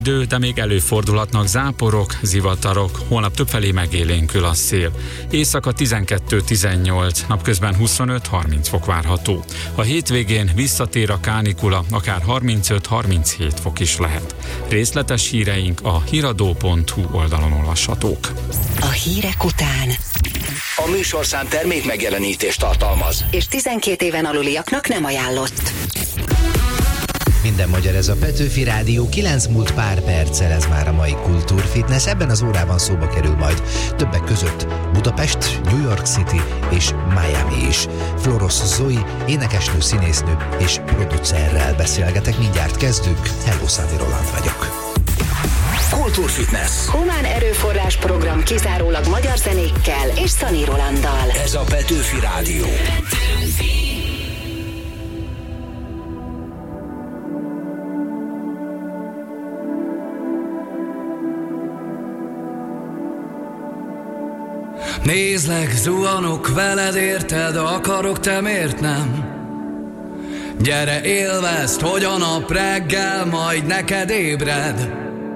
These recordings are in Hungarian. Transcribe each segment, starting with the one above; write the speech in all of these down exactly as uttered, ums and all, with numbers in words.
Idő, de még előfordulhatnak záporok, zivatarok, holnap többfelé megélénkül a szél. Éjszaka tizenkettő tizennyolc, napközben huszonöt harminc fok várható. A hétvégén visszatér a kánikula, akár harmincöt harminchét fok is lehet. Részletes híreink a híradó pont hu oldalon olvashatók. A hírek után a műsorszám termék megjelenítést tartalmaz, és tizenkét éven aluliaknak nem ajánlott. Minden magyar, ez a Petőfi Rádió, kilenc múlt pár perccel, ez már a mai Kultúrfitness. Ebben az órában szóba kerül majd többek között Budapest, New York City és Miami is. Floros Zoe, énekesnő, színésznő és producerrel beszélgetek. Mindjárt kezdünk. Hello, Szani Roland vagyok. Kultúrfitness. Humán erőforrás program kizárólag magyar zenékkel és Szani Rolanddal. Ez a Petőfi Rádió. Nézlek, zuhanok veled, érted, akarok, te miért nem? Gyere, élvezd, hogy a nap reggel majd neked ébred.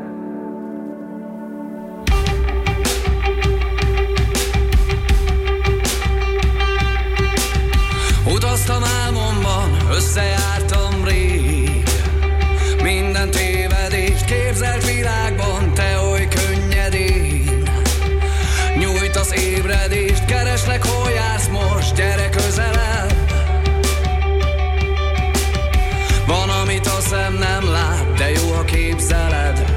Utaztam álmomban, összejártam rég. Minden tévedést képzelt világban, te oly könnyedén. Nyújtasz ébredést, kereslek, hol jársz most, gyere közelebb. Van, amit a szem nem lát, de jó, ha képzeled.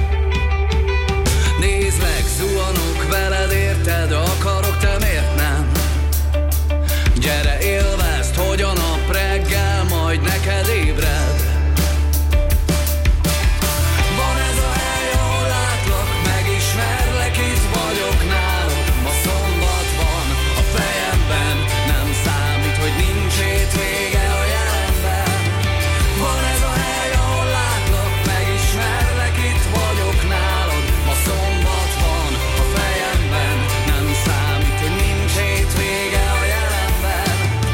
Nézlek, zuhanok veled, érted, akarok, te miért nem? Gyere, élvezd, hogy a nap reggel majd neked ébred. Van ez a hely, ahol látlak, megismerlek, itt vagyok nálad. Ma szombat van a fejemben, nem számít, hogy nincs hétvége a jelenben. Van ez a hely, ahol látlak, megismerlek, itt vagyok nálad. Ma szombat van a fejemben, nem számít, hogy nincs hétvége a jelenben.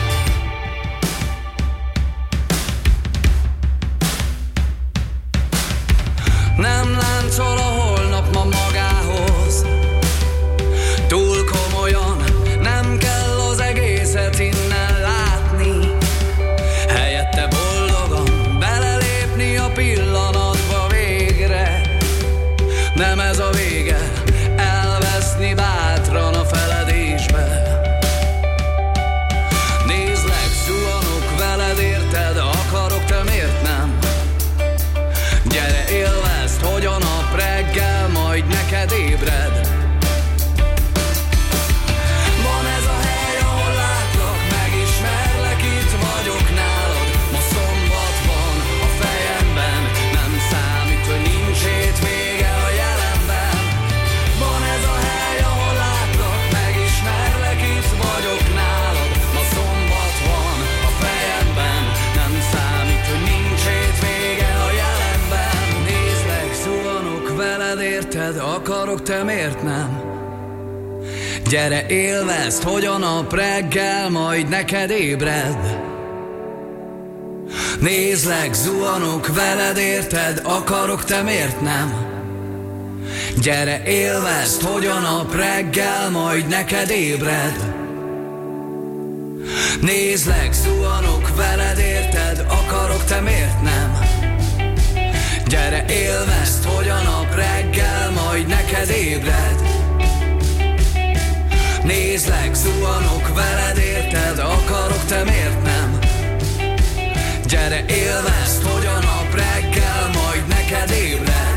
Nem láncol a holnap ma magához, túl komolyan, nem kell az egészet innen látni. Helyette boldogan belelépni a pillanatba végre. Nem ez a vége, elveszni bátran a feledésbe. Nézlek, zuhanok veled, érted, akarok, te miért nem? Gyere, élvezd, hogy a nap reggel majd neked ébred. Van ez a hely, ahol látlak, megismerlek, itt vagyok nálad. Ma szombat van a fejemben, nem számít, hogy nincs hétvége a jelenben. Van ez a hely, ahol látlak, megismerlek, itt vagyok nálad. Ma szombat van a fejemben, nem számít, hogy nincs hétvége a jelenben. Nézlek, zuhanok veled, érted, akarok, te miért nem? Gyere, élvezd, hogy a nap reggel majd neked ébred. Nézlek, zuhanok veled, érted, akarok, te miért nem? Gyere, élvezd, hogy a nap reggel majd neked ébred. Nézlek, zuhanok veled, érted, akarok, te miért nem? Gyere, élvezd, hogy a nap reggel majd neked ébred. Nézlek, zuhanok veled, érted, akarok, te miért nem? Gyere, élvezd, hogy a nap reggel majd neked ébred.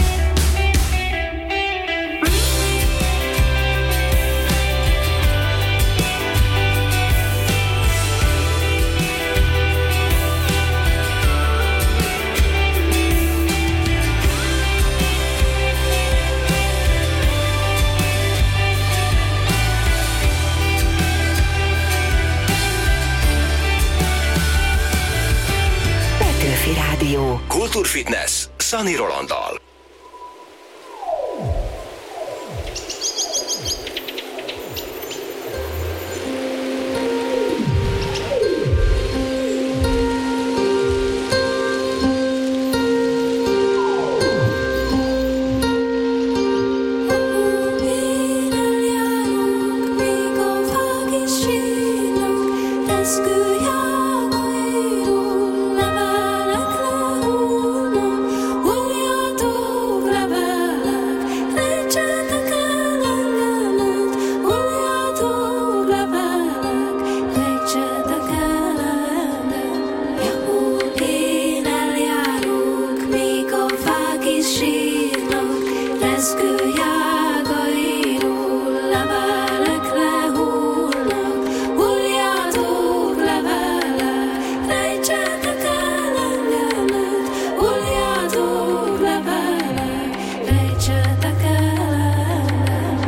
Petőfi Rádió. Kultúrfitness Szani Rolanddal. sírnak, reszkőjágairól levelek lehullnak, hulljatok levelek, rejtsetek el engemet, hulljatok levelek, rejtsetek el engemet.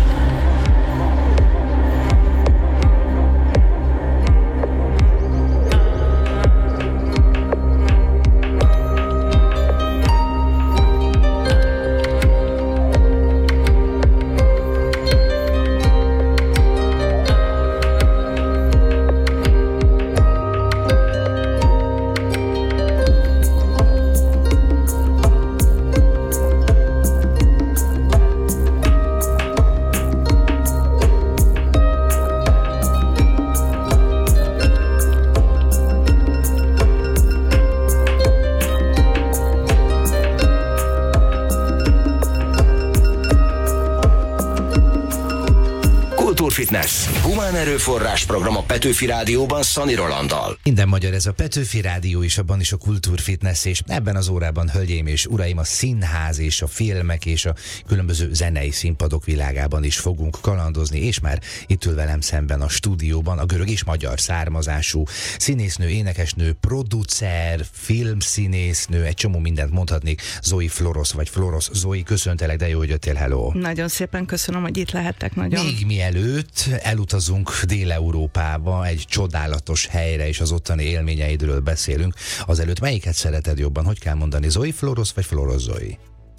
Fitness. Humán erőforrás program a Petőfi Rádióban Szani Rolanddal. Minden magyar, ez a Petőfi Rádió is, abban is a Kultúrfitness, és ebben az órában, hölgyeim és uraim, a színház és a filmek és a különböző zenei színpadok világában is fogunk kalandozni, és már itt ül velem szemben a stúdióban a görög és magyar származású színésznő, énekesnő, producer, filmszínésznő, egy csomó mindent mondhatnék, Zoe Florosz, vagy Florosz Zoe, köszöntelek, de jó, hogy jöttél, hello! Nagyon szépen köszönöm, hogy itt lehettek, nagyon. Még mielőtt elutazunk Dél-Európába, egy csodálatos helyre, és az ottani élményeidről beszélünk, azelőtt melyiket szereted jobban? Hogy kell mondani, Zoe Florosz, vagy Florosz Zoe?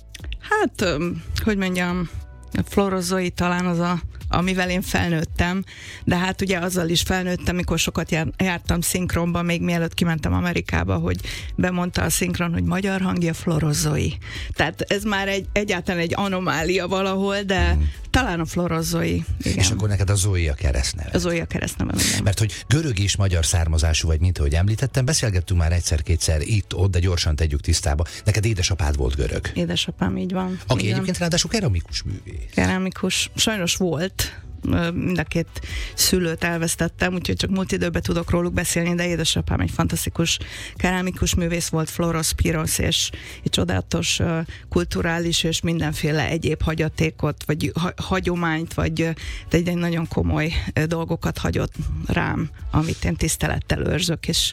Hát, hogy mondjam, Florosz Zoe talán az a, amivel én felnőttem, de hát ugye azzal is felnőttem, mikor sokat jár, jártam szinkronba, még mielőtt kimentem Amerikába, hogy bemondta a szinkron, hogy magyar hangja Florosz Zoe. Tehát ez már egy, egyáltalán egy anomália valahol, de hmm. talán a Florosz Zoe. Igen. És akkor neked a Zoe a keresztneve. A Zoe a keresztneve, igen. Mert hogy görög és magyar származású vagy, mint ahogy említettem, beszélgettünk már egyszer-kétszer itt-ott, de gyorsan tegyük tisztába. Neked édesapád volt görög. Édesapám, így van. Aki igen. Egyébként ráadásul keramikus művész. Keramikus. Sajnos volt. Mind a két szülőt elvesztettem, úgyhogy csak múlt időben tudok róluk beszélni, de édesapám egy fantasztikus kerámikus művész volt, Floros Piros, és egy csodálatos kulturális és mindenféle egyéb hagyatékot, vagy hagyományt, vagy egy, egy nagyon komoly dolgokat hagyott rám, amit én tisztelettel őrzök, és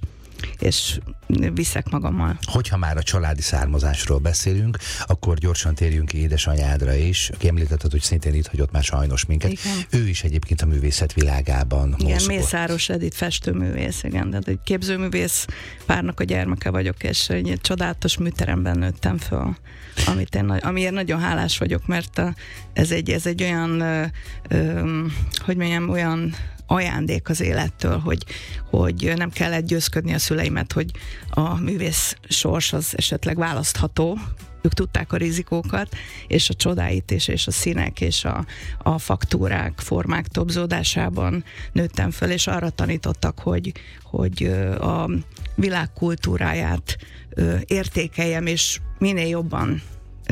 és viszek magammal. Hogyha már a családi származásról beszélünk, akkor gyorsan térjünk ki édesanyádra is, aki említetted, hogy szintén itt hagyott már sajnos minket. Igen. Ő is egyébként a művészet világában mozgott. Igen, Mészáros Edith festőművész, igen, de egy képzőművész párnak a gyermeke vagyok, és egy csodálatos műteremben nőttem föl, amit én, amiért nagyon hálás vagyok, mert ez egy, ez egy olyan, ö, ö, hogy mondjam, olyan ajándék az élettől, hogy, hogy nem kellett győzködni a szüleimet, hogy a művész sors az esetleg választható, ők tudták a rizikókat, és a csodáit is, és a színek, és a, a faktúrák, formák tobzódásában nőttem föl, és arra tanítottak, hogy, hogy a világ kultúráját értékeljem, és minél jobban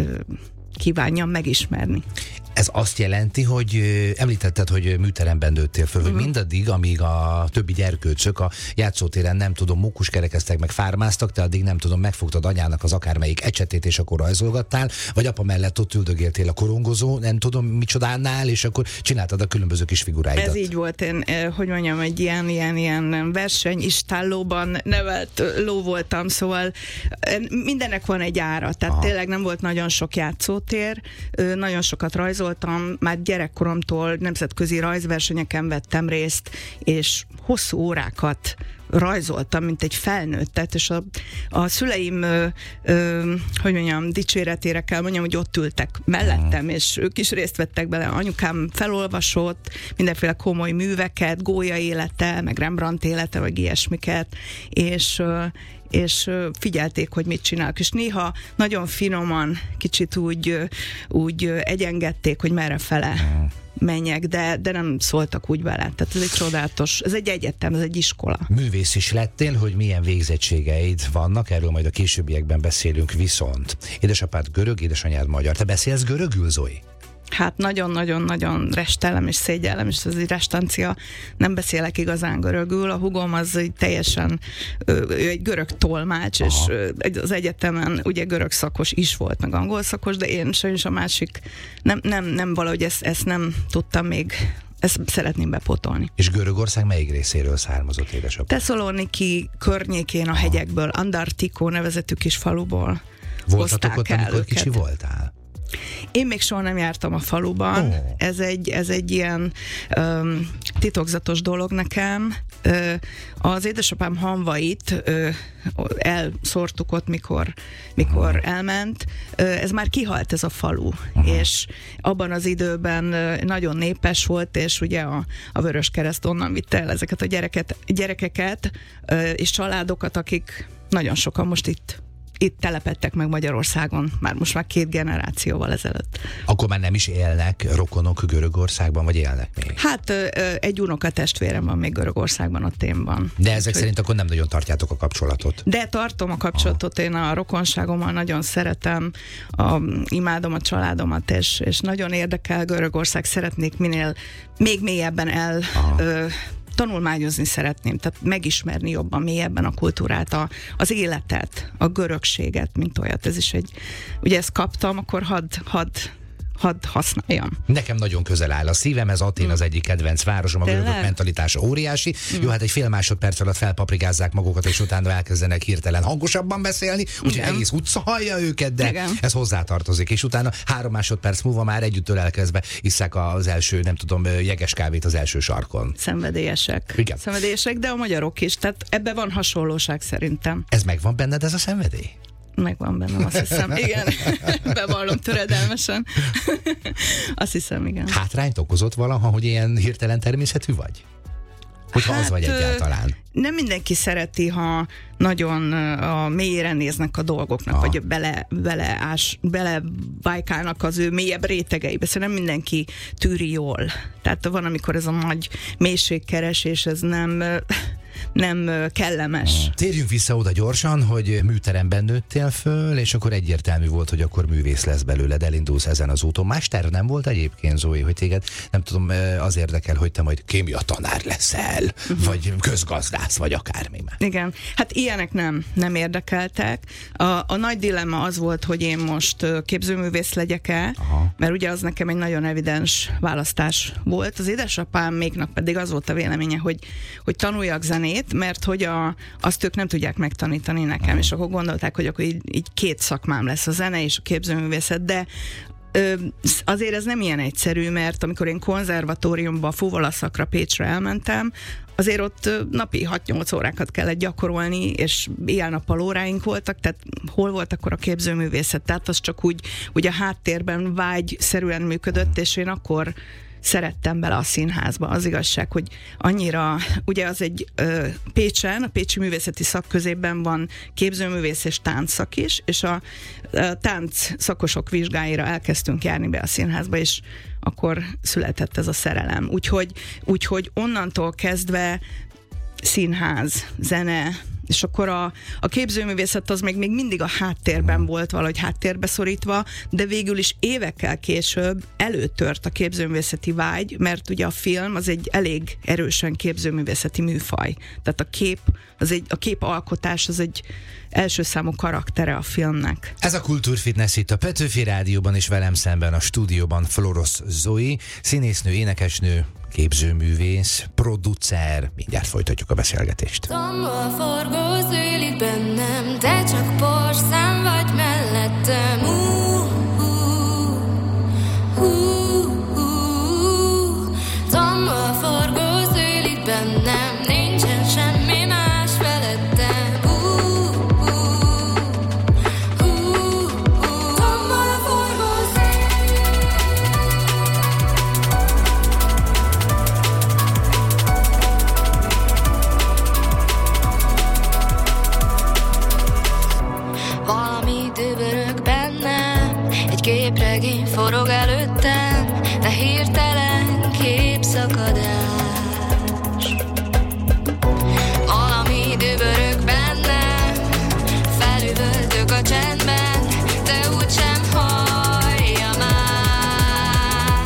kívánjam megismerni. Ez azt jelenti, hogy említetted, hogy műteremben nőttél föl, hogy mindaddig, amíg a többi gyerkőcök a játszótéren nem tudom, mókuskerekeztek, meg fármáztak, te addig nem tudom, megfogtad anyának az akármelyik ecsetét, és akkor rajzolgattál, vagy apa mellett ott üldögéltél a korongozó, nem tudom micsodánál, és akkor csináltad a különböző kis figuráidat. Ez így volt, én, hogy mondjam, egy ilyen, ilyen, ilyen verseny istállóban nevelt ló voltam, szóval mindennek van egy ára, tehát aha. Tényleg nem volt nagyon sok játszótér, nagyon sokat rajzoltam, már gyerekkoromtól nemzetközi rajzversenyeken vettem részt, és hosszú órákat rajzoltam, mint egy felnőttet, és a, a szüleim, ö, ö, hogy mondjam, dicséretére kell mondjam, hogy ott ültek mellettem, és ők is részt vettek bele. Anyukám felolvasott mindenféle komoly műveket, Gólya élete, meg Rembrandt élete, vagy ilyesmiket, és ö, és figyelték, hogy mit csinálok. És néha nagyon finoman, kicsit úgy, úgy egyengedték, hogy merre fele menjek, de, de nem szóltak úgy vele. Tehát ez egy csodálatos, ez egy egyetem, ez egy iskola. Művész is lettél, hogy milyen végzettségeid vannak, erről majd a későbbiekben beszélünk, viszont édesapád görög, édesanyád magyar. Te beszélsz görögül, Zoe? hát nagyon-nagyon-nagyon restellem és szégyellem, és ez egy restancia, nem beszélek igazán görögül, a húgom az egy teljesen, ő egy görög tolmács, aha, és az egyetemen ugye görög szakos is volt, meg angol szakos, de én sajnos a másik, nem, nem, nem valahogy ezt, ezt nem tudtam még, ezt szeretném bepótolni. És Görögország melyik részéről származott édesapja? Tesszaloniki környékén a hegyekből, Andartikó nevezetű kis faluból. Voltatok ott, amikor őket. Kicsi voltál? Én még soha nem jártam a faluban. Oh. Ez, egy, ez egy ilyen um, titokzatos dolog nekem. Uh, az édesapám hamvait uh, elszórtuk ott, mikor, mikor uh-huh. elment. Uh, ez már kihalt ez a falu, uh-huh. és abban az időben uh, nagyon népes volt, és ugye a, a Vöröskereszt onnan vitte el ezeket a gyereket, gyerekeket uh, és családokat, akik nagyon sokan most itt itt telepedtek meg Magyarországon, már most már két generációval ezelőtt. Akkor már nem is élnek rokonok Görögországban, vagy élnek még? Hát egy unokatestvérem van még Görögországban, ott én van. De ezek Úgy, szerint akkor nem nagyon tartjátok a kapcsolatot? De tartom a kapcsolatot, aha. Én a rokonságommal nagyon szeretem, a, imádom a családomat, és, és nagyon érdekel Görögország, szeretnék minél még mélyebben el... Ö, tanulmányozni szeretném, tehát megismerni jobban, mélyebben a kultúrát, a, az életet, a görögséget, mint olyat. Ez is egy, ugye ezt kaptam, akkor hadd, hadd, hadd használjam. Nekem nagyon közel áll a szívem, ez Atén mm. az egyik kedvenc városom, a görögök mentalitása óriási. Mm. Jó, hát egy fél másodperc alatt felpaprigázzák magukat, és utána elkezdenek hirtelen hangosabban beszélni, úgyhogy egész utca hallja őket, de igen, ez hozzátartozik. És utána három másodperc múlva már együtt ölelkezve isszák az első, nem tudom, jeges kávét az első sarkon. Szenvedélyesek. Igen. Szenvedélyesek, de a magyarok is, tehát ebben van hasonlóság szerintem. Ez megvan benned, ez a szenvedély? Megvan bennem, azt hiszem, igen. Bevallom töredelmesen. Azt hiszem, igen. Hátrányt okozott valaha, hogy ilyen hirtelen természetű vagy? Hogyha hát, az vagy egyáltalán. Nem mindenki szereti, ha nagyon a mélyére néznek a dolgoknak, aha, vagy bele, bele, ás, bele bájkálnak az ő mélyebb rétegeibe. Szóval nem mindenki tűri jól. Tehát van, amikor ez a nagy mélységkeresés, ez nem... nem kellemes. Térjünk vissza oda gyorsan, hogy műteremben nőttél föl, és akkor egyértelmű volt, hogy akkor művész lesz belőled, elindulsz ezen az úton. Más terv nem volt egyébként, Zoe, hogy téged, nem tudom, az érdekel, hogy te majd kémia tanár leszel, uh-huh, vagy közgazdász, vagy akármi már. Igen, hát ilyenek nem, nem érdekeltek. A, a nagy dilemma az volt, hogy én most képzőművész legyek-e, aha, mert ugye az nekem egy nagyon evidens választás volt. Az édesapáméknak pedig az volt a véleménye, hogy, hogy tanuljak zenét, mert hogy a, azt ők nem tudják megtanítani nekem, uh-huh, és akkor gondolták, hogy akkor így, így két szakmám lesz, a zene és a képzőművészet, de ö, azért ez nem ilyen egyszerű, mert amikor én konzervatóriumba, fuvolaszakra, Pécsre elmentem, azért ott napi hat-nyolc órákat kellett gyakorolni, és éjjel-nappal óráink voltak, tehát hol volt akkor a képzőművészet? Tehát az csak úgy, úgy a háttérben vágyszerűen működött, és én akkor szerettem bele a színházba. Az igazság, hogy annyira, ugye az egy ö, Pécsen, a Pécsi Művészeti Szakközépben van képzőművész és táncszak is, és a, a tánc szakosok vizsgáira elkezdtünk járni be a színházba, és akkor született ez a szerelem. Úgyhogy, úgyhogy onnantól kezdve színház, zene, és akkor a, a képzőművészet az még, még mindig a háttérben volt, valahogy háttérbe szorítva, de végül is évekkel később előtört a képzőművészeti vágy, mert ugye a film az egy elég erősen képzőművészeti műfaj. Tehát a kép, az egy, a képalkotás az egy első számú karaktere a filmnek. Ez a Kultúrfitness itt a Petőfi Rádióban, és velem szemben a stúdióban Florosz Zoe, színésznő, énekesnő, képzőművész, producer. Mindjárt folytatjuk a beszélgetést. Tomba forgó zűlik bennem, te csak porszám vagy mellettem. Uh, uh, uh, uh. Tomba forgó zűlik bennem, nincsen semmi más felettem. Uh, uh, uh, uh. Tomba forgó valami dübörög bennem, egy képregény forog előttem, de hirtelen képszakadás. Valami dübörög bennem, felüvöltök a csendben, de úgysem hallja már.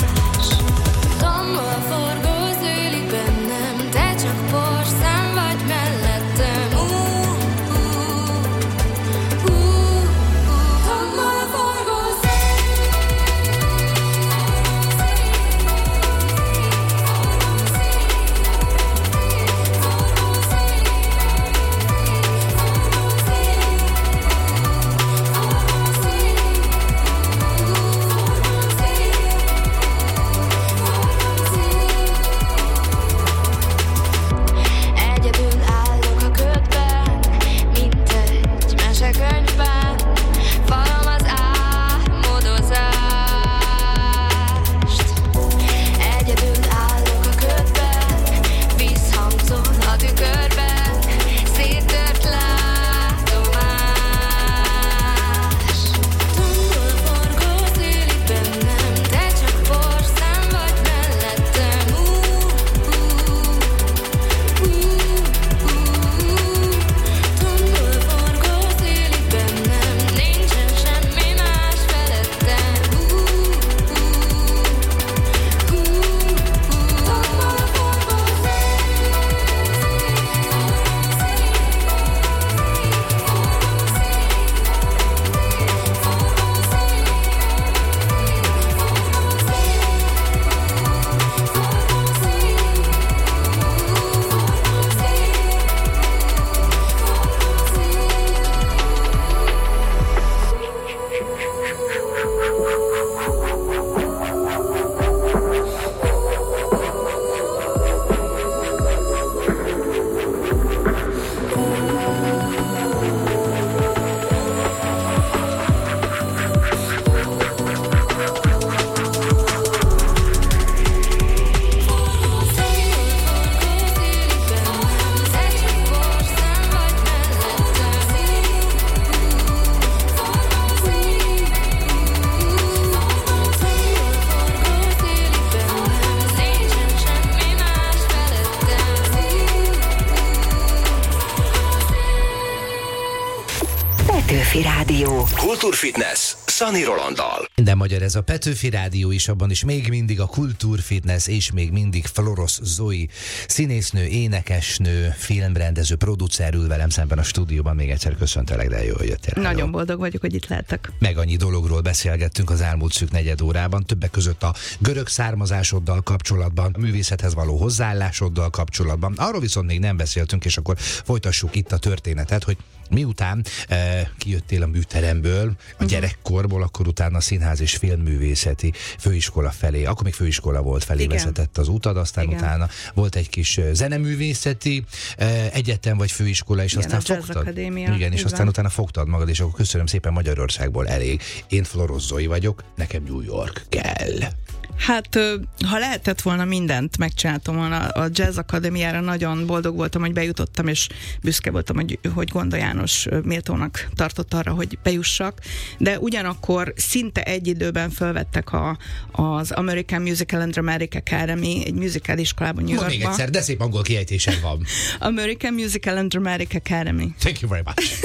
Rádió, Kultúrfitness, Szani Rolanddal. Minden magyar ez a Petőfi Rádió is, abban is még mindig a Kultúrfitness, és még mindig Florosz Zoe, színésznő, énekesnő, filmrendező, producer ül velem szemben a stúdióban. Még egyszer köszöntelek, de jó, hogy jöttél. Nagyon hello. Boldog vagyok, hogy itt lehetek. Meg annyi dologról beszélgettünk az elmúlt szűk negyed órában, többek között a görög származásoddal kapcsolatban, a művészethez való hozzáállásoddal kapcsolatban. Arról viszont még nem beszéltünk, és akkor folytassuk itt a történetet, hogy miután e, kijöttél a műteremből, a gyerekkorból, akkor utána a Színház és Filmművészeti Főiskola felé, akkor még főiskola volt, felé Igen. vezetett az utad, aztán Igen. utána volt egy kis zeneművészeti e, egyetem vagy főiskola, és Igen, aztán fogtad. Igen, és aztán van. Utána fogtad magad, és akkor köszönöm szépen, Magyarországból elég. Én Florosz Zoe vagyok, nekem New York kell. Hát, ha lehetett volna mindent, megcsináltam volna. A Jazz Akadémiára nagyon boldog voltam, hogy bejutottam, és büszke voltam, hogy, hogy Gonda János méltónak tartott arra, hogy bejussak. De ugyanakkor szinte egy időben felvettek a, az American Musical and Dramatic Academy, egy musical iskolában New Yorkban. Még egyszer, de szép angol kiejtésed van. American Musical and Dramatic Academy. Thank you very much.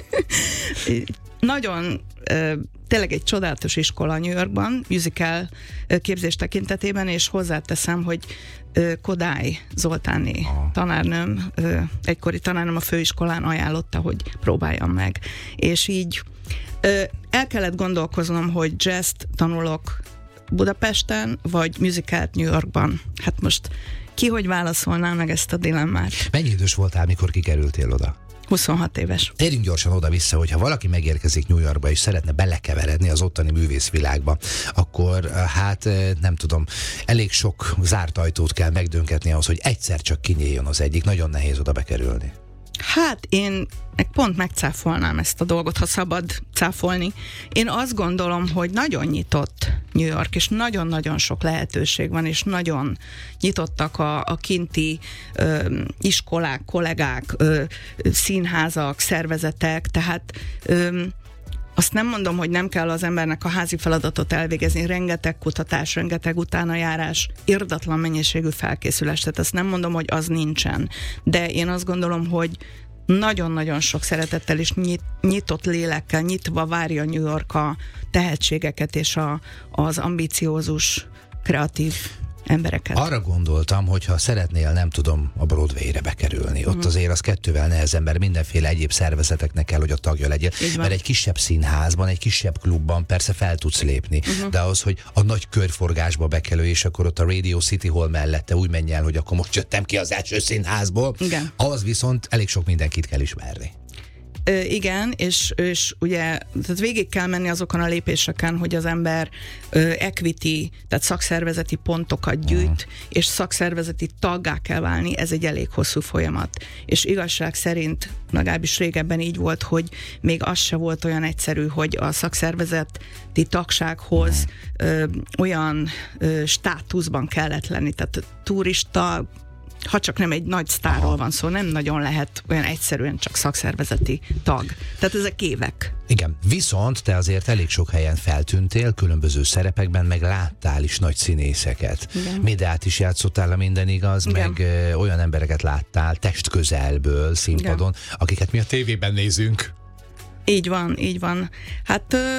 Nagyon tényleg egy csodálatos iskola New Yorkban, musical képzés tekintetében, és hozzáteszem, hogy Kodály Zoltáné ah. tanárnőm, egykori tanárnőm a főiskolán ajánlotta, hogy próbáljam meg. És így el kellett gondolkoznom, hogy jazzt tanulok Budapesten, vagy musicalt New Yorkban. Hát most ki hogy válaszolná meg ezt a dilemmát? Mennyi idős voltál, mikor kikerültél oda? huszonhat éves. Térjünk gyorsan oda-vissza, hogyha valaki megérkezik New Yorkba és szeretne belekeveredni az ottani művészvilágba, akkor hát nem tudom, elég sok zárt ajtót kell megdönketni ahhoz, hogy egyszer csak kinyíljon az egyik. Nagyon nehéz oda bekerülni. Hát én meg pont megcáfolnám ezt a dolgot, ha szabad cáfolni. Én azt gondolom, hogy nagyon nyitott New York, és nagyon-nagyon sok lehetőség van, és nagyon nyitottak a, a kinti ö, iskolák, kollégák, ö, színházak, szervezetek, tehát ö, azt nem mondom, hogy nem kell az embernek a házi feladatot elvégezni, rengeteg kutatás, rengeteg utánajárás, irdatlan mennyiségű felkészülés, tehát azt nem mondom, hogy az nincsen, de én azt gondolom, hogy nagyon-nagyon sok szeretettel és nyit, nyitott lélekkel, nyitva várja New York a tehetségeket és a, az ambiciózus, kreatív embereket. Arra gondoltam, hogy ha szeretnél, nem tudom, a Broadway-re bekerülni, ott mm. azért az kettővel nehezen, mert mindenféle egyéb szervezeteknek kell, hogy a tagja legyél. Mert egy kisebb színházban, egy kisebb klubban persze fel tudsz lépni, mm-hmm. de az, hogy a nagy körforgásba bekerül, és akkor ott a Radio City Hall mellette úgy menj el, hogy akkor most jöttem ki az első színházból, Igen. az viszont elég sok mindenkit kell ismerni. Ö, igen, és, és ugye tehát végig kell menni azokon a lépéseken, hogy az ember ö, equity, tehát szakszervezeti pontokat gyűjt, uh-huh. és szakszervezeti taggá kell válni, ez egy elég hosszú folyamat. És igazság szerint, legalábbis régebben így volt, hogy még az se volt olyan egyszerű, hogy a szakszervezeti tagsághoz ö, olyan ö, státuszban kellett lenni, tehát turista, ha csak nem egy nagy sztárról van szó, nem nagyon lehet olyan egyszerűen csak szakszervezeti tag. Tehát ezek évek. Igen, viszont te azért elég sok helyen feltűntél, különböző szerepekben, meg láttál is nagy színészeket. Igen. Médiát is játszottál, a minden igaz, Igen. meg ö, olyan embereket láttál testközelből, színpadon, Igen. akiket mi a tévében nézünk. Így van, így van. Hát ö,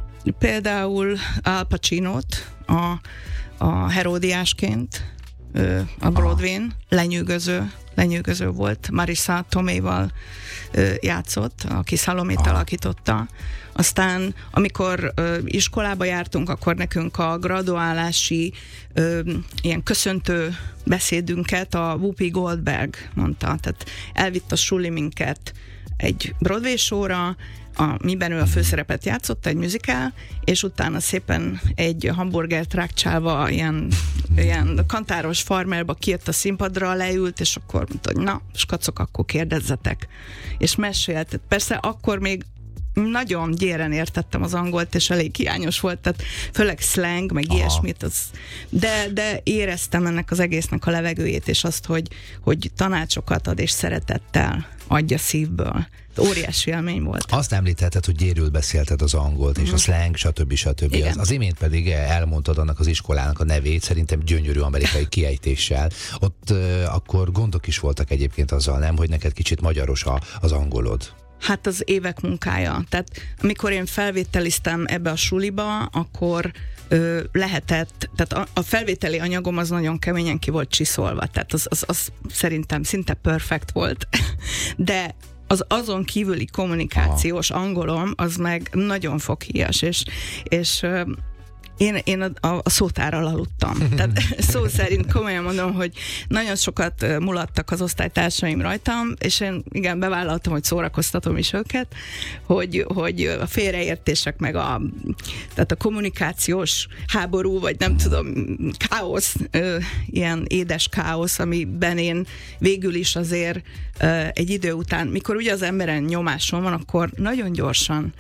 például Al Pacinót a, a Heródiásként a Broadway-n, lenyűgöző, lenyűgöző volt. Marisa Tomeival játszott, aki Salomét Aha. alakította. Aztán, amikor ö, iskolába jártunk, akkor nekünk a graduálási ö, ilyen köszöntő beszédünket a Whoopi Goldberg mondta. Tehát elvitt a suli minket egy Broadway show-ra, a, miben ő a főszerepet játszott, egy musical, és utána szépen egy hamburgert rákcsálva ilyen, ilyen kantáros farmerba kijött a színpadra, leült, és akkor mondta, hogy na, skacok, akkor kérdezzetek. És mesélt. Persze akkor még nagyon gyéren értettem az angolt, és elég hiányos volt, tehát főleg slang, meg Aha. ilyesmit, az, de, de éreztem ennek az egésznek a levegőjét, és azt, hogy, hogy tanácsokat ad, és szeretettel adja szívből. Óriási élmény volt. Azt említetted, hogy gyérül beszélted az angolt, és mm. a slang, stb. stb. Az, az imént pedig elmondtad annak az iskolának a nevét, szerintem gyönyörű amerikai kiejtéssel. Ott uh, akkor gondok is voltak egyébként azzal, nem, hogy neked kicsit magyaros a, az angolod. Hát az évek munkája. Tehát amikor én felvételiztem ebbe a suliba, akkor ö, lehetett, tehát a, a felvételi anyagom az nagyon keményen ki volt csiszolva, tehát az, az, az szerintem szinte perfekt volt, de az azon kívüli kommunikációs Aha. angolom, az meg nagyon foghíjas, és, és Én, én a, a, a szótárral aludtam. Tehát szó szerint komolyan mondom, hogy nagyon sokat mulattak az osztálytársaim rajtam, és én igen, bevállaltam, hogy szórakoztatom is őket, hogy, hogy a félreértések, meg a, tehát a kommunikációs háború, vagy nem tudom, káosz, ö, ilyen édes káosz, amiben én végül is azért ö, egy idő után, mikor ugye az emberen nyomáson van, akkor nagyon gyorsan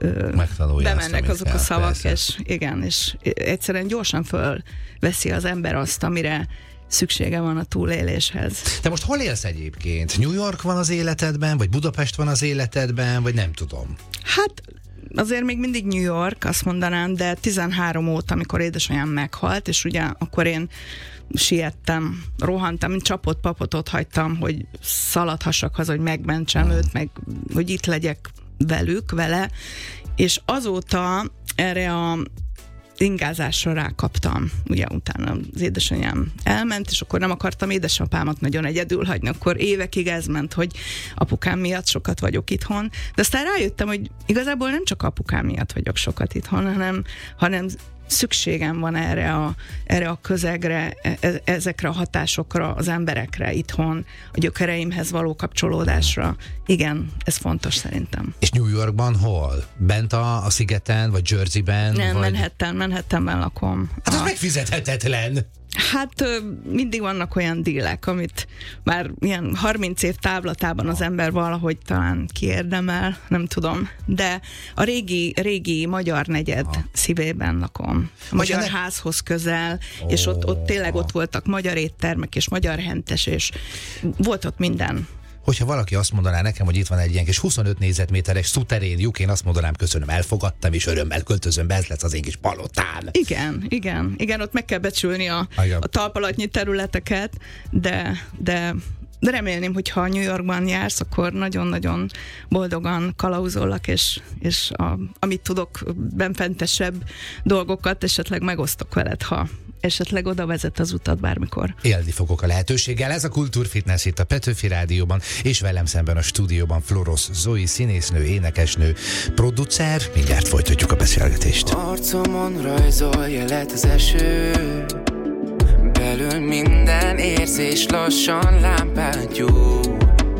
bemennek azok a szavak, persze. és igen, és egyszerűen gyorsan fölveszi az ember azt, amire szüksége van a túléléshez. Te most hol élsz egyébként? New York van az életedben, vagy Budapest van az életedben, vagy nem tudom? Hát azért még mindig New York, azt mondanám, de tizenhárom óta, amikor édesanyám meghalt, és ugye akkor én siettem, rohantam, mint csapott papot ott hagytam, hogy szaladhassak haza, hogy megmentsem hmm. őt, meg hogy itt legyek velük, vele, és azóta erre a ingázásra rákaptam. Ugye utána az édesanyám elment, és akkor nem akartam édesapámat nagyon egyedül hagyni, akkor évekig ez ment, hogy apukám miatt sokat vagyok itthon, de aztán rájöttem, hogy igazából nem csak apukám miatt vagyok sokat itthon, hanem, hanem szükségem van erre a, erre a közegre, e- ezekre a hatásokra, az emberekre itthon, a gyökereimhez való kapcsolódásra. Igen, ez fontos szerintem. És New Yorkban hol? Bent a, a szigeten, vagy Jerseyben? Nem, vagy... Manhattan, Manhattanben lakom. Hát az a... megfizethetetlen! Hát mindig vannak olyan dílek, amit már ilyen harminc év távlatában az ember valahogy talán kiérdemel, nem tudom, de a régi, régi magyar negyed Aha. szívében lakom. A magyar ne... házhoz közel, oh. és ott, ott tényleg ott voltak magyar éttermek, és magyar hentes, és volt ott minden. Hogyha valaki azt mondaná nekem, hogy itt van egy ilyen kis huszonöt négyzetméteres szuterén lyuk, én azt mondanám, köszönöm, elfogadtam, és örömmel költözöm be, ez lesz az én kis palotám. Igen, igen, igen, ott meg kell becsülni a, a talpalatnyi területeket, de, de, de remélném, hogy ha New Yorkban jársz, akkor nagyon-nagyon boldogan kalauzollak, és, és a, amit tudok, benfentesebb dolgokat esetleg megosztok veled, ha esetleg oda vezet az utat bármikor. Élni fogok a lehetőséggel. Ez a Kultúrfitness itt a Petőfi Rádióban, és velem szemben a stúdióban Florosz Zoe, színésznő, énekesnő, producer. Mindjárt folytatjuk a beszélgetést. Arcomon rajzol jelet az eső, belül minden érzés lassan lámpát gyújt.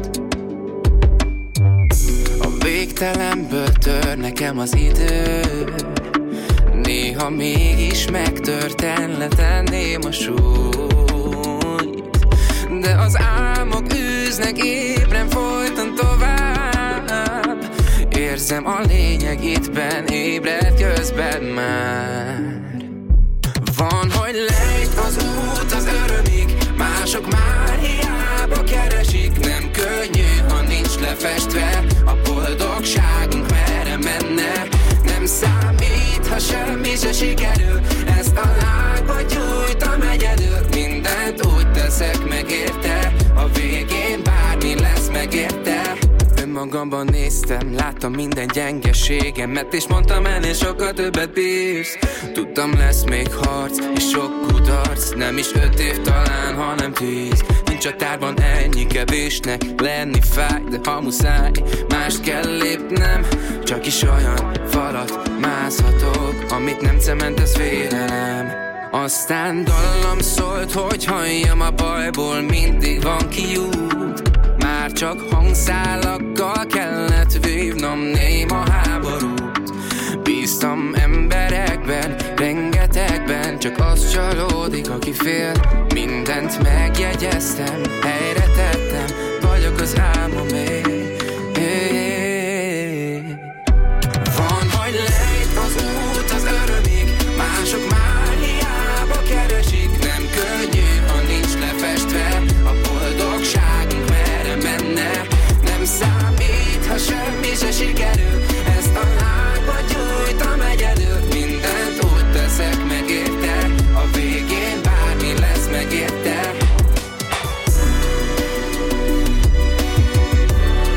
A végtelenből tör nekem az idő, néha mégis megtörten letenném a súlyt, de az álmok űznek ébren folyton tovább. Érzem a lényeg itt benn, ébred közben már. Van, hogy lejt az út az örömig, mások már hiába keresik. Nem könnyű, ha nincs lefestve a boldogságunk merre menne. Nem számít, ha semmi se sikerül, ezt a lángba gyújtam egyedül. Mindent úgy teszek meg érte, a végén bármi lesz megérte. Önmagamban néztem, láttam minden gyengeségemet, és mondtam ennél sokkal többet bírsz. Tudtam, lesz még harc, és sok kudarc, nem is öt év talán, hanem tíz. Nincs a tárban ennyi kevésnek lenni fáj, de ha muszáj, mást kell lépnem. Csak is olyan falat mászhatok, amit nem cement, ez félelem. Aztán dallam szólt, hogy halljam a bajból, mindig van kiút. Már csak hangszálakkal kellett vívnom néma háborút. Bíztam emberekben, rengetegben, csak az csalódik, aki fél. Mindent megjegyeztem, helyre tettem, vagyok az álmomé. Van, hogy lejt az út az örömig, mások már hiába keresik. Nem könnyű, ha nincs lefestve a boldogságunk merre menne. Nem számít, ha semmi se sikerül, ezt a lángba gyújtam egyedül. Mindent úgy teszek meg érte, a végén bármi lesz megérte.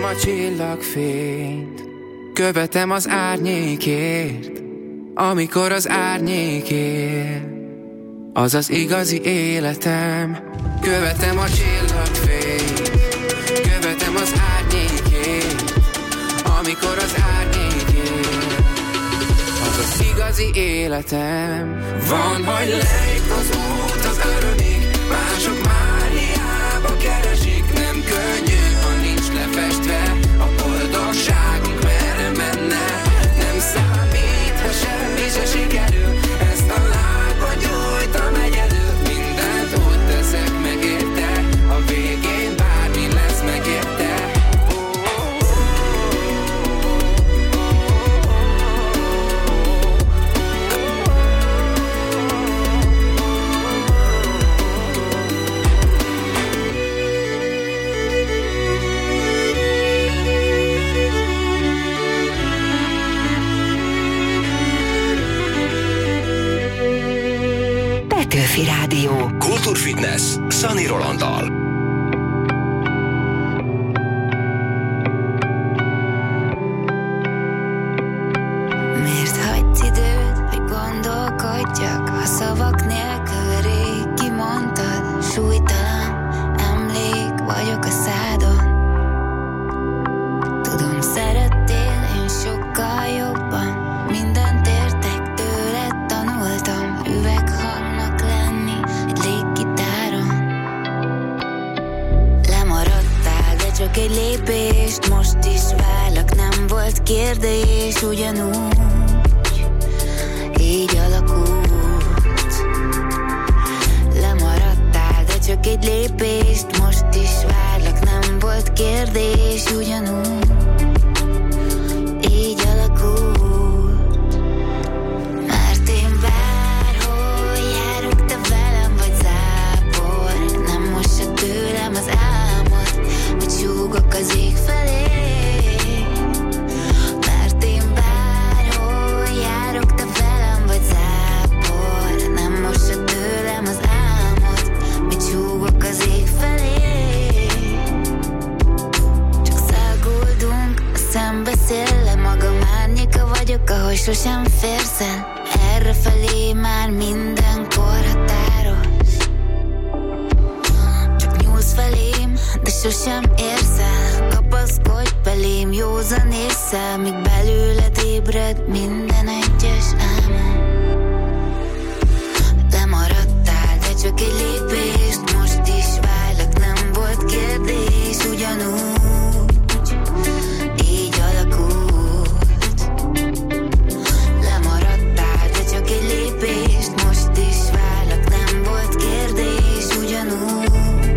Követem a csillagfényt, követem az árnyékért, amikor az árnyék él, az az igazi életem. Követem a csillagfényt, követem az árnyékért, amikor az árnyék él, az az igazi életem. Van, hogy lejt az út az örömig, mások már hiába keresik. Nem könnyű, ha nincs lefestve a boldogságunk merre menne. Nem számít, ha semmi se sikerül, ezt a lábban nyújtam egyedül. Mindent ott teszek meg érte, a végén bármi lesz megérte. Petőfi Rádió. Kultúrfitness Szani Rolanddal. Miért hagysz időt, hogy gondolkodjak, ha szavak nélkül rég kimondtad? Súlytalan emlék vagyok a szádon. Tudom, szerettél én sokkal jobban, mindent értek tőled, tanultam üveghangnak lenni egy léggitáron. Lemaradtál, de csak egy lépést, most is várlak, nem volt kérdés, ugyanúgy így alakult. Lemaradtál, de csak egy lépést, most is várlak, nem volt kérdés, ugyanúgy így alakult. Mert én bárhol járok, te velem vagy zápor, nem mossa tőlem az álmot, hogy súgok az ég felé. Mert én bárhol járok, te velem vagy zápor, nem mossa tőlem az álmot, hogy súgok az ég felé. Csak száguldunk a szembeszélle, magam árnyéka vagyok, ahol sosem férsz el. Errefelé már mindenkor határos. Csak nyúlsz felém, de sosem érsz el. Kapaszkodj belém józan ésszel, míg belőled ébred minden egyes álmom. Lemaradtál, de csak egy lépést, most is várlak, nem volt kérdés, ugyanúgy így alakult. Lemaradtál, de csak egy lépést, most is várlak, nem volt kérdés, ugyanúgy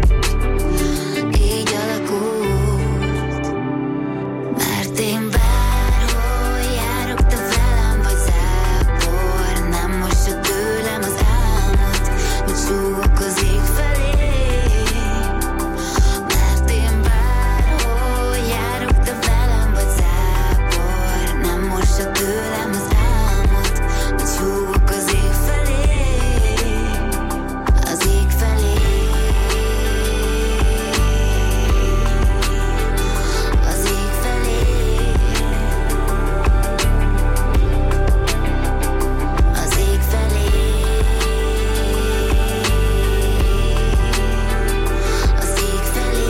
így alakult. Mert én bárhol járok, te velem vagy zápor, nem mossa tőlem az álmot, hogy súgok az ég felé. Mert én bárhol járok, te velem vagy zápor, nem mossa tőlem az álmot, hogy súgok az ég felé. Az ég felé. Az ég felé. Az ég felé. Az ég felé.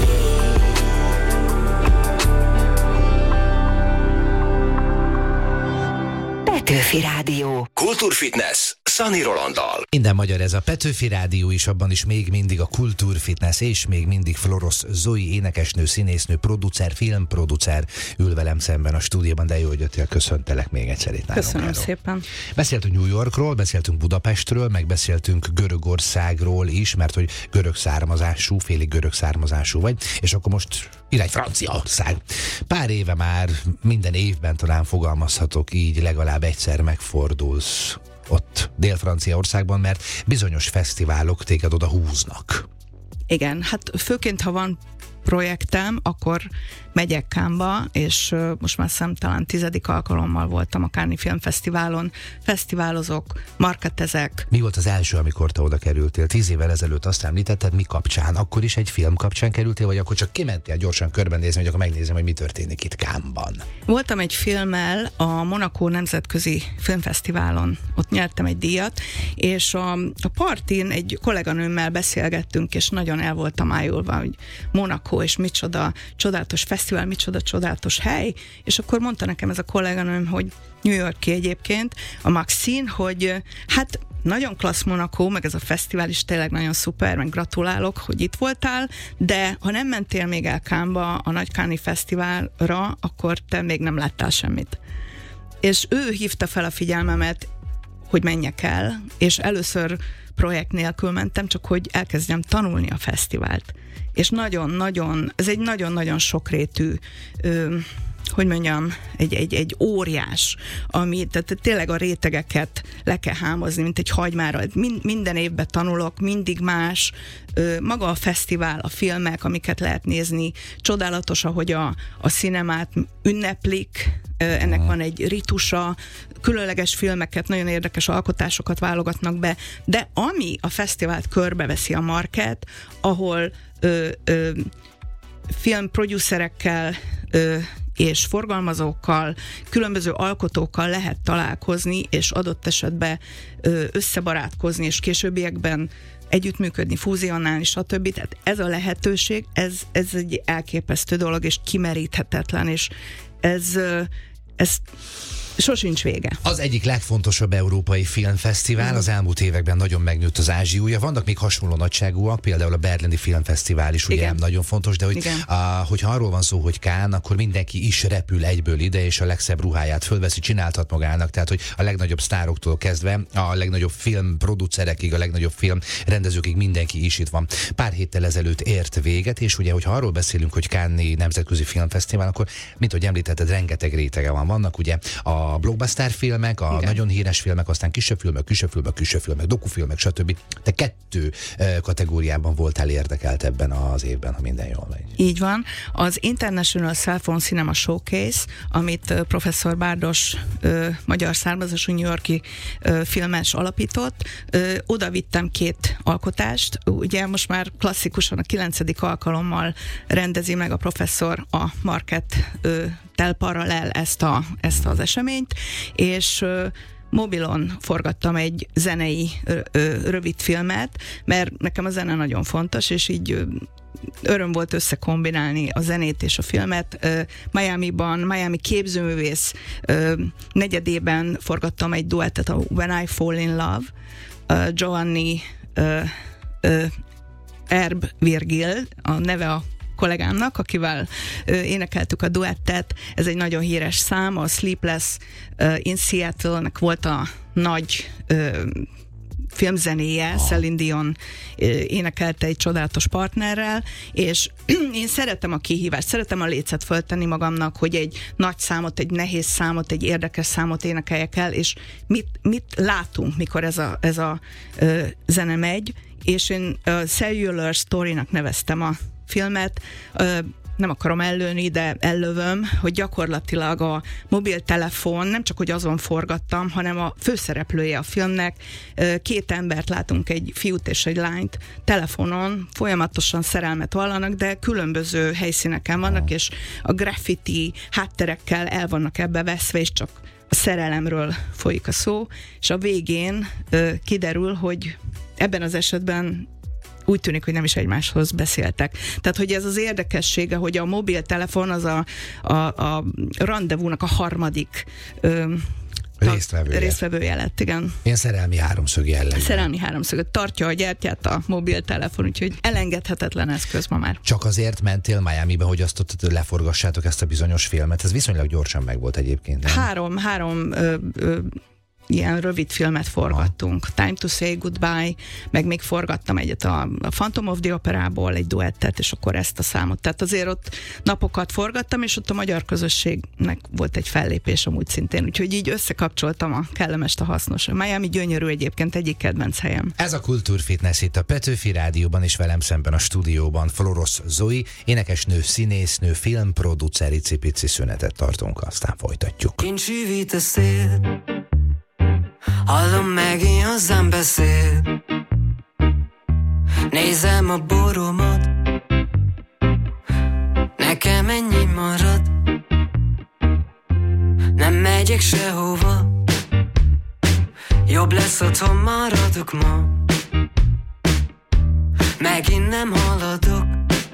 Petőfi Rádió. Kultúrfitness Szani Rolanddal. Minden magyar, ez a Petőfi Rádió is, abban is még mindig a Kultúrfitness, és még mindig Florosz Zoe, énekesnő, színésznő, producer, filmproducer ül velem szemben a stúdióban, de jó, hogy jöttél, köszöntelek még egyszer itt nálunk. Köszönöm erről. szépen. Beszéltünk New Yorkról, beszéltünk Budapestről, meg beszéltünk Görögországról is, mert hogy görög származású, félig görög származású vagy, és akkor most irány Franciaország. Pár éve már, minden évben talán fogalmazhatok így, legalább egyszer megfordulsz ott Dél-Franciaországban, mert bizonyos fesztiválok téged oda húznak. Igen, hát főként, ha van projektem, akkor megyek Cannesba, és uh, most már számtalan tizedik alkalommal voltam a Cannes-i Filmfesztiválon, fesztiválozok, marketezek. Mi volt az első, amikor te oda kerültél? Tíz évvel ezelőtt azt említetted, mi kapcsán? Akkor is egy film kapcsán kerültél, vagy akkor csak kimentél gyorsan körbenézni, hogy akkor megnézem, hogy mi történik itt Cannesban? Voltam egy filmmel a Monaco Nemzetközi Filmfesztiválon, ott nyertem egy díjat, és a, a partin egy kolléganőmmel beszélgettünk, és nagyon el voltam ájulva, hogy Monaco, és micsoda csodálatos fesztivál, micsoda csodálatos hely, és akkor mondta nekem ez a kolléganőm, hogy New York-i egyébként, a Maxine, hogy hát nagyon klassz Monaco, meg ez a fesztivál is tényleg nagyon szuper, meg gratulálok, hogy itt voltál, de ha nem mentél még el Cannesba, a nagy Cannes-i fesztiválra, akkor te még nem láttál semmit. És ő hívta fel a figyelmemet, hogy menjek el, és először projekt nélkül mentem, csak hogy elkezdjem tanulni a fesztivált. És nagyon-nagyon, ez egy nagyon-nagyon sokrétű, ö, hogy mondjam, egy, egy, egy óriás, ami, tehát tényleg a rétegeket le kell hámozni, mint egy hagymára. Mind, minden évben tanulok, mindig más. Ö, maga a fesztivál, a filmek, amiket lehet nézni, csodálatos, ahogy a, a cinemát ünneplik, ö, ennek van egy ritusa, különleges filmeket, nagyon érdekes alkotásokat válogatnak be, de ami a fesztivált körbeveszi a market, ahol ö, ö, filmproducerekkel ö, és forgalmazókkal, különböző alkotókkal lehet találkozni, és adott esetben ö, összebarátkozni, és későbbiekben együttműködni, fúzionálni, stb. Tehát ez a lehetőség, ez, ez egy elképesztő dolog, és kimeríthetetlen, és ez, ö, ez sosincs vége. Az egyik legfontosabb európai filmfesztivál, mm. az elmúlt években nagyon megnőtt az ázsiúja. Vannak még hasonló nagyságúak, például a Berlini Filmfesztivál is ugye igen. nagyon fontos, de hogy, a, hogyha arról van szó, hogy Cannes, akkor mindenki is repül egyből ide, és a legszebb ruháját fölveszi, csináltat magának, tehát hogy a legnagyobb sztároktól kezdve, a legnagyobb filmproducerekig, a legnagyobb filmrendezőkig mindenki is itt van. Pár héttel ezelőtt ért véget, és ugye, hogyha arról beszélünk, hogy Cannes-i Nemzetközi Filmfesztivál, akkor, mint hogy említetted, rengeteg rétege van. Vannak ugye a a blockbuster filmek, a igen. nagyon híres filmek, aztán kisebb filmek, kisebb filmek, kisebb filmek, dokufilmek, stb. Te kettő kategóriában voltál érdekelt ebben az évben, ha minden jól megy. Így van. Az International Cell Phone Cinema Showcase, amit professzor Bárdos magyar származású New York-i filmes alapított, oda vittem két alkotást. Ugye most már klasszikusan a kilencedik alkalommal rendezi meg a professzor a Market tel paralel ezt, a, ezt az eseményt, és ö, mobilon forgattam egy zenei ö, ö, rövid filmet, mert nekem a zene nagyon fontos, és így ö, öröm volt összekombinálni a zenét és a filmet. Ö, Miami-ban, Miami képzőművész ö, negyedében forgattam egy duettet, a When I Fall in Love, ö, Giovanni ö, ö, Erb Virgil, a neve a kollégámnak, akivel ö, énekeltük a duettet. Ez egy nagyon híres szám, a Sleepless uh, in Seattle-nek volt a nagy ö, filmzenéje, oh. Celine Dion ö, énekelte egy csodálatos partnerrel, és én szeretem a kihívást, szeretem a lécet föltenni magamnak, hogy egy nagy számot, egy nehéz számot, egy érdekes számot énekeljek el, és mit, mit látunk, mikor ez a, ez a ö, zene megy, és én uh, Cellular Story-nak neveztem a filmet, ö, nem akarom ellőni, de ellövöm, hogy gyakorlatilag a mobiltelefon, nem csak hogy azon forgattam, hanem a főszereplője a filmnek, ö, két embert látunk, egy fiút és egy lányt telefonon, folyamatosan szerelmet vallanak, de különböző helyszíneken vannak, és a graffiti hátterekkel el vannak ebbe veszve, és csak a szerelemről folyik a szó, és a végén ö, kiderül, hogy ebben az esetben úgy tűnik, hogy nem is egymáshoz beszéltek. Tehát, hogy ez az érdekessége, hogy a mobiltelefon az a, a, a randevúnak a harmadik ö, résztvevője. résztvevője lett, igen. Ilyen szerelmi háromszög jellegű. Szerelmi háromszög. Tartja a gyertyát a mobiltelefon, úgyhogy elengedhetetlen eszköz ma már. Csak azért mentél Miamibe, hogy azt ott leforgassátok ezt a bizonyos filmet. Ez viszonylag gyorsan megvolt egyébként. Nem? Három, három ö, ö, ilyen rövid filmet forgattunk. Time to Say Goodbye, meg még forgattam egyet a, a Phantom of the Opera-ból, egy duettet, és akkor ezt a számot. Tehát azért ott napokat forgattam, és ott a magyar közösségnek volt egy fellépés amúgy szintén, úgyhogy így összekapcsoltam a kellemest a hasznos. Miami gyönyörű egyébként, egyik kedvenc helyem. Ez a Kultúrfitness itt a Petőfi Rádióban, és velem szemben a stúdióban Florosz Zoe, énekesnő, színésznő, filmproducer, icipici szünetet tartunk, aztán folytatjuk. Kint sűvít a szél, hallom megint hozzám beszél, nézem a boromat, nekem ennyi marad, nem megyek sehova, jobb lesz otthon maradok ma, megint nem haladok,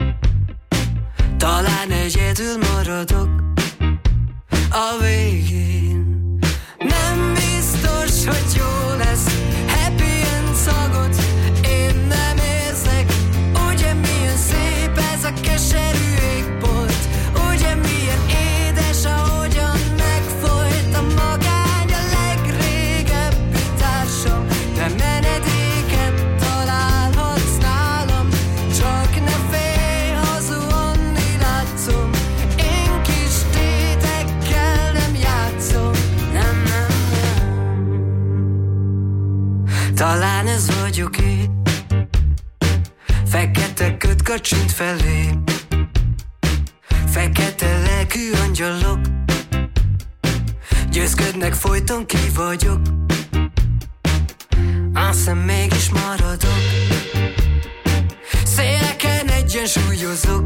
talán egyedül maradok a végén. Nem biztos, hogy jó lesz, happy end szagot én nem érzek. Ugye milyen szép ez a keserű égbolt, ugye milyen édes, ahogyan megfolyt a magány, a legrégebbi társam. De menedéket találhatsz nálam, csak ne félj, hazuhanni látszom. Én kis tétekkel nem játszom, nem, nem, nem. Talán ez vagyok én, fekete köt kacsint felé, fekete lelkű angyalok, győzködnek folyton ki vagyok, aztán mégis maradok, széleken egyensúlyozok.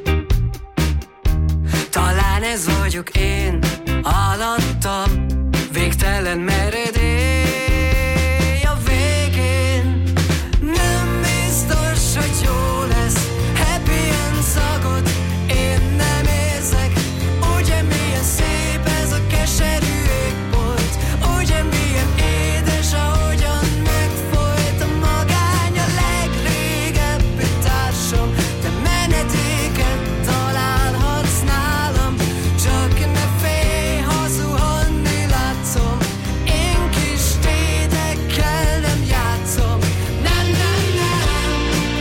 Talán ez vagyok én, alattam, végtelen meredély a végén. Nem biztos, hogy jó lesz, happy end szagot én nem érzek. Ugye milyen szép ez a keserű égbolt, ugye milyen édes, ahogyan megfolyt a magány, a legrégebbi társam. De menedéket találhatsz nálam, csak ne félj, hazuhanni látszom. Én kis tétekkel nem játszom, nem, nem, nem.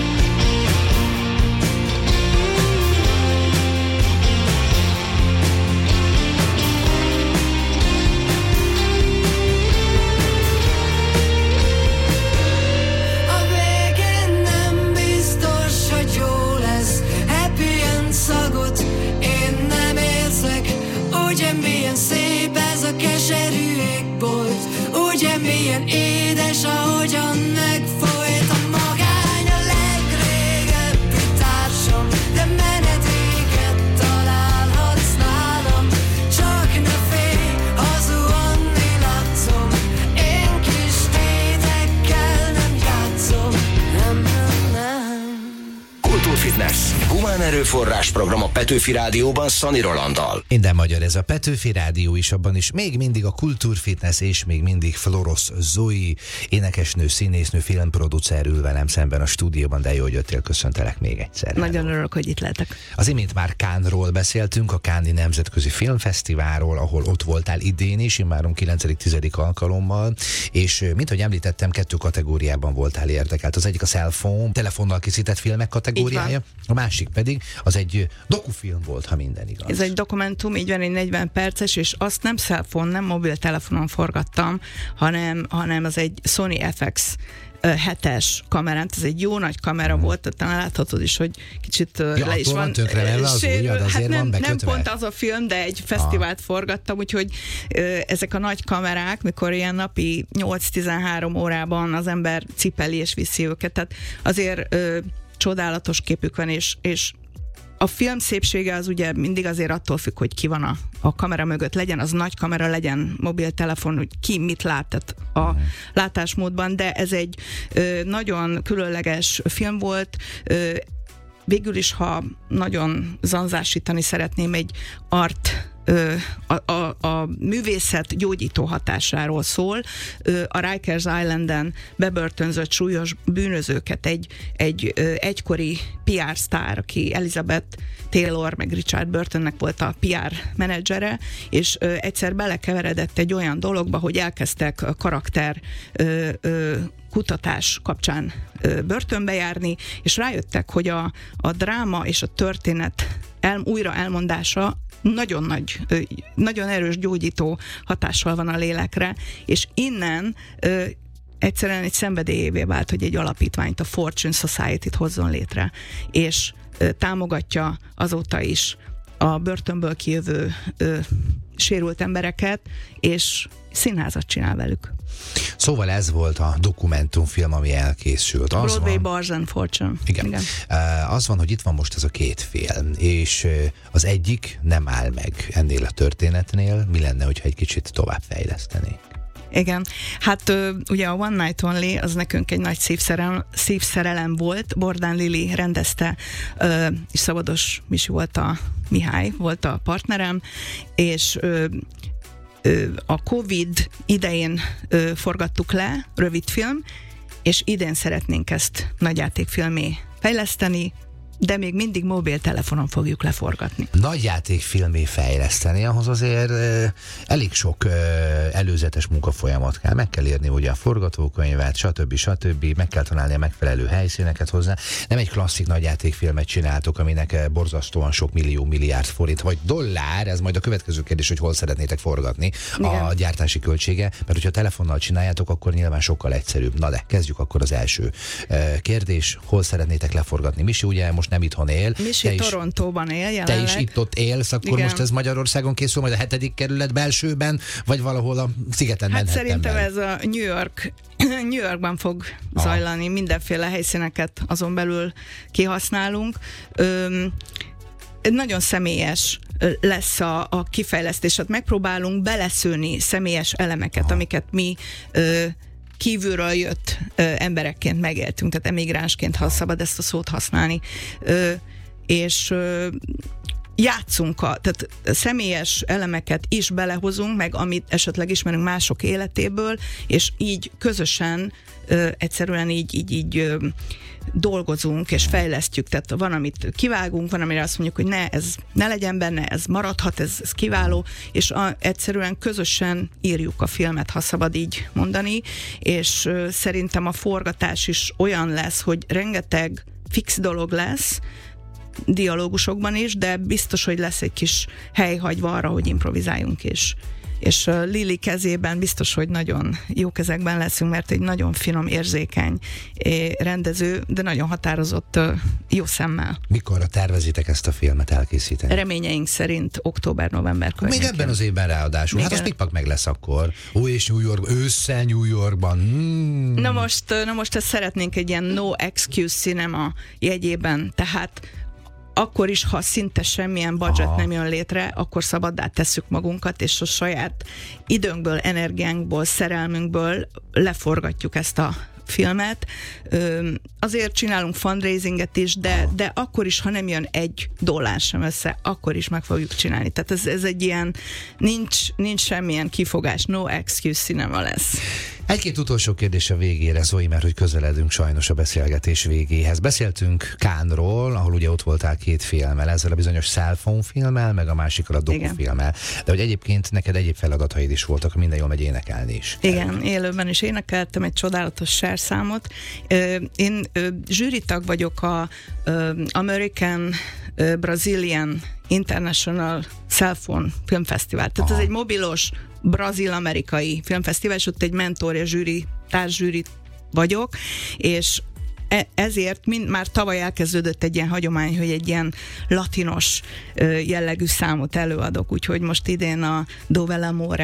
A végén nem biztos, hogy jó lesz, happy end szagot én nem érzek. Ugye milyen szép ez a keserű égbolt, ugye milyen édes, ahogyan megfolyt a magány, a legrégebbi társam. De menedéket találhatsz nálam, csak ne félj, hazuhanni látszom. Én kis tétekkel nem játszom, nem, nem, nem. Kultúrfitness. Humán erőforrás program a Petőfi Rádióban Szani Rolanddal. Minden magyar ez a Petőfi Rádió is, abban is még mindig a Kultúrfitness, és még mindig Florosz Zoe, énekesnő, színésznő, filmproducer ül velem szemben a stúdióban, de jó, hogy jöttél, köszöntelek még egyszer. Nagyon örülök, hogy itt lehetek. Az imént már Cannesról beszéltünk, a Cannes-i Nemzetközi Filmfesztiválról, ahol ott voltál idén is, immáron kilencedik-tizedik alkalommal, és mint hogy említettem, kettő kategóriában voltál érdekelt. Az egyik a cell phone, telefonnal készített filmek kategóriája, a másik pedig az egy dokufilm volt, ha minden igaz. Ez egy dokumentum, így van, egy negyven perces, és azt nem cellphone, nem mobiltelefonon forgattam, hanem, hanem az egy Sony ef iksz hetes kamerán, ez egy jó nagy kamera hmm. volt, talán láthatod is, hogy kicsit ja, le is van, van tönkrevenve az ujjad, azért hát nem, van bekötve. nem pont az a film, de egy fesztivált ah. forgattam, úgyhogy ö, ezek a nagy kamerák, mikor ilyen napi nyolc-tizenhárom órában az ember cipeli és viszi őket, tehát azért ö, csodálatos képük van, és, és a film szépsége az ugye mindig azért attól függ, hogy ki van a, a kamera mögött, legyen az nagy kamera, legyen mobiltelefon, hogy ki mit lát, tehát a mm. látásmódban, de ez egy ö, nagyon különleges film volt. Ö, végül is, ha nagyon zanzásítani szeretném, egy art a, a, a művészet gyógyító hatásáról szól. A Rikers Islanden bebörtönzött súlyos bűnözőket egy, egy egykori pé er sztár, aki Elizabeth Taylor, meg Richard Burtonnek volt a pé er menedzsere, és ö, egyszer belekeveredett egy olyan dologba, hogy elkezdtek a karakter ö, ö, kutatás kapcsán ö, börtönbe járni, és rájöttek, hogy a, a dráma és a történet el, újra elmondása nagyon nagy, ö, nagyon erős gyógyító hatással van a lélekre, és innen ö, egyszerűen egy szenvedélyévé vált, hogy egy alapítványt, a Fortune Society-t hozzon létre, és ö, támogatja azóta is a börtönből kijövő ö, sérült embereket, és színházat csinál velük. Szóval ez volt a dokumentumfilm, ami elkészült. Az Broadway van, Bars and Fortune. Igen. Igen. Uh, az van, hogy itt van most ez a két film, és uh, az egyik nem áll meg ennél a történetnél. Mi lenne, hogyha egy kicsit tovább fejlesztenék? Igen, hát ö, ugye a One Night Only az nekünk egy nagy szívszerelem, szívszerelem volt. Bordán Lili rendezte, ö, és Szabados Misi volt a Mihály, volt a partnerem, és ö, ö, a Covid idején ö, forgattuk le, rövidfilm, és idén szeretnénk ezt nagyjátékfilmé fejleszteni, de még mindig mobiltelefonon fogjuk leforgatni. Nagyjátékfilmé fejleszteni, ahhoz azért uh, elég sok uh, előzetes munkafolyamat kell. Meg kell írni ugye a forgatókönyvet, stb. stb. Meg kell találni a megfelelő helyszíneket hozzá. Nem egy klasszik nagyjátékfilmet csináltok, aminek uh, borzasztóan sok millió, milliárd forint, vagy dollár, ez majd a következő kérdés, hogy hol szeretnétek forgatni. Igen. A gyártási költsége, mert hogyha telefonnal csináljátok, akkor nyilván sokkal egyszerűbb. Na de, kezdjük akkor az első uh, kérdés. Hol szeretnétek leforgatni? Misi ugye most nem itthon él. Misi Torontóban él jelenleg. Te is itt ott élsz, akkor igen. Most ez Magyarországon készül, majd a hetedik kerület belsőben, vagy valahol a szigeten hát Manhattanben? Szerintem ez a New York, New Yorkban fog Aha. zajlani, mindenféle helyszíneket azon belül kihasználunk. Öm, nagyon személyes lesz a, a kifejlesztés, hát megpróbálunk beleszőni személyes elemeket, Aha. amiket mi ö, kívülről jött ö, emberekként megéltünk, tehát emigránsként, ha szabad ezt a szót használni, ö, és ö, játszunk, a, tehát személyes elemeket is belehozunk, meg amit esetleg ismerünk mások életéből, és így közösen ö, egyszerűen így, így, így ö, dolgozunk és fejlesztjük, tehát van, amit kivágunk, van, amire azt mondjuk, hogy ne, ez ne legyen benne, ez maradhat, ez, ez kiváló, és a, egyszerűen közösen írjuk a filmet, ha szabad így mondani, és ö, szerintem a forgatás is olyan lesz, hogy rengeteg fix dolog lesz, dialógusokban is, de biztos, hogy lesz egy kis hely hagyva arra, hogy improvizáljunk is. És uh, Lili kezében biztos, hogy nagyon jó kezekben leszünk, mert egy nagyon finom, érzékeny rendező, de nagyon határozott uh, jó szemmel. Mikorra tervezitek ezt a filmet elkészíteni? Reményeink szerint október-november környékén. Még ebben az évben ráadásul. Még hát az pikpak meg lesz akkor. Ó, és New York, ősszel New Yorkban. Hmm. Na most, na most ezt szeretnénk egy ilyen no excuse cinema jegyében, tehát akkor is, ha szinte semmilyen budget Aha. nem jön létre, akkor szabaddá tesszük magunkat, és a saját időnkből, energiánkból, szerelmünkből leforgatjuk ezt a filmet. Ö, azért csinálunk fundraisinget is, de, de akkor is, ha nem jön egy dollár sem össze, akkor is meg fogjuk csinálni. Tehát ez, ez egy ilyen, nincs, nincs semmilyen kifogás, no excuse cinema lesz. Egy-két utolsó kérdés a végére, Zoe, mert hogy közeledünk sajnos a beszélgetés végéhez. Beszéltünk Cannesról, ahol ugye ott voltál két filmmel, ezzel a bizonyos cellphone filmmel, meg a másikkal a dokufilmmel. De hogy egyébként neked egyéb feladataid is voltak, minden jól megy énekelni is. Igen, élőben is énekeltem egy csodálatos serszámot. Én zsűritag vagyok a American Brazilian International Cellphone Filmfesztivál. Tehát Aha. ez egy mobilos brazil-amerikai filmfesztivál, és ott egy mentor, zsűri, társzsűri vagyok, és e- ezért mind, már tavaly elkezdődött egy ilyen hagyomány, hogy egy ilyen latinos ö, jellegű számot előadok, úgyhogy most idén a Dove l'amore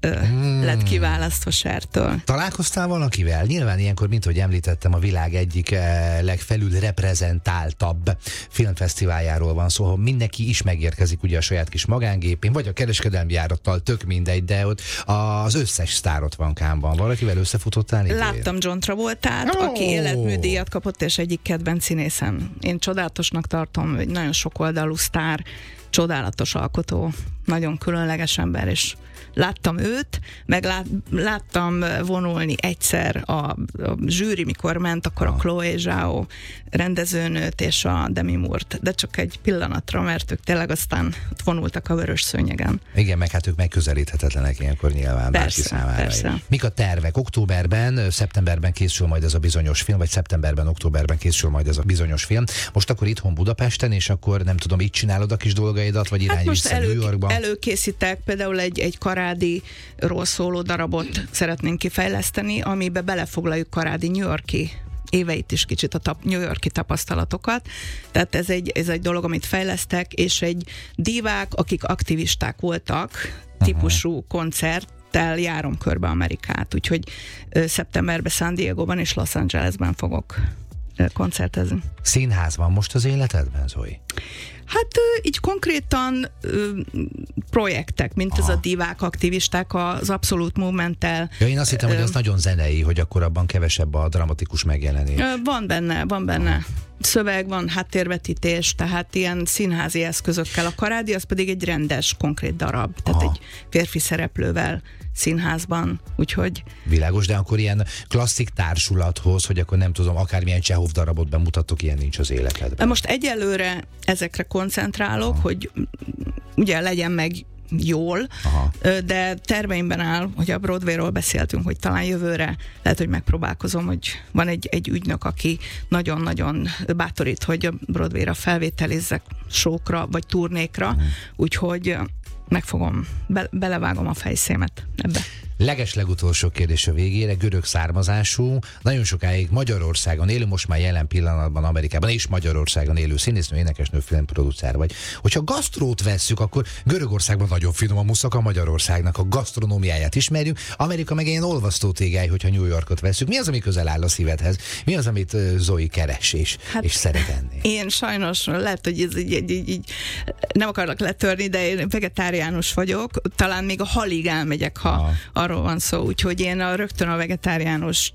mm. lett kiválasztva Chertől. Találkoztál valakivel? Nyilván ilyenkor, mint hogy említettem, a világ egyik legfelül reprezentáltabb filmfesztiváljáról van szó, szóval mindenki is megérkezik ugye a saját kis magángépén, vagy a kereskedelmi járattal, tök mindegy, de ott az összes sztár ott van Cannes-ban. Valakivel összefutottál? Idén? Láttam John Travoltát, oh. aki életműdíjat kapott, és egyik kedvenc színészem. Én csodálatosnak tartom, hogy nagyon sokoldalú sztár, csodálatos alkotó, nagyon különleges ember, és láttam őt, meg lát, láttam vonulni egyszer a, a zsűri, mikor ment, akkor a Chloe Zhao rendezőnőt és a Demi Moore-t, de csak egy pillanatra, mert ők tényleg aztán vonultak a vörös szőnyegen. Igen, meg hát ők megközelíthetetlenek ilyenkor nyilván bárki számára. Persze. Mik a tervek? Októberben, szeptemberben készül majd ez a bizonyos film, vagy szeptemberben, októberben készül majd ez a bizonyos film. Most akkor itthon Budapesten, és akkor nem tudom, így csinálod a kis dolgaidat, vagy irány hát vissza elő, New Yorkba? Előkészítek például egy, egy Karádiról szóló darabot szeretnénk kifejleszteni, amibe belefoglaljuk Karádi New York-i éveit is, kicsit a tap, New York-i tapasztalatokat. Tehát ez egy, ez egy dolog, amit fejlesztek, és egy divák, akik aktivisták voltak, típusú uh-huh. koncerttel járom körbe Amerikát, úgyhogy ö, szeptemberben San Diegoban és Los Angelesben fogok ö, koncertezni. Színház van most az életedben, Zoe? Hát így konkrétan ö, projektek, mint Aha. ez a divák, aktivisták az Abszolút Movementtel. Ja, én azt hittem, ö, hogy az nagyon zenei, hogy akkor abban kevesebb a dramatikus megjelenés. Ö, van benne, van benne. Aha. Szöveg, van háttérvetítés, tehát ilyen színházi eszközökkel. A Karádi az pedig egy rendes, konkrét darab, tehát Aha. egy férfi szereplővel színházban, úgyhogy... Világos, de akkor ilyen klasszik társulathoz, hogy akkor nem tudom, akármilyen Csehov darabot bemutatok, ilyen nincs az életedben. Most egyelőre ezekre koncentrálok, Aha. hogy ugye legyen meg jól, Aha. de terveimben áll, hogy a Broadwayról beszéltünk, hogy talán jövőre lehet, hogy megpróbálkozom, hogy van egy, egy ügynök, aki nagyon-nagyon bátorít, hogy a Broadwayra felvételizzek showkra, vagy turnékra, uh-huh. úgyhogy megfogom, be, belevágom a fejszémet ebbe. Leges legutolsó kérdés a végére, görög származású, nagyon sokáig Magyarországon élő, most már jelen pillanatban Amerikában és Magyarországon élő színésznő, énekesnő, filmproducer vagy. Hogyha gasztrót vesszük, akkor Görögországban nagyon finom a muszaka, Magyarországnak a gasztronómiáját ismerjük, Amerika meg ilyen olvasztó tégály, hogyha New Yorkot vesszük. Mi az, ami közel áll a szívedhez? Mi az, amit Zoe keres és, hát és szeret enni? Én sajnos, lehet, hogy ez így, így, így, így nem akarlak letörni, de én vegetáriánus vagyok, talán még a halig elmegyek, ha ah. arról van szó, úgyhogy én a, rögtön a vegetáriánus,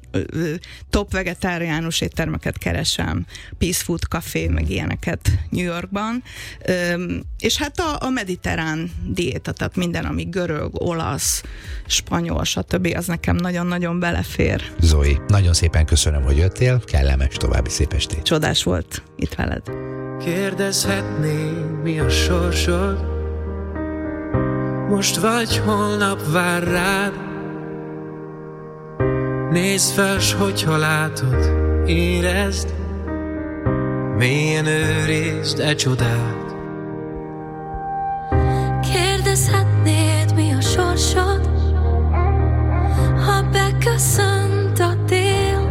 top vegetáriánus éttermeket keresem, Peace Food Café, meg ilyeneket New Yorkban, és hát a, a mediterrán diéta, tehát minden, ami görög, olasz, spanyol, stb. Az nekem nagyon-nagyon belefér. Zoe, nagyon szépen köszönöm, hogy jöttél, kellemes további szép estét. Csodás volt itt veled. Kérdezhetném, mi a sorsod, most vagy holnap vár rád. Nézd fel, s hogyha látod, érezd, mélyen őrizd e csodát. Kérdezhetnéd, mi a sorsod, ha beköszönt a tél.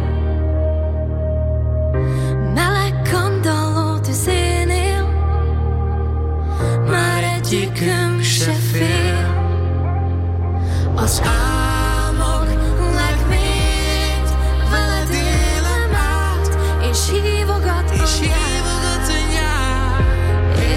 Meleg kandalló tüzénél már egyikünk se fél. Az álmok legmélyt veled élem át, és hívogat a nyár,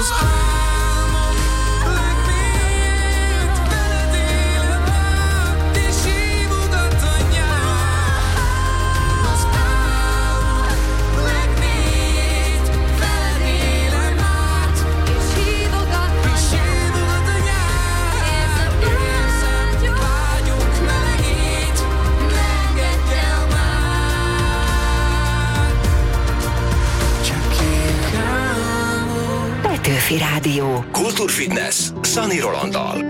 az álmom legmélyét, veled élem át, és hívogat a nyár. Az álmom legmélyét, veled élem át, és hívogat a nyár. Érzem vágyunk melegét, ne engedj el már. Csak én álmom. Petőfi Rádió. Kultúrfitness Szani Rolanddal.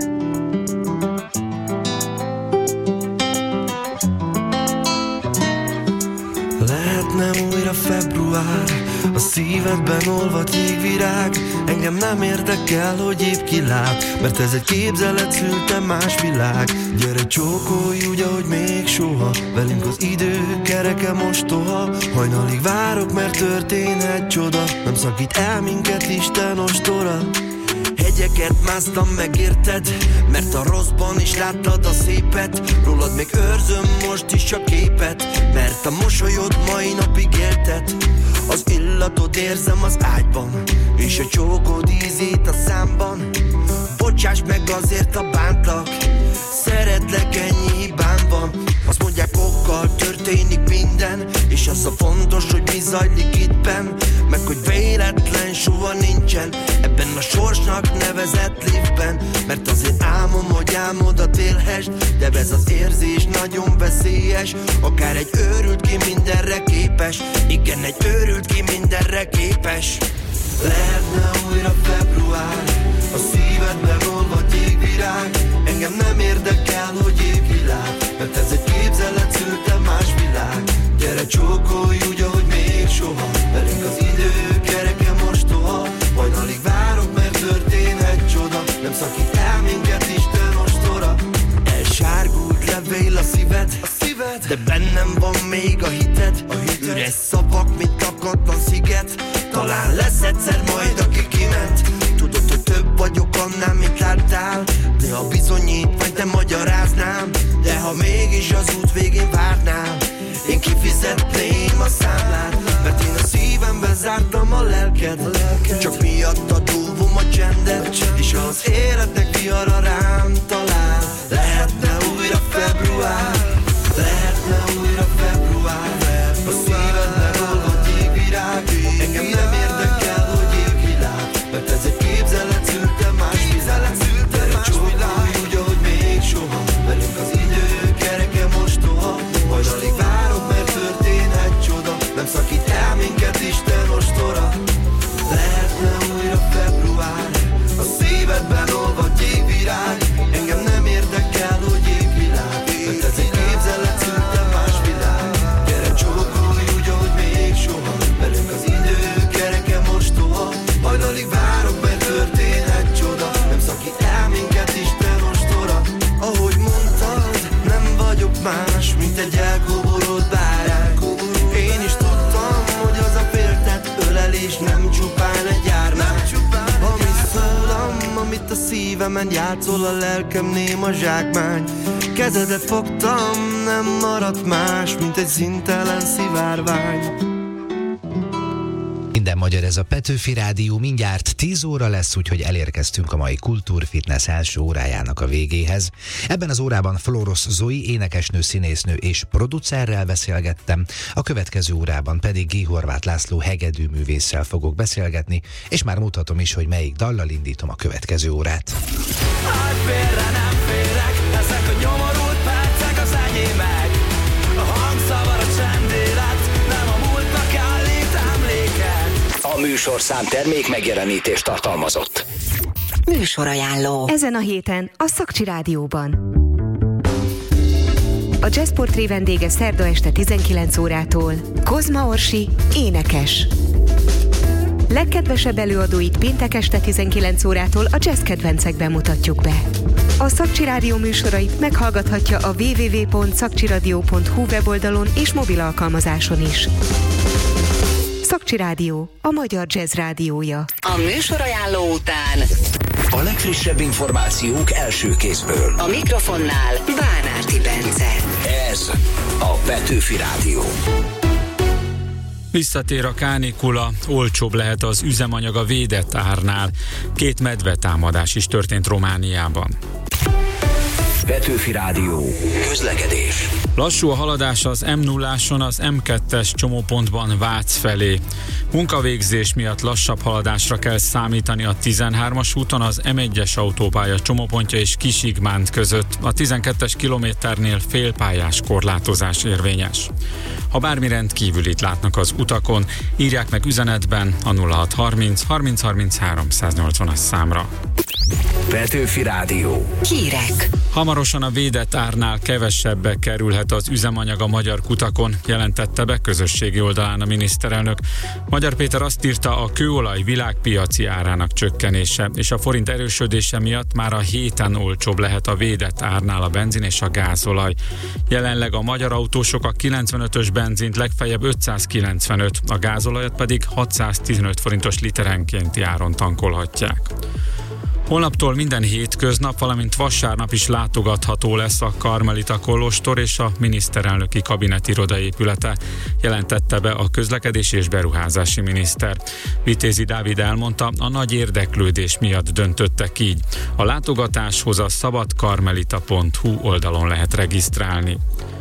Lehetne újra február, a szívedben olvad jégvirág. Engem nem érdekel, hogy épp kilát, mert ez egy képzelet, szülte más világ. Gyere csókolj úgy, ahogy még soha, velünk az idő kereke mostoha. Hajnalig várok, mert történhet csoda, nem szakít el minket Isten ostora. Hegyeket másztam, megérted, mert a rosszban is láttad a szépet. Rólad még őrzöm most is a képet, mert a mosolyod mai napig éltet. Az illatod érzem az ágyban, és a csókod ízét a számban. Bocsáss meg azért, ha bántlak, szeretlek, ennyi hibám van. Azt mondják, okkal történik minden, és az a fontos, hogy mi zajlik itt benn, meg hogy véletlen soha nincsen ebben a sorsnak nevezett liftben. Mert azért álmom, hogy álmodat élhess, de ez az érzés nagyon veszélyes. Akár egy őrült ki mindenre képes, igen, egy őrült ki mindenre képes. Lehetne újra február, a szívedben olvad jégvirág. Engem nem érdekel, hogy évvilág, mert ez egy képzelet, szülte más világ. Gyere csókolj úgy, ahogy még soha, velünk az idő kereke mostoha. Hajnalig várok, mert történhet csoda, nem szakít el minket Isten ostora. Elsárgult levél a szíved, a szíved, de bennem van még a hited, a hited. Üres szavak, mint takatlan sziget, talán lesz egyszer majd, aki kiment. Tudod, hogy több vagyok annál, mint láttál, de ha bizonyítványt nem magyaráznám. De ha mégis az út végén várnál, én kifizetném a számlát. Mert én a szívemben zártam a lelked, a lelked. Csak miattad óvom a csendet, és az életnek vihara rám talál. Lehetne újra február, lehetne újra február, a szívedben olvad jégvirág. Engem nem érdekel, hogy évvilág, mert ez egy képzelet, szülte más világ. Gyere csókolj úgy, ahogy még soha, velünk az idő kereke mostoha. Hajnalig várok, mert történhet csoda, nem szakít el minket Isten ostora. Lehetne újra február, a szívedben olvad jégvirág. Engem nem érdekel, hogy évvilág, mert ez egy képzelet, szülte más világ. Gyere csókolj úgy, ahogy még soha, velünk az idő kereke mostoha. Hajnalig várok, mert történhet csoda, nem szakít el minket Isten ostora. Ahogy mondtad, nem vagyok más, mint egy elkoborolt bárány. Én is tudtam, hogy az a féltett ölelés nem csupán egy jármány. Ami szólam, amit a szívemen játszol, a lelkem néma zsákmány. Kezedet fogtam, nem maradt más, mint egy színtelen szivárvány. Minden magyar, ez a Petőfi Rádió, mindjárt tíz óra lesz, úgyhogy elérkeztünk a mai Kultúrfitness első órájának a végéhez. Ebben az órában Flórosz Zoe, énekesnő, színésznő és producerrel beszélgettem, a következő órában pedig G. Horváth László hegedűművésszel fogok beszélgetni, és már mutatom is, hogy melyik dallal indítom a következő órát. Állj félre, nem félek, ezek a nyomorult percek az enyémek. A hangzavar, a csendélet, nem a múltnak állít emléket. A műsorszám termék megjelenítést tartalmazott. Műsorajánló. Ezen a héten a Szakcsi Rádióban. A Jazzportré vendége szerda este tizenkilenc órától Kozma Orsi, énekes. Legkedvesebb előadóit péntek este tizenkilenc órától a jazz kedvencekben mutatjuk be. A Szakcsi Rádió műsorait meghallgathatja a double-u double-u double-u pont szakcsiradio pont hu weboldalon és mobil alkalmazáson is. Szakcsi Rádió, a magyar jazz rádiója. A műsorajánló után a legfrissebb információk első kézből. A mikrofonnál Bánárti Bence. Ez a Petőfi Rádió. Visszatér a kánikula, olcsóbb lehet az üzemanyag a védett árnál. Két medvetámadás is történt Romániában. Petőfi Rádió. Közlekedés. Lassú a haladás az em nulláson az em kettes csomópontban Vác felé. Munkavégzés miatt lassabb haladásra kell számítani a tizenhármas úton az em egyes autópálya csomópontja és Kisigmánd között. A tizenkettes kilométernél félpályás korlátozás érvényes. Ha bármi rendkívülit látnak az utakon, írják meg üzenetben a nulla hat harminc harminc harminchárom száznyolcvanas számra. Petőfi Rádió. Hírek. Hamarosan a védett árnál kevesebbe kerülhet az üzemanyag a magyar kutakon, jelentette be közösségi oldalán a miniszterelnök. Magyar Péter azt írta, a kőolaj világpiaci árának csökkenése és a forint erősödése miatt már a héten olcsóbb lehet a védett árnál a benzin és a gázolaj. Jelenleg a magyar autósok a kilencvenötös benzint legfeljebb ötszázkilencvenöt, a gázolajat pedig hatszáztizenöt forintos literenkénti áron tankolhatják. Holnaptól minden hétköznap, valamint vasárnap is látogatható lesz a Karmelita kolostor és a miniszterelnöki kabinet irodaépülete, jelentette be a közlekedési és beruházási miniszter. Vitézi Dávid elmondta, a nagy érdeklődés miatt döntöttek így. A látogatáshoz a szabadkarmelita pont hu oldalon lehet regisztrálni.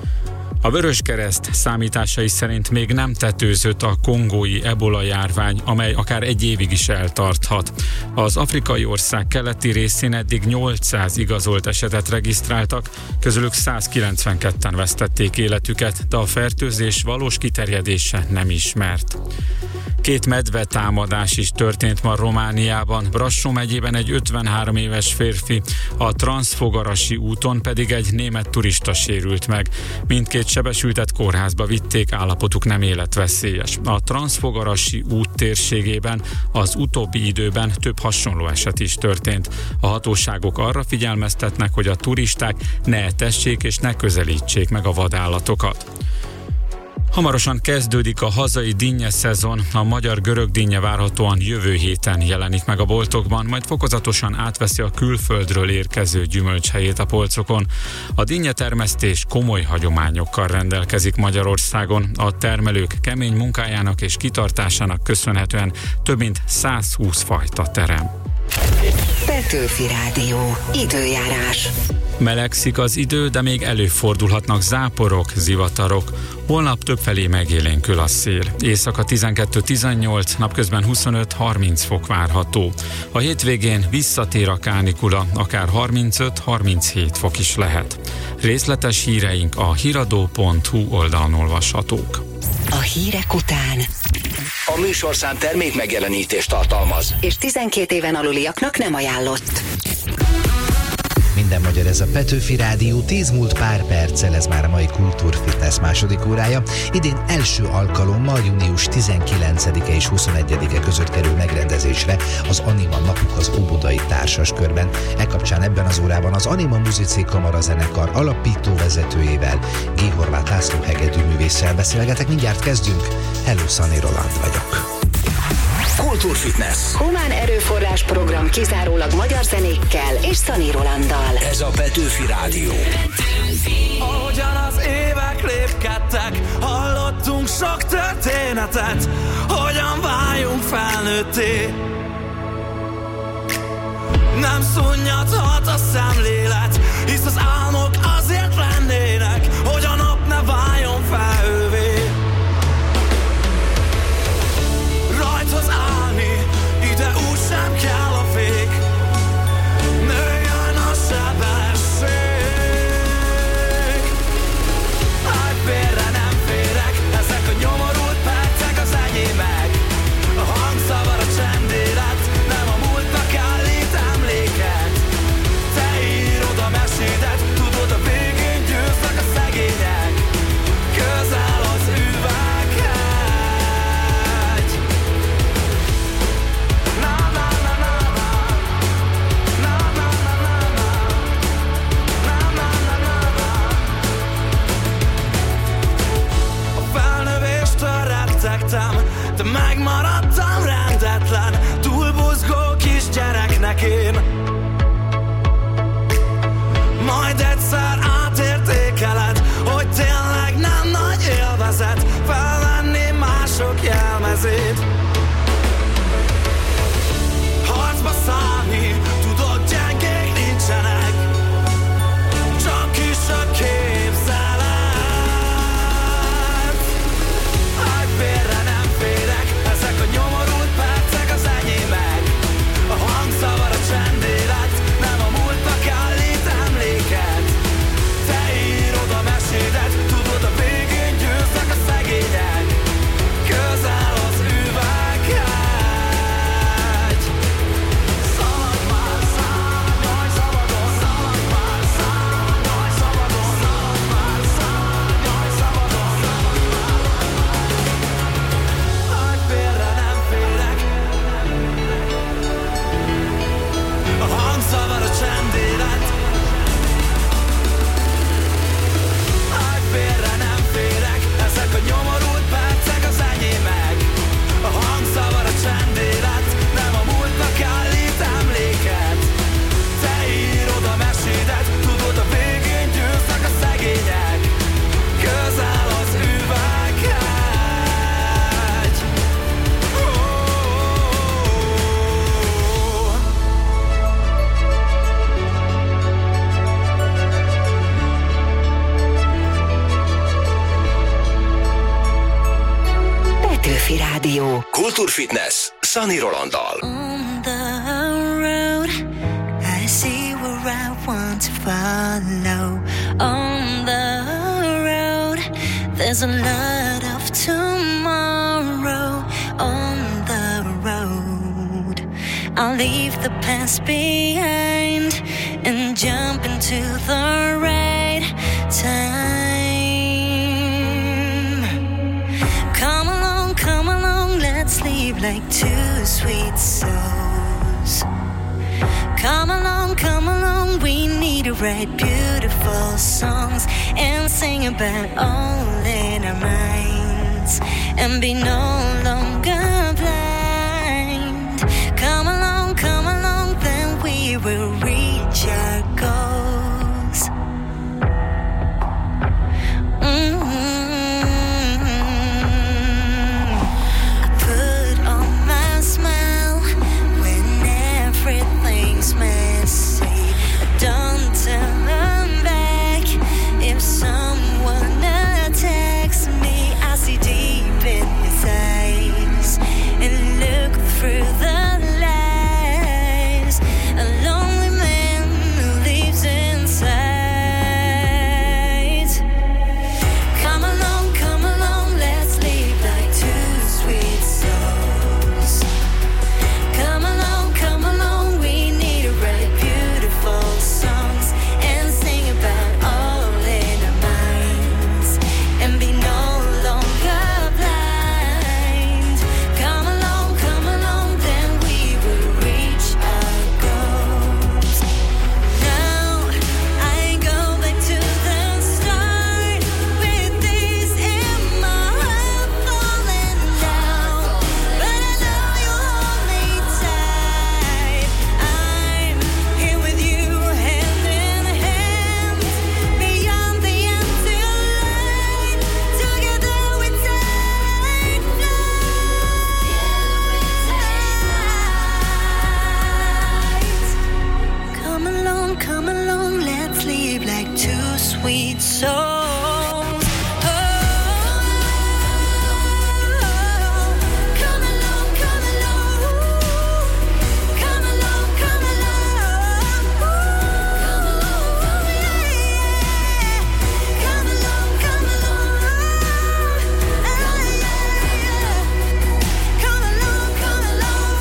A Vöröskereszt számításai szerint még nem tetőzött a kongói ebola járvány, amely akár egy évig is eltarthat. Az afrikai ország keleti részén eddig nyolcszáz igazolt esetet regisztráltak, közülük százkilencvenketten vesztették életüket, de a fertőzés valós kiterjedése nem ismert. Két medvetámadás is történt ma Romániában, Brassó megyében egy ötvenhárom éves férfi, a Transzfogarasi úton pedig egy német turista sérült meg. Mindkét sebesültet kórházba vitték, állapotuk nem életveszélyes. A Transzfogarasi út térségében az utóbbi időben több hasonló eset is történt. A hatóságok arra figyelmeztetnek, hogy a turisták ne etessék és ne közelítsék meg a vadállatokat. Hamarosan kezdődik a hazai dinnye szezon, a magyar görög dinnye várhatóan jövő héten jelenik meg a boltokban, majd fokozatosan átveszi a külföldről érkező gyümölcs helyét a polcokon. A dinnyetermesztés komoly hagyományokkal rendelkezik Magyarországon, a termelők kemény munkájának és kitartásának köszönhetően több mint százhúsz fajta terem. Petőfi Rádió. Időjárás. Melegszik az idő, de még előfordulhatnak záporok, zivatarok. Holnap többfelé megélénkül a szél. Éjszaka tizenkettő tizennyolc, napközben huszonöt harminc fok várható. A hétvégén visszatér a kánikula, akár harmincöt harminchét fok is lehet. Részletes híreink a híradó pont hu oldalon olvashatók. A hírek után A műsorszám termék megjelenítést tartalmaz, és tizenkét éven aluliaknak nem ajánlott. Minden magyar, ez a Petőfi Rádió, tíz múlt pár perccel, ez már a mai Kultúrfitness második órája. Idén első alkalommal június tizenkilencedike és huszonegyedike között kerül megrendezésre az Anima napuk az Óbudai Társaskörben. E kapcsán ebben az órában az Anima Musici Kamarazenekar alapító vezetőjével, G. Horváth László hegedűművésszel beszélgetek. Mindjárt kezdünk. Hello, Szani Roland vagyok. Kultúrfitness. Humán erőforrás program kizárólag magyar zenékkel és Szani Rolanddal. Ez a Petőfi Rádió. Ahogyan az évek lépkedtek, hallottunk sok történetet, hogyan váljunk felnőtté. Nem szunnyadhat a szemlélet, hisz az álmok azért lennének, hogy a nap ne váljon felhővé. Rajthoz állni, ide úgysem kell a fék, nőjön a sebesség. Állj félre, nem férek, ezek a nyomorult percek az enyémek. A hangzavar, a csendélet, nem a múltnak állít emléket. Te írod a mesédet, tudod, a végén győznek a szegények. Közel az üveghegy. De megmaradtam rendetlen, túlbuzgó kisgyereknek én. Majd egyszer átértékeled, hogy tényleg nem nagy élvezet felvenni mások Kultúrfitness Sunny Rolanddal. On the road, I see where I want to follow. On the road, there's a lot of tomorrow. On the road, I'll leave the past behind and jump into the right time. Come along, come along, let's leave like two sweet souls. Come along, come along, we need to write beautiful songs and sing about all in our minds and be no longer blind. Come along, come along, then we will reach our goals. Mm-hmm. I put on my smile when everything's messy. Don't turn back if someone attacks me. I see deep in his eyes and look through the lies. A lonely man who lives inside. Come along, come along, let's live like two sweet souls. Come along, come along, we need to write beautiful songs and sing about all in our minds and be no longer blind. Come along, come along, then we will reach our goals. Now I go back to the start with this in my heart falling down, but I know you'll hold me tight. I'm here with you, hand in hand, beyond the empty light. Together we take flight. Come along, come along, let's live like two sweet souls. Oh, come along, come along, come along, come along, come along, yeah, come along, come along, come along, come along,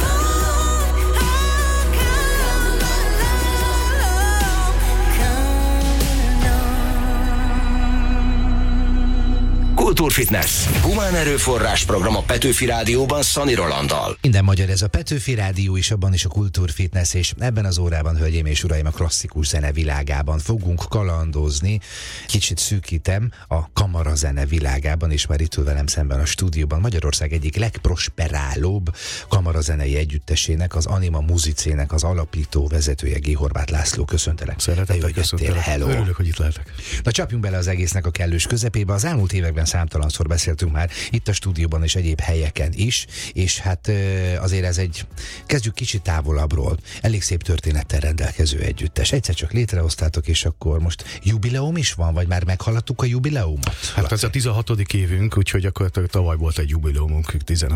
Kultúrfitness. Humán erőforrás program a Petőfi Rádióban Sunny Rolanddal. Minden magyar, ez a Petőfi Rádió, és abban is a Kultúrfitness, és ebben az órában, hölgyeim és uraim, a klasszikus zene világában fogunk kalandozni. Kicsit szűkítem, a kamarazene világában, és már itt ül velem szemben a stúdióban Magyarország egyik legprosperálóbb kamarazenei együttesének, az Anima Musicének az alapító vezetője, G. Horváth László. Köszöntelek. Szeretettel köszöntelek. Hello. Örülök, hogy itt lehetek. Na, csapjunk bele az egésznek a kellős közepébe. Az elmúlt években számtalanszor beszéltünk már itt a stúdióban és egyéb helyeken is, és hát azért ez egy, kezdjük kicsit távolabbról, elég szép történettel rendelkező együttes. Egyszer csak létrehoztátok, és akkor most jubileum is van, vagy már meghaladtuk a jubileumot? Hát ez a tizenhatodik évünk, úgyhogy akkor tavaly volt egy jubileumunk,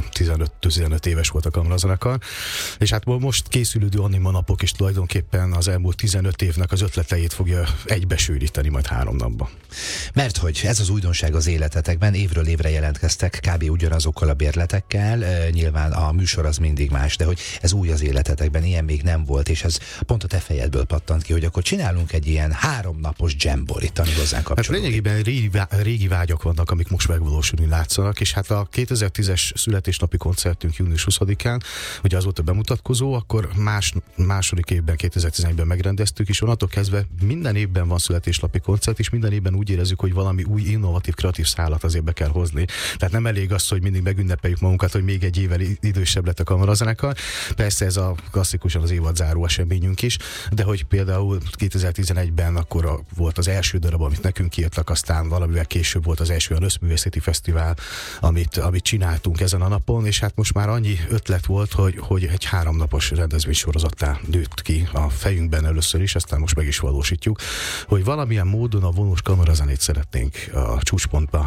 tizenöt éves volt a kamarazenekar, és hát most készülődő Anima napok is tulajdonképpen az elmúlt tizenöt évnek az ötleteit fogja egybesűríteni majd három napban. Mert hogy ez az újdonság az életetekben, évről évre jelentkeztek kb. Ugyanazokkal a bérletekkel, e, nyilván a műsor az mindig más, de hogy ez új az életetekben, ilyen még nem volt, és ez pont a te fejedből pattant ki, hogy akkor csinálunk egy ilyen háromnapos jamborit, ami hozzánk kapcsolódik. Hát lényegében régi, régi vágyak vannak, amik most megvalósulni látszanak, és hát a kétezer-tízes születésnapi koncertünk június huszadikán, ugye az volt a bemutatkozó, akkor más, második évben, kétezer-tizenegyben megrendeztük, és onnantól kezdve minden évben van születésnapi koncert, és minden évben úgy érezzük, hogy valami új, innovatív, kreatív szálat azért be kell hozni. Tehát nem elég az, hogy mindig megünnepeljük magunkat, hogy még egy évvel idősebb lett a kamarazenekar. Persze ez a klasszikusan az évadzáró eseményünk is, de hogy például kétezer-tizenegyben akkor a, volt az első darab, amit nekünk írtak, aztán valamivel később volt az első olyan összművészeti fesztivál, amit, amit csináltunk ezen a napon, és hát most már annyi ötlet volt, hogy, hogy egy háromnapos rendezvénysorozattá nőtt ki a fejünkben először is, aztán most meg is valósítjuk, hogy valamilyen módon a vonós kamarazenét szeretnénk a csúcspontba állítani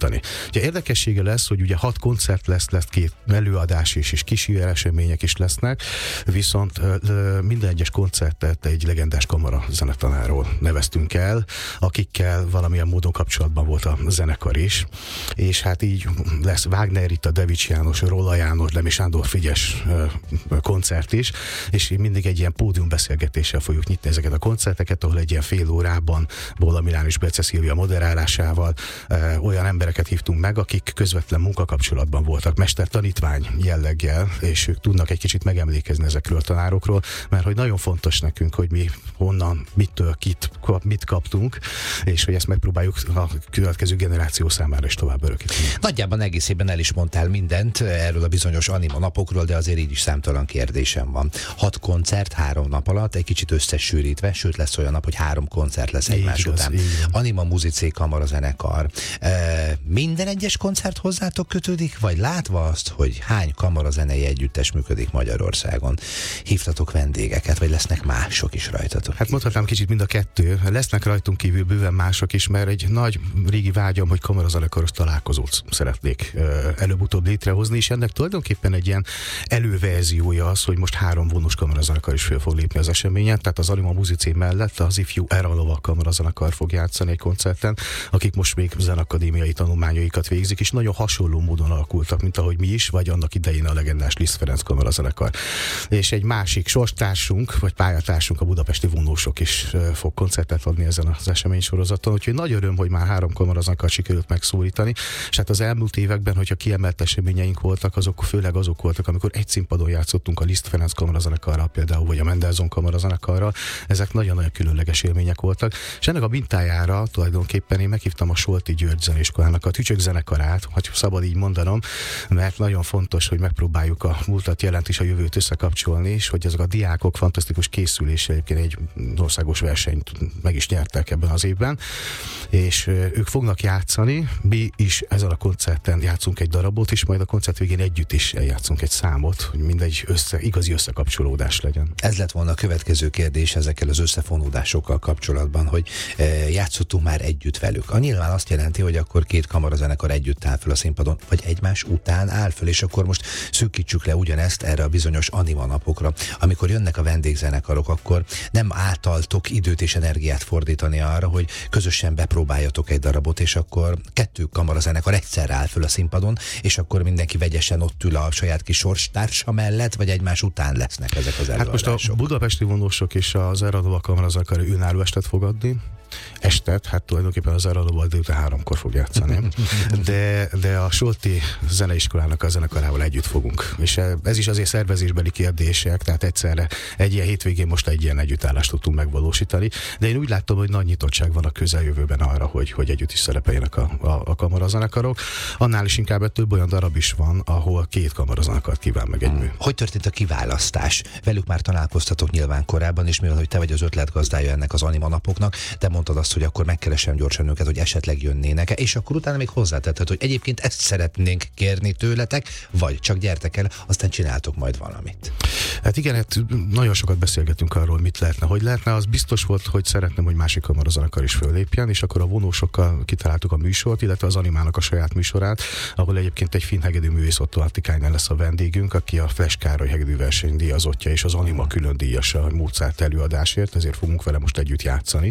megszólítani. Ugye érdekessége lesz, hogy ugye hat koncert lesz, lesz két előadás is, és kísérő események is lesznek, viszont minden egyes koncertet egy legendás kamara zenetanáról neveztünk el, akikkel valamilyen módon kapcsolatban volt a zenekar is, és hát így lesz Wagner Rita, Devics János, Rolla János, Lemi Sándor Frigyes koncert is, és mindig egy ilyen pódiumbeszélgetéssel fogjuk nyitni ezeket a koncerteket, ahol egy ilyen fél órában Bolla Milán és Bece Szilvia moderálásával olyan embereket hívtunk meg, akik közvetlen munkakapcsolatban voltak, mester-tanítvány jelleggel, és ők tudnak egy kicsit megemlékezni ezekről a tanárokról, mert hogy nagyon fontos nekünk, hogy mi honnan, mitől, kit, mit kaptunk, és hogy ezt megpróbáljuk a következő generáció számára is tovább örökíteni. Nagyjában egészében el is mondtál mindent erről a bizonyos anima napokról, de azért így is számtalan kérdésem van. Hat koncert három nap alatt, egy kicsit összesűrítve, sőt lesz olyan nap, hogy három koncert lesz egymás igaz, után. Anima Musicé kamarazenekar. E, minden egyes koncert hozzátok kötődik, vagy látva azt, hogy hány kamarazenei együttes működik Magyarországon, hívtatok vendégeket, vagy lesznek mások is rajtatok? Hát mondhatnám kicsit mind a kettő. Lesznek rajtunk kívül bőven mások is, mert egy nagy régi vágyam, hogy kamarazenekaros találkozót szeretnék előbb-utóbb létrehozni, és ennek tulajdonképpen egy ilyen előverziója az, hogy most három vonós kamarazenekar is föl fog lépni az eseményen, tehát az Anima Musicé mellett az ifjú Eralovak kamarazenekar fog játszani egy koncerten, akik most még zenakadémiai tanulmányaikat végzik, és nagyon hasonló módon alakultak, mint ahogy mi is, vagy annak idején a legendás Liszt Ferenc kamarazenekar. És egy másik sorstársunk, vagy pályatársunk, a budapesti vonósok is fog koncertet adni ezen az eseménysorozaton, úgyhogy nagy öröm, hogy már három kamarazenekar sikerült megszólítani, és hát az elmúlt években, hogyha kiemelt eseményeink voltak, azok főleg azok voltak, amikor egy színpadon játszottunk a Liszt Ferenc kamarazenekarral például, vagy a Mendelssohn kamarazenekarral, ezek nagyon-nagyon különleges élmények voltak, és ennek a mintájára tulajdonképpen én meghívtam a Solti György zenéskolának a Tücsök zenekarát, hogy szabad így mondanom, mert nagyon fontos, hogy megpróbáljuk a múltat, jelent is a jövőt összekapcsolni, és hogy ezek a diákok fantasztikus készülése, egyébként egy országos versenyt meg is nyertek ebben az évben, és ők fognak játszani, mi is ezen a koncerten játszunk egy darabot, és majd a koncert végén együtt is eljátszunk egy számot, hogy mindegy össze, igazi összekapcsolódás legyen. Ez lett volna a következő kérdés ezekkel az összefonódásokkal kapcsolatban, hogy e, játszottunk már együtt velük. A nyilván azt jelenti, hogy akkor két kamarazenekar együtt áll föl a színpadon, vagy egymás után áll föl, és akkor most szűkítsük le ugyanezt erre a bizonyos anima napokra. Amikor jönnek a vendégzenekarok, akkor nem általtok időt és energiát fordítani arra, hogy közösen bepróbáljatok egy darabot, és akkor kettő kamarazenekar egyszer áll föl a színpadon, és akkor mindenki vegyesen ott ül a saját kis sorstársa mellett, vagy egymás után lesznek ezek az előadások. Hát most a budapesti vonósok és az Eradova kamarazenekar önálló estet fog adni. Estet, hát tulajdonképpen az Eradova délután háromkor fog játszani. De, de a Solti zeneiskolának a zenekarával együtt fogunk. És ez is azért szervezésbeli kérdések, tehát egyszerre egy ilyen hétvégén most egy ilyen együttállást tudtunk megvalósítani. De én úgy látom, hogy nagy nyitottság van a közeljövőben arra, hogy, hogy együtt is szerepeljenek a, a, a kamarazenekarok. Annál is inkább több olyan darab is van, ahol két kamarazenekart kíván meg egy mű. Hogy történt a kiválasztás? Velük már találkoztatok nyilván korábban, és mivel hogy te vagy az ötletgazdája ennek az anima napoknak, de mondtad azt, hogy akkor megkeresem gyorsan őket, hogy esetleg jönnének, és akkor utána még hozzátetted, hogy egyébként ezt szeretnénk kérni tőletek, vagy csak gyertek el, aztán csináltok majd valamit. Hát igen, hát nagyon sokat beszélgetünk arról, mit lehetne, hogy lehetne. Az biztos volt, hogy szeretném, hogy másik kamarazenekar is föllépjen, és akkor a vonósokkal kitaláltuk a műsort, illetve az animának a saját műsorát, ahol egyébként egy finn hegedű művész Otto Artikainen lesz a vendégünk, aki a Flash Károly hegedű verseny díjazottja, és az anima külön díjasa a Mozart előadásért, ezért fogunk vele most együtt játszani.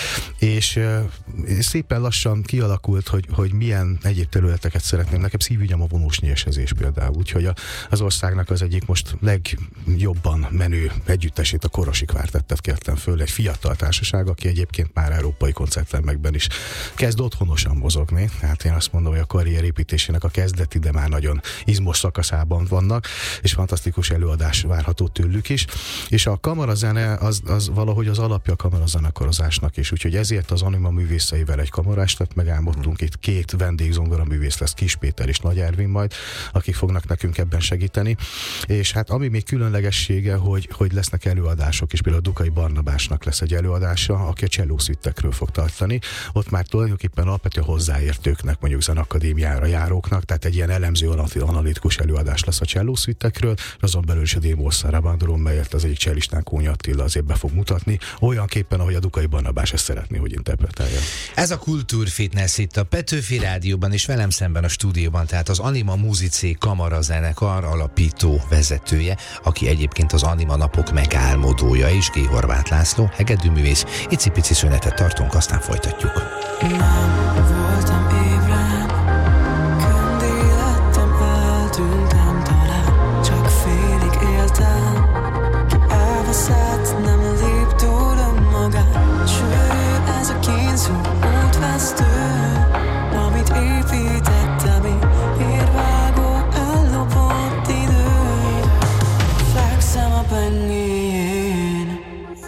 És uh, szépen lassan kialakult, hogy, hogy milyen egyéb területeket szeretném. Nekem szívügyem a vonós nyesezés például, úgyhogy a, az országnak az egyik most legjobban menő együttesét, a Korosi Kvártettet kértem föl, egy fiatal társaság, aki egyébként már európai koncerttermekben is kezd otthonosan mozogni. Hát én azt mondom, hogy a karrierépítésének a kezdeti, de már nagyon izmos szakaszában vannak, és fantasztikus előadás várható tőlük is. És a kamarazene az, az valahogy az alapja a kamarazenekarozásnak is, úgyhogy ezért az anima művészeivel egy kamarástat megálmodtunk. Itt két vendégzongora művész lesz, Kis Péter és Nagy Ervin majd, akik fognak nekünk ebben segíteni. És hát ami még különleges érdekessége, hogy, hogy lesznek előadások, és például a Dukai Barnabásnak lesz egy előadása, aki a csellószüttekről fog tartani. Ott már tulajdonképpen alapvetően hozzáértőknek, mondjuk zenakadémiára járóknak, tehát egy ilyen elemző analitikus előadás lesz a csellószüttekről, és azon belül is a Démol Szarabandról, melyet az egyik csellistán Kónya Attila azért be fog mutatni, olyan képpen, ahogy a Dukai Barnabás ezt szeretné, hogy interpretálja. Ez a Kultúrfitness itt a Petőfi Rádióban, és velem szemben a stúdióban, tehát az Anima Musicé kamarazenekar alapító vezetője, aki egyébként az Anima napok megálmodója is, G. Horváth László, hegedűművész. Icipici szünetet tartunk, aztán folytatjuk. Nem voltam ébren, könnyé lettem, eltűntem talán, csak félig éltem, ki elveszett, nem lép túl önmagán. Sűrű ez a kínzó útvesztő, amit építettem én, érvágó, ellopott idő. Fekszem a pennyén,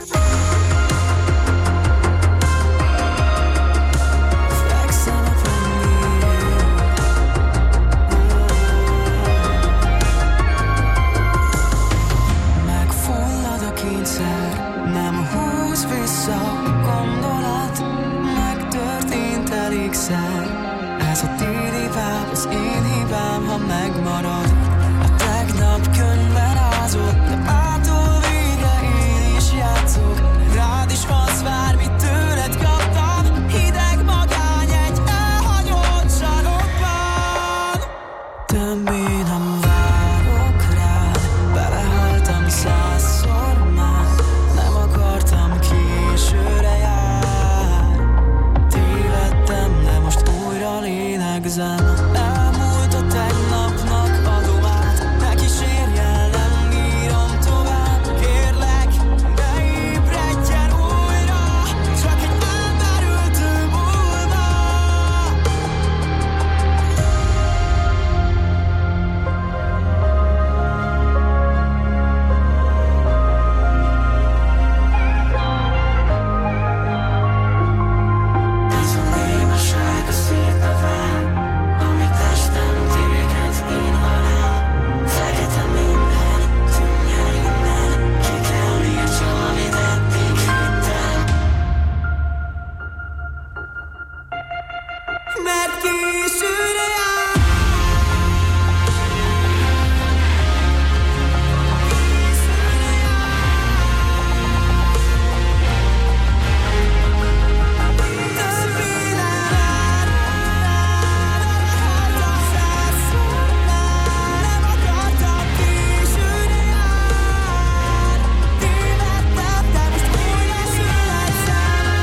fekszem a pennyén. Megfullad a kényszer, nem húz vissza a gondolat, megtörtént elégszer. Ez a tiéd hibám, az én hibám, ha megmarad. A tegnap könyvben rázott, de ától végre én is játszok. Rád is az vár, mit tőled kaptam, hideg magány egy elhagyott sarokban. Többé nem várok rád, belehaltam százszor már, nem akartam, későre jár. Tévedtem, de most újra lélegzem. Elmúlt a tegnapnak adom át, ne kísérj el, nem bírom tovább. Kérlek, ne ébredjen újra, csak egy elmerültő múlva. Ez a némaság a szép neve, ami testem téged én halál. Fekete minden, tűnjön innen, ki kell írtsam, amit eddig hittem. Mert későre jár. Többé nem várok, százszor már, nem akartam, későre jár. Tévedtem, de most újra születtem.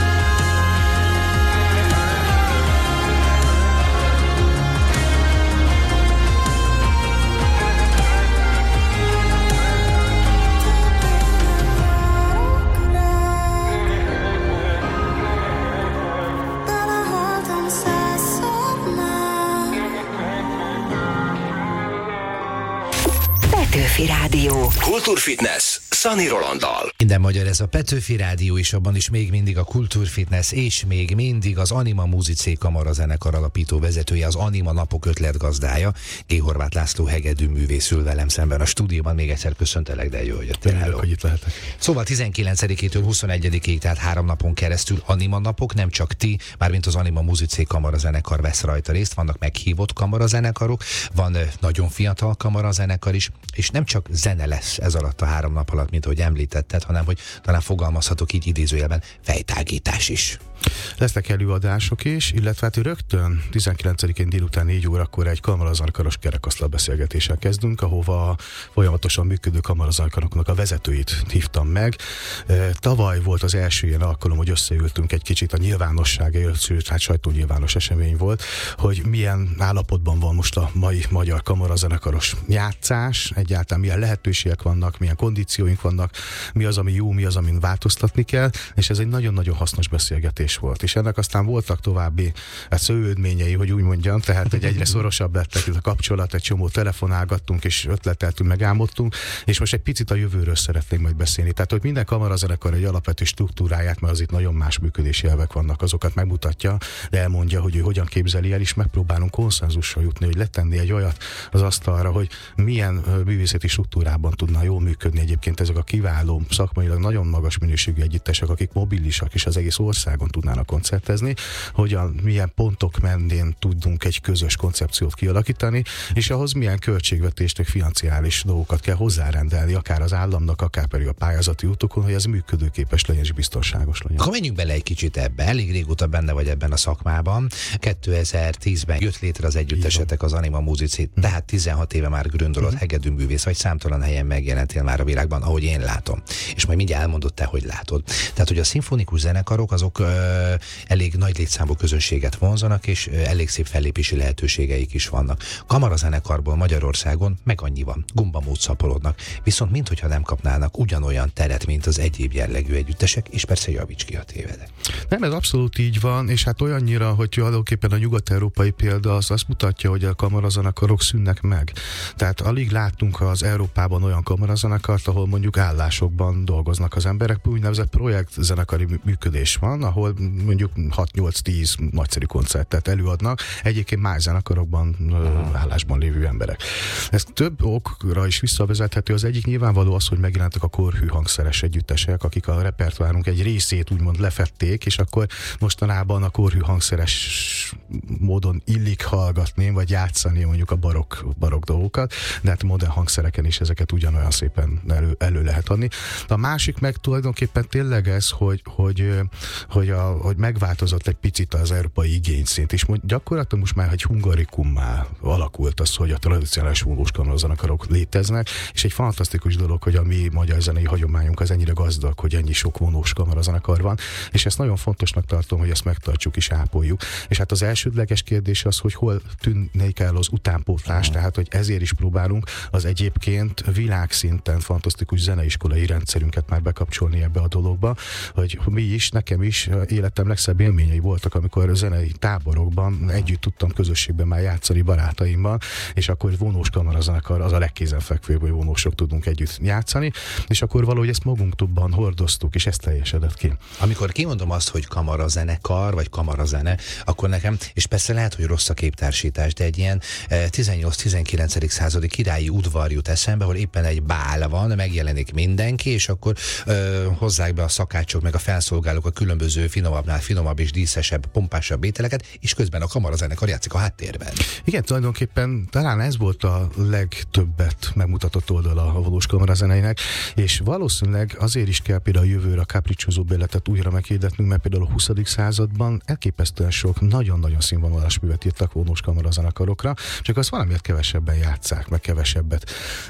Belehaltam százszor már. Petőfi Rádió. Kultúrfitness Szani Rolanddal. Minden magyar, ez a Petőfi Rádió, és abban is még mindig a Kultúrfitness, és még mindig az Anima Musicé kamarazenekar alapító vezetője, az Anima napok ötletgazdája, G. Horváth László hegedűművész ül velem szemben a stúdióban. Még egyszer köszöntelek, de jó, hogy jöttél. Örülök, hogy itt lehetek. Szóval tizenkilencedikétől huszonegyedikéig, tehát három napon keresztül Anima napok, nem csak ti, mármint az Anima Musicé kamarazenekar vesz rajta részt, vannak meghívott kamarazenekarok, van ö, nagyon fiatal kamarazenekar is, és nem csak zene lesz ez alatt a három nap alatt, mint ahogy említetted, hanem hogy talán fogalmazhatok így idézőjelben, fejtágítás is. Lesznek előadások is, illetve hát rögtön tizenkilencedikén délután négy órakor egy kamarazenekaros kerekasztal beszélgetéssel kezdünk, ahova folyamatosan működő kamarazenekaroknak a vezetőit hívtam meg. Tavaly volt az első ilyen alkalom, hogy összeültünk egy kicsit a nyilvánosság előtt, hát sajtónyilvános esemény volt, hogy milyen állapotban van most a mai magyar kamarazenekaros játszás, egyáltalán milyen lehetőségek vannak, milyen kondícióink vannak, mi az, ami jó, mi az, amin változtatni kell, és ez egy nagyon-nagyon hasznos beszélgetés volt. És ennek aztán voltak további hát, szövődményei, hogy úgy mondjam, tehát hogy egyre szorosabb lettek a kapcsolat, egy csomó telefonálgattunk, és ötleteltünk, megálmodtunk, és most egy picit a jövőről szeretnénk majd beszélni. Tehát, hogy minden kamarazenekar egy alapvető struktúráját, mert az itt nagyon más működési elvek vannak, azokat megmutatja, de elmondja, hogy ő hogyan képzeli el, és megpróbálunk konszenzusra jutni, hogy letenni egy olyat az asztalra, hogy milyen művészeti struktúrát órában tudna jól működni egyébként ezek a kiváló, szakmailag nagyon magas minőségű együttesek, akik mobilisak és az egész országon tudnának koncertezni, hogyan, milyen pontok mentén tudunk egy közös koncepciót kialakítani, és ahhoz milyen költségvetést, vagy financiális dolgokat kell hozzárendelni, akár az államnak, akár pedig a pályázati útokon, hogy ez működőképes legyen és biztonságos legyen. Akkor menjünk bele egy kicsit ebbe. Elég régóta benne vagy ebben a szakmában. kétezer-tízben jött létre az együttesetek, az Anima Musici, tehát tizenhat éve már gründolod, uh-huh. hegedűművész vagy, számtalan helyen megjelentél már a világban, ahogy én látom. És majd mindjárt elmondod te, hogy látod. Tehát, hogy a szimfonikus zenekarok azok ö, elég nagy létszámú közönséget vonzanak, és ö, elég szép fellépési lehetőségeik is vannak. Kamarazenekarból Magyarországon meg annyi van, gumbamód szaporodnak, viszont minthogyha nem kapnának ugyanolyan teret, mint az egyéb jellegű együttesek, és persze javíts ki, a tévedek. Nem, ez abszolút így van, és hát olyannyira, hogy tulajdonképpen a nyugat-európai példa az azt mutatja, hogy a kamarazenekarok szűnnek meg. Tehát alig láttunk az Európában olyan kamarazenekart, ahol mondjuk állásokban dolgoznak az emberek, úgynevezett projektzenekari működés van, ahol mondjuk hat-nyolc-tíz nagyszerű koncertet előadnak, egyébként más zenekarokban uh, állásban lévő emberek. Ez több okra is visszavezethető. Az egyik nyilvánvaló az, hogy megjelentek a korhű hangszeres együttesek, akik a repertoárunk egy részét úgymond lefették, és akkor mostanában a korhű hangszeres módon illik hallgatni, vagy játszani mondjuk a barokk, barokk dolgokat, de hát modern hangszereken is ezeket ugyanolyan szépen elő, elő lehet adni. A másik meg tulajdonképpen tényleg ez, hogy, hogy, hogy, a, hogy megváltozott egy picit az európai igényszint, és gyakorlatilag most már egy hungarikummá alakult az, hogy a tradicionális vonós kamarazenekarok léteznek, és egy fantasztikus dolog, hogy a mi magyar zenei hagyományunk az ennyire gazdag, hogy ennyi sok vonós kamarazenekar van, és ezt nagyon fontosnak tartom, hogy ezt megtartsuk és ápoljuk. És hát az elsődleges kérdés az, hogy hol tűnik el az utánpótlás, tehát hogy ezért is próbálunk az egyébként világszinten fantasztikus zeneiskolai rendszerünket már bekapcsolni ebbe a dologba, hogy mi is, nekem is életem legszebb élményei voltak, amikor a zenei táborokban együtt tudtam közösségben már játszani barátaimmal, és akkor vonós kamarazenekar az a legkézenfekvőbb, hogy vonósok tudunk együtt játszani, és akkor valahogy ezt magunkban hordoztuk, és ez teljesedett ki. Amikor kimondom azt, hogy kamarazenekar, vagy kamarazene, akkor nekem, és persze lehet, hogy rossz a képtársítás, de egy ilyen tizennyolc-tizenkilencedik századi királyi udvar jut eszembe, ahol éppen egy bál van, megjelenik mindenki, és akkor ö, hozzák be a szakácsok, meg a felszolgálók a különböző finomabbnál finomabb és díszesebb, pompásabb ételeket, és közben a kamarazenekar játszik a háttérben. Igen, tulajdonképpen talán ez volt a legtöbbet megmutatott oldala a valós kamarazeneinek, és valószínűleg azért is kell például a jövőre a Capriccioso Ballettet újra meghirdetnünk, mert például a huszadik században elképesztően sok nagyon-nagyon színvonalas művet írtak vonós kamarazenekarokra, csak azt valamiért kevesebben játsszák, meg kevesebbet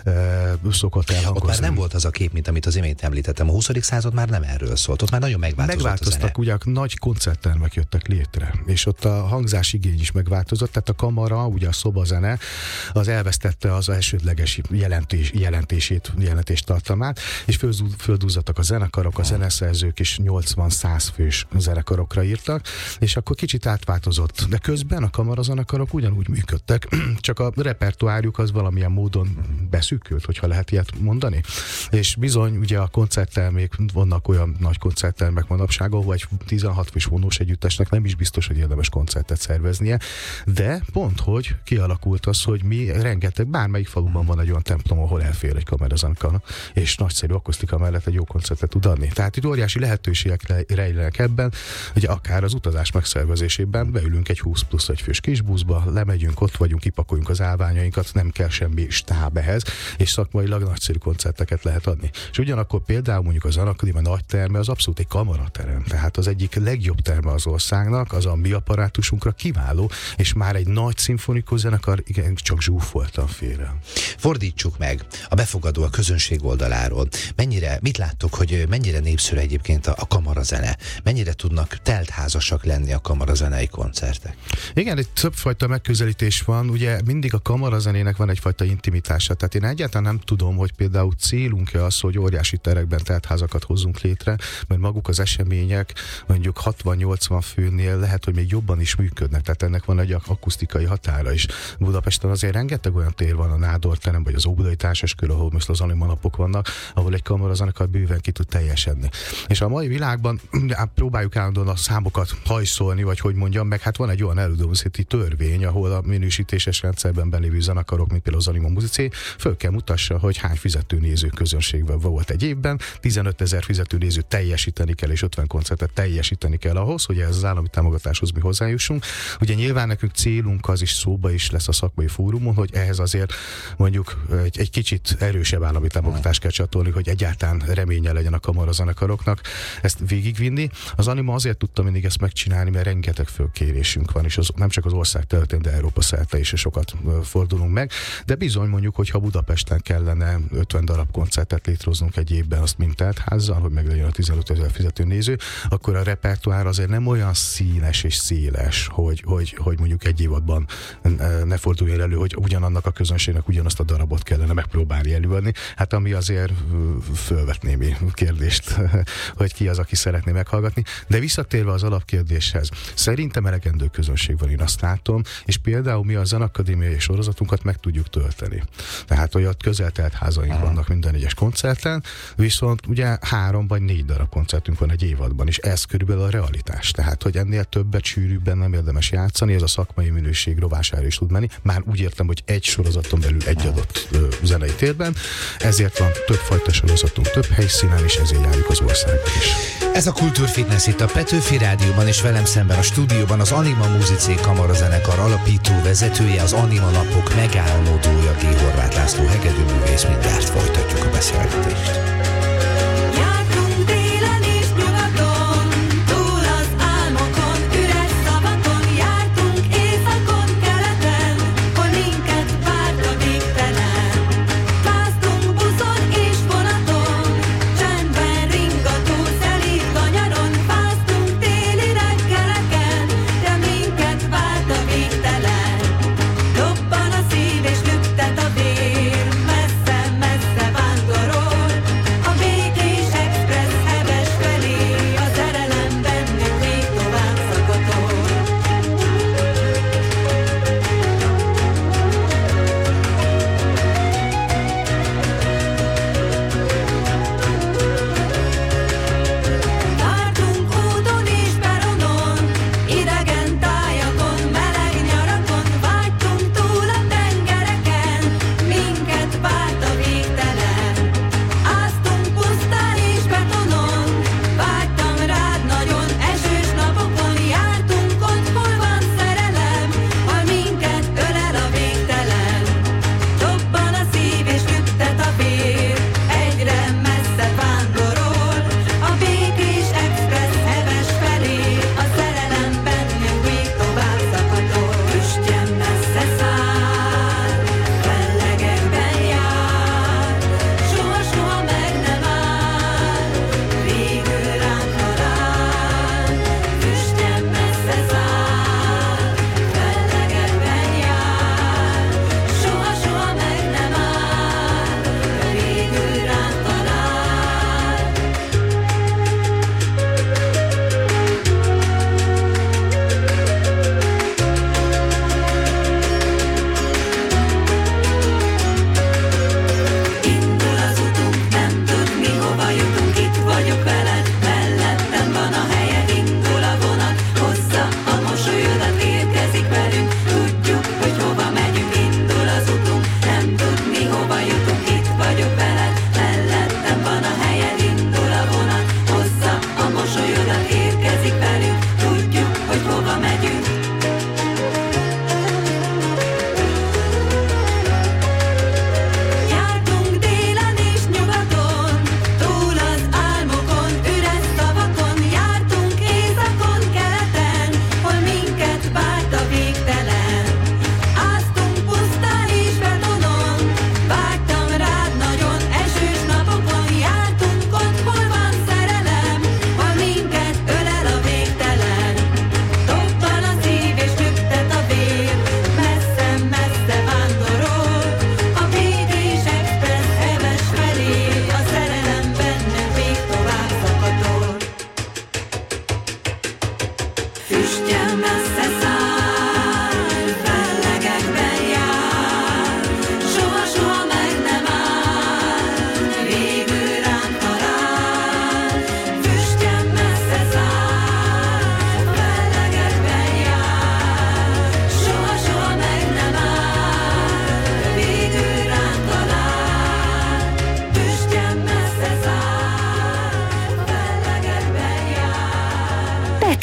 e, szokott elhangozni. Ott már nem volt az a kép, mint amit az imént említettem. A huszadik század már nem erről szólt, ott már nagyon megváltozott. Megváltoztak, ugye nagy koncerttermek jöttek létre, és ott a hangzásigény is megváltozott, tehát a kamara, ugye a szobazene, az elvesztette az elsődleges jelentés, jelentését, jelentéstartalmát, és földúzzadtak a zenekarok, a zeneszerzők is nyolcvan-száz fős zenekarokra írtak, és akkor kicsit átváltozott. De közben a kamarazenekarok ugyanúgy működtek, csak a repertoárjuk az valamilyen módon beszűkült, hogyha lehet ilyet mondani. És bizony, ugye a koncerttermek, vannak olyan nagy koncerttermek manapság, ahol egy tizenhat fős vonós együttesnek nem is biztos, hogy érdemes koncertet szerveznie, de pont, hogy kialakult az, hogy mi rengeteg, bármelyik faluban van egy olyan templom, ahol elfér egy kamarazenekar, és nagyszerű akusztika mellett egy jó koncertet tud adni. Tehát itt óriási lehetőségek rejlenek ebben, hogy akár az utazás megszervezésében beülünk egy húsz plusz egy fős kisbuszba, lemegyünk, ott vagyunk, kipakoljunk az állványainkat, nem kell semmi stáb ehhez, és szakmailag nagyszerű koncerteket lehet adni. És ugyanakkor például mondjuk az Anakadémia nagy terme az abszolút egy kamaraterem, tehát az egyik legjobb terme az országnak, az a mi apparátusunkra kiváló, és már egy nagy szimfonikus zenekar, igen, csak zsúfoltan félre. Fordítsuk meg a befogadó, a közönség oldaláról. Mennyire, mit láttok, hogy mennyire népszerű egyébként a, a kamarazene? Mennyire tudnak teltházasak lenni a kamarazenei koncertek? Igen, egy többfajta megközelítés van. Ugye mindig a kamarazenének van egyfajta intimitása. Tehát én egyáltalán nem tudom, hogy például célunk-e az, hogy óriási terekben teltházakat hozzunk létre, mert maguk az események mondjuk hatvan-nyolcvan főnél lehet, hogy még jobban is működnek. Tehát ennek van egy akusztikai határa is. Budapesten azért rengeteg olyan tér van, a Nádor terem, vagy az Óbudai Társaskör, ahol most az Anima napok vannak, ahol egy kamarazenekar bőven ki tud teljesedni. És a mai világban próbáljuk állandóan a számokat hajszolni, vagy hogy mondjam, meg hát van egy olyan elődomszíti törvény, ahol a minősítéses rendszerben belévő zenekarok, mint például az Anima Musici, föl kell mutatni megmutassa, hogy hány fizetőnéző közönségben volt egy évben. tizenötezer fizetőnéző teljesíteni kell, és ötven koncertet teljesíteni kell ahhoz, hogy ez az állami támogatáshoz mi hozzájussunk. Ugye nyilván nekünk célunk az is, szóba is lesz a szakmai fórumon, hogy ehhez azért mondjuk egy, egy kicsit erősebb állami támogatást kell csatolni, hogy egyáltalán reménye legyen a kamarazenekaroknak ezt végigvinni. Az Anima azért tudta mindig ezt megcsinálni, mert rengeteg fölkérésünk van, és az, nem csak az ország területén, de Európa szerte is sokat fordulunk meg. De bizony mondjuk, hogyha Budapesten kellene ötven darab koncertet létrehoznunk egy évben, azt mint teltházzal, hogy meglegyen a tizenöt ezer fizető néző, akkor a repertoár azért nem olyan színes és széles, hogy, hogy, hogy mondjuk egy évadban ne forduljon elő, hogy ugyanannak a közönségnek ugyanazt a darabot kellene megpróbálni előadni. Hát ami azért fölvet némi kérdést, hogy ki az, aki szeretné meghallgatni. De visszatérve az alapkérdéshez, szerintem elegendő közönség van, én azt látom, és például mi a zenakadémiai sorozatunkat meg tudjuk tölteni. Tehát, hogy ott közeltelt házaink vannak minden egyes koncerten, viszont ugye három vagy négy darab koncertünk van egy évadban, és ez körülbelül a realitás. Tehát, hogy ennél többet, sűrűbben nem érdemes játszani, ez a szakmai minőség rovására is tud menni. Már úgy értem, hogy egy sorozaton belül egy adott ö, zenei térben, ezért van többfajta sorozatunk, több helyszínen, és ezért járjuk az országban is. Ez a Kultúrfitness itt a Petőfi Rádióban, és velem szemben a stúdióban az Anima Musicé kamarazenekar alapító vezetője, az Anima napok megálmodója, G. Horváth László hegedűművész. Mindjárt folytatjuk a beszélgetést. Jártunk délen és nyugaton, túl az álmokon, üres szavakon, jártunk északon, keleten, hol minket várt a végtelen. Fáztunk buszon és vonaton, csendben ringató szelíd kanyaron, fáztunk téli reggeleken, de minket várt a végtelen. Dobban a szív és lüktet a vér, messze-messze vándorol.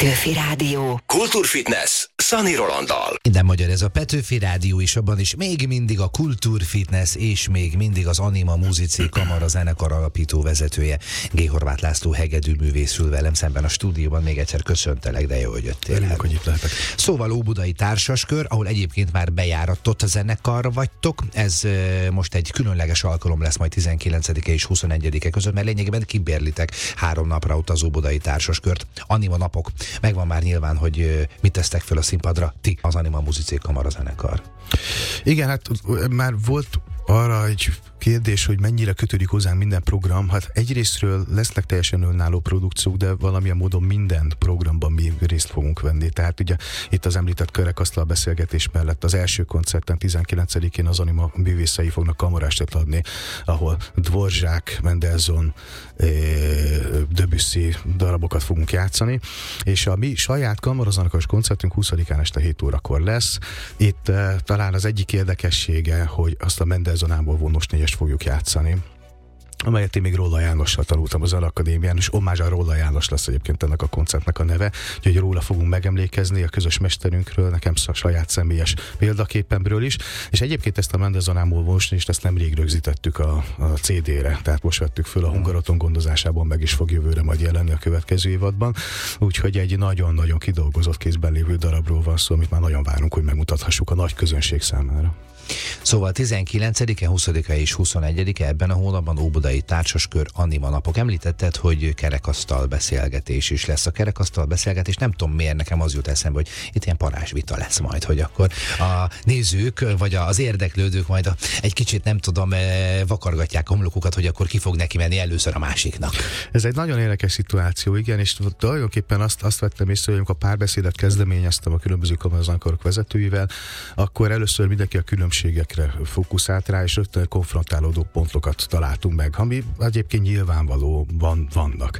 Petőfi Rádió. Kultúrfitness Szani Rolanddal. Minden magyar ez a Petőfi Rádió, és abban is még mindig a Kultúrfitness, és még mindig az Anima Musici Kamara zenekar alapító vezetője, G. Horváth László hegedűművész ül velem szemben a stúdióban. Még egyszer köszöntelek, de jó, hogy jöttél. Örülök, hogy itt lehetek. Szóval Óbudai Társaskör, ahol egyébként már bejáratott zenekar vagytok. Ez e, most egy különleges alkalom lesz majd tizenkilencedike és huszonegyedike között, mert lényegében kibérlitek három napra ott az Óbudai Társaskört. Anima napok. Megvan már nyilván, hogy e, mit tesztek fel a színpadra ti, az Anima Musici Kamara zenekar. Igen, hát már volt arra egy kérdés, hogy mennyire kötődik hozzánk minden program. Hát egyrésztről lesznek teljesen önálló produkciók, de valamilyen módon minden programban mi részt fogunk venni. Tehát ugye itt az említett kerekasztal beszélgetés mellett az első koncerten tizenkilencedikén az Anima művészei fognak kamarástet adni, ahol Dvorzsák, Mendelssohn, Debussy darabokat fogunk játszani, és a mi saját kamarazanakaros koncertünk huszadikán este hét órakor lesz. Itt uh, talán az egyik érdekessége, hogy azt a Mendelssohn-ából vonos négyest fogjuk játszani, amelyet én még Róla Jánossal tanultam az Zenakadémián, és Omázsa Róla János lesz egyébként ennek a koncertnek a neve, úgyhogy róla fogunk megemlékezni, a közös mesterünkről, nekem a saját személyes példaképemről is, és egyébként ezt a Mendelssohn-ából vonos és ezt nemrég rögzítettük a, a cé dére, tehát most vettük föl a Hungaroton gondozásában, meg is fog jövőre majd jelenni a következő évadban, úgyhogy egy nagyon-nagyon kidolgozott kézben lévő darabról van szó, amit már nagyon várunk, hogy megmutathassuk a nagy közönség számára. Szóval tizenkilencedike, huszadika és huszonegyedike ebben a hónapban Óbudai Társaskör Anima napok. Említetted, hogy kerekasztal beszélgetés is lesz. A kerekasztal beszélgetés, nem tudom miért, nekem az jut eszembe, hogy itt ilyen parázsvita lesz majd, hogy akkor a nézők, vagy az érdeklődők majd a, egy kicsit nem tudom, vakargatják a homlokukat, hogy akkor ki fog neki menni először a másiknak. Ez egy nagyon érdekes szituáció, igen, és tulajdonképpen azt, azt vettem észre, hogy amikor a párbeszédet kezdeményeztem a különböző kamarazenekarok vezetőivel, akkor először mindenki a különbségekre fókuszált rá, és rögtön konfrontálódó pontokat találtunk meg, ami egyébként nyilvánvalóan vannak.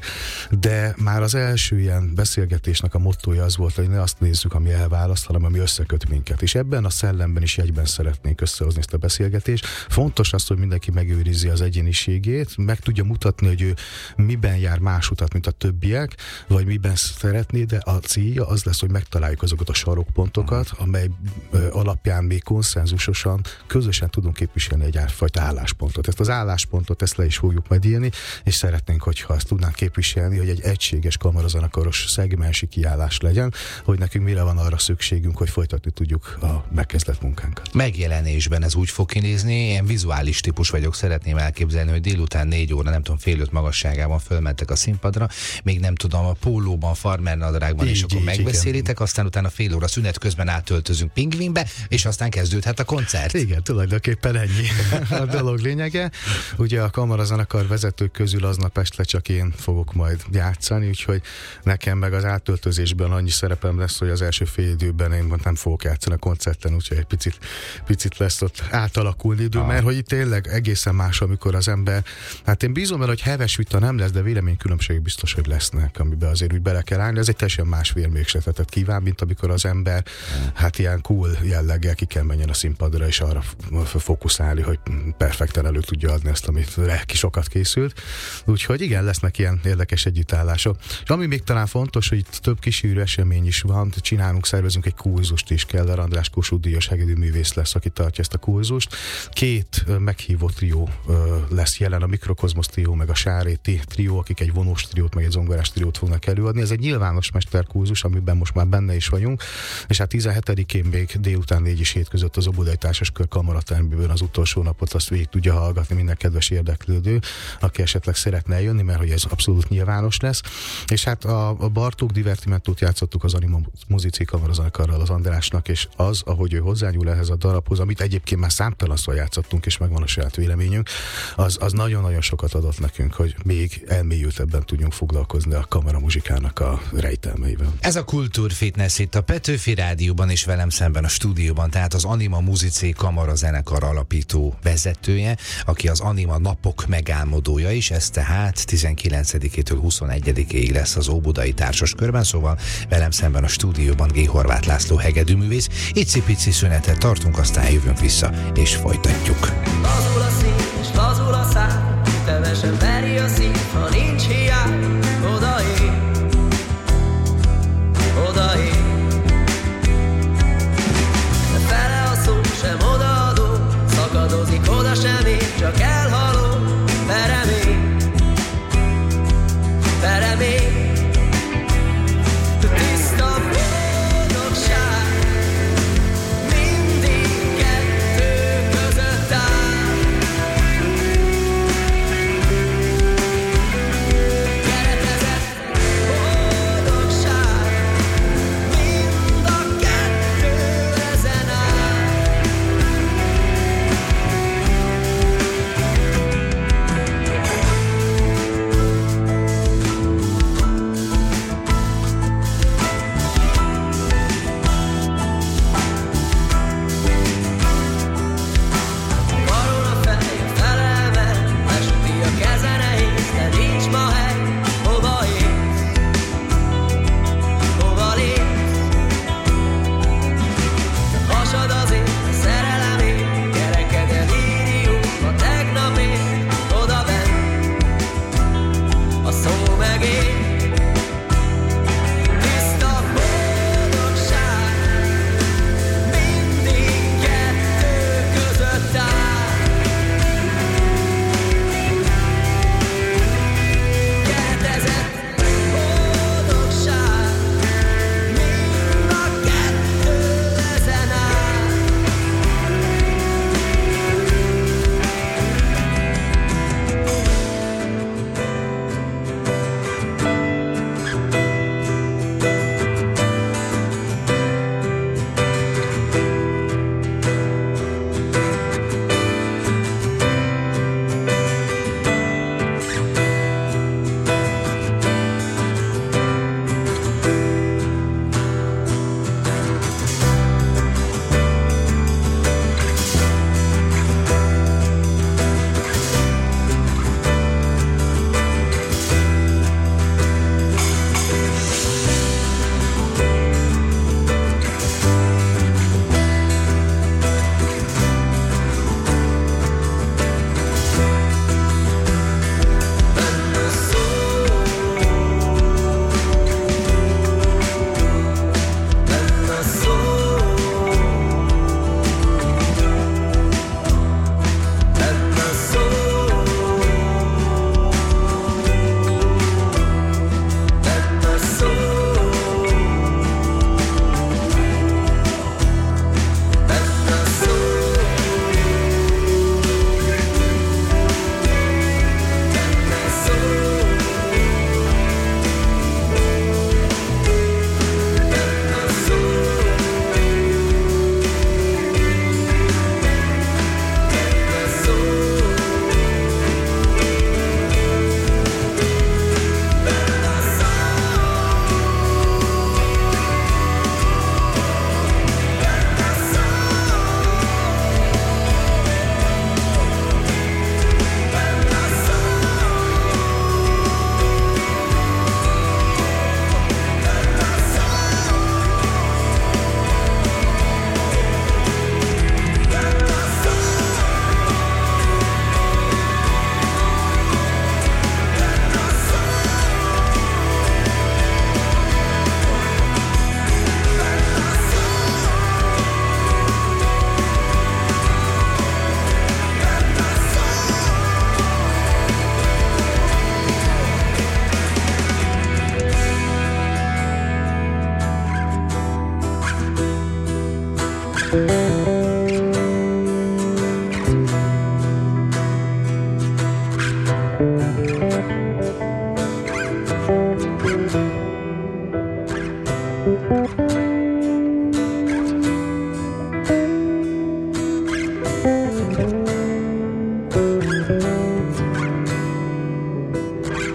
De már az első ilyen beszélgetésnek a mottója az volt, hogy ne azt nézzük, ami elválaszt, hanem ami összeköt minket. És ebben a szellemben is jegyben szeretnénk összehozni ezt a beszélgetést. Fontos az, hogy mindenki megőrizi az egyéniségét, meg tudja mutatni, hogy ő miben jár más utat, mint a többiek, vagy miben szeretné, de a célja az lesz, hogy megtaláljuk azokat a sarokpontokat, amely ö, alapján még konszenzusosan közösen tudunk képviselni egy fajta álláspontot. Ezt az álláspontot, ezt le is fogjuk majd írni, és szeretnénk, hogyha ezt tudnánk képviselni, hogy egy egységes kamarazenekaros szegmensi kiállás legyen, hogy nekünk mire van arra szükségünk, hogy folytatni tudjuk a megkezdett munkánkat. Megjelenésben ez úgy fog kinézni, én vizuális típus vagyok, szeretném elképzelni, hogy délután négy óra, nem tudom, fél öt magasságában fölmentek a színpadra, még nem tudom, a pólóban, farmernadrágban, és akkor megbeszélitek, aztán utána fél óra szünet közben átöltözünk Pingvinbe, és aztán kezdődhet a koncert. Igen, tulajdonképpen ennyi a dolog lényege. Ugye a kamarazenekar vezetők közül aznap este csak én fogok majd játszani, úgyhogy nekem meg az átöltözésben annyi szerepem lesz, hogy az első fél időben én nem fogok játszani a koncerten, úgyhogy egy picit, picit lesz ott átalakulni idő, ah. mert hogy itt tényleg egészen más, amikor az ember, hát én bízom el, hogy heves vita nem lesz, de véleménykülönbségek biztos, hogy lesznek, amiben azért úgy bele kell állni. Ez egy teljesen más vérmérsékletet kíván, mint amikor az ember hát ilyen cool jelleggel ki kell menjen a színpadra, és arra fókuszálni, hogy perfekten elő tudja adni ezt, amit lelki sokat készült. Úgyhogy igen, lesznek ilyen érdekes együttállások. És ami még talán fontos, hogy itt több kísérő esemény is van, csinálunk, szervezünk egy kurzust is, Keller András Kossuth díjas hegedűművész lesz, aki tartja ezt a kurzust. Két meghívó trió lesz jelen, a Mikrokozmosz trió, meg a Sáréti trió, akik egy vonós triót, meg egy zongorás triót fognak előadni. Ez egy nyilvános mesterkurzus, amiben most már benne is vagyunk, és hát tizenhetedikén még délután négy és hét között az Óbudai Társaskör kamaratermében az utolsó napot azt végig tudja hallgatni minden kedves érdeklődő, aki esetleg szeretne eljönni, mert hogy ez abszolút nyilvános lesz. És hát a, a Bartók Divertimentót játszottuk az Anima Musici Kamarazenekarral az Andrásnak, és az, ahogy ő hozzányúl ehhez a darabhoz, amit egyébként már számtalanszor játszottunk, és megvan a saját véleményünk, az, az nagyon-nagyon sokat adott nekünk, hogy még elmélyültebben tudjunk foglalkozni a kameramuzsikának a rejtelmeivel. Ez a Kultúrfitness itt a Petőfi Rádióban, és velem szemben a stúdióban, tehát az Anima Musici Kamarazenekar alapító vezetője, aki az Anima napok megálmodója is, ez tehát tizenkilencedikétől huszonegyedikéig lesz az Óbudai Társaskörben, szóval velem szemben a stúdióban G. Horváth László hegedűművész. Icipici szünetet tartunk, aztán jövünk vissza, és folytatjuk. Lazul a szín, és lazul a szár, kevesen veri a szív, ha nincs hiány, odaér.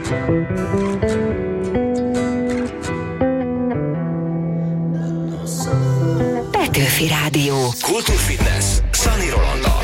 Petőfi Rádió. Kultúrfitness Szani Rolanddal.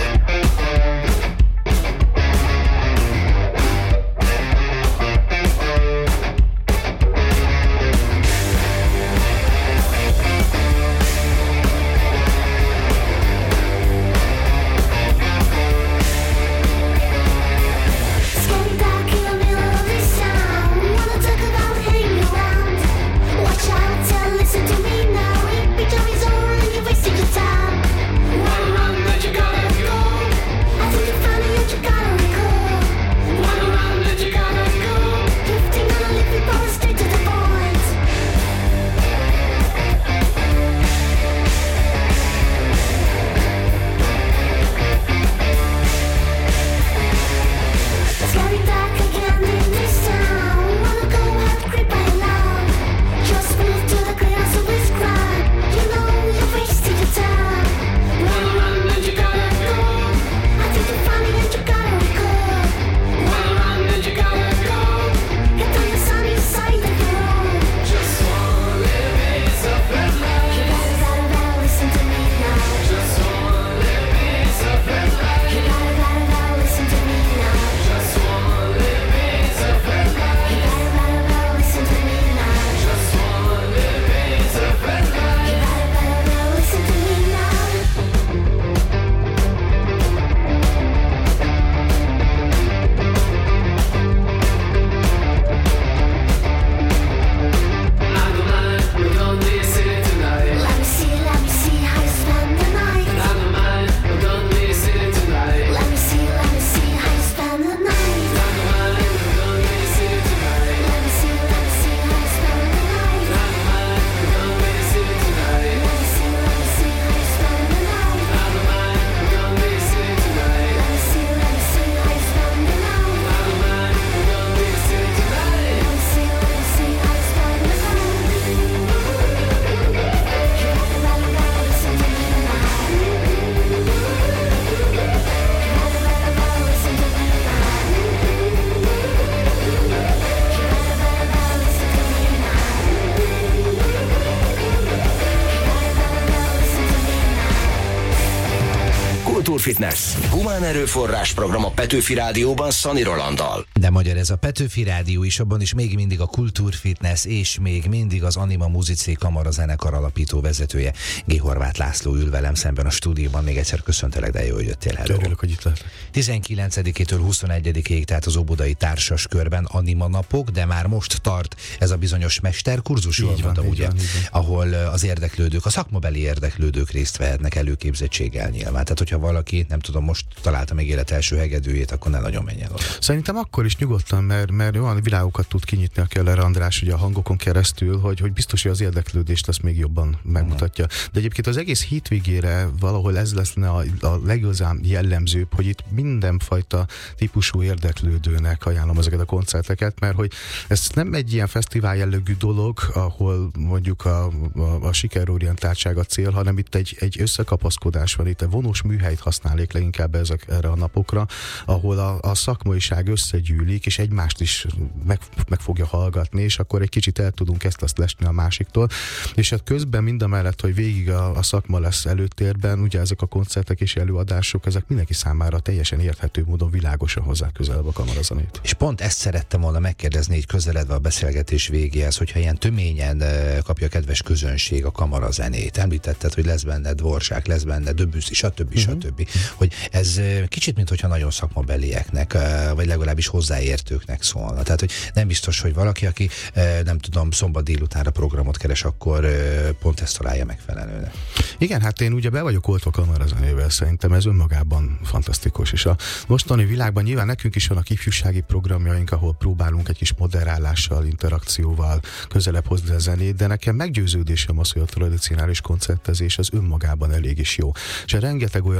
Kultúrfitness. Humán erőforrás program a Petőfi Rádióban Szani Rolanddal. De magyar ez a Petőfi Rádió is, abban is még mindig a Kultúrfitness, és még mindig az Anima Musicae Kamara zenekar alapító vezetője, G. Horváth László ül velem szemben a stúdióban. Még egyszer köszöntelek, de jó, hogy jöttél. Hello. Örülök, hogy itt lehetek. tizenkilencedikétől huszonegyedikéig, tehát az Óbudai Társas Körben Anima napok, de már most tart ez a bizonyos mesterkurzus, jól mondom, ugye, van, ahol az érdeklődők, a szakmabeli érdeklődők részt vehetnek előképzettséggel nyilván. Tehát, hogyha valaki, nem tudom, most találta meg élet első hegedűjét, akkor ne nagyon menjen oda. Szerintem akkor is nyugodtan, mert, mert olyan világokat tud kinyitni a Keller András ugye a hangokon keresztül, hogy, hogy biztos, hogy az érdeklődést azt még jobban megmutatja. De egyébként az egész hétvégére valahol ez lesz a, a legigazán jellemzőbb, hogy itt mindenfajta típusú érdeklődőnek ajánlom ezeket a koncerteket, mert hogy ez nem egy ilyen fesztivál jellegű dolog, ahol mondjuk a, a, a sikerorientáltság a cél, hanem itt egy, egy összekapaszkodás van, itt a vonós műhelyt használik leginkább ezek, erre a napokra, ahol a, a szakmaiság összegyűlik, és egymást is meg, meg fogja hallgatni, és akkor egy kicsit el tudunk ezt-azt lesni a másiktól, és hát közben mindamellett, hogy végig a, a szakma lesz előtérben, ugye ezek a koncertek és előadások, ezek mindenki számára teljesen érthető módon világosan hozzá közelebb a kamarazenét. És pont ezt szerettem volna megkérdezni, így közeledve a beszélgetés végéhez, hogyha ilyen töményen kapja a kedves közönség a kamarazenét. Említetted, hogy lesz benne Dvorak, lesz benne Debussy, stb. Uh-huh. stb. Hogy ez kicsit, mintha nagyon szakmabelieknek, vagy legalábbis hozzáértőknek szólna. Tehát, hogy nem biztos, hogy valaki, aki nem tudom, szombat délutánra programot keres, akkor pont ezt találja megfelelőnek. Igen, hát én ugye be vagyok oltva kamarazenével, szerintem ez önmagában fantasztikus, és a mostani világban nyilván nekünk is vannak ifjúsági programjaink, ahol próbálunk egy kis moderálással, interakcióval közelebb hozni a zenét, de nekem meggyőződésem az, hogy a tradicionális koncertezés az önmagában elég is jó. És rengeteg olyan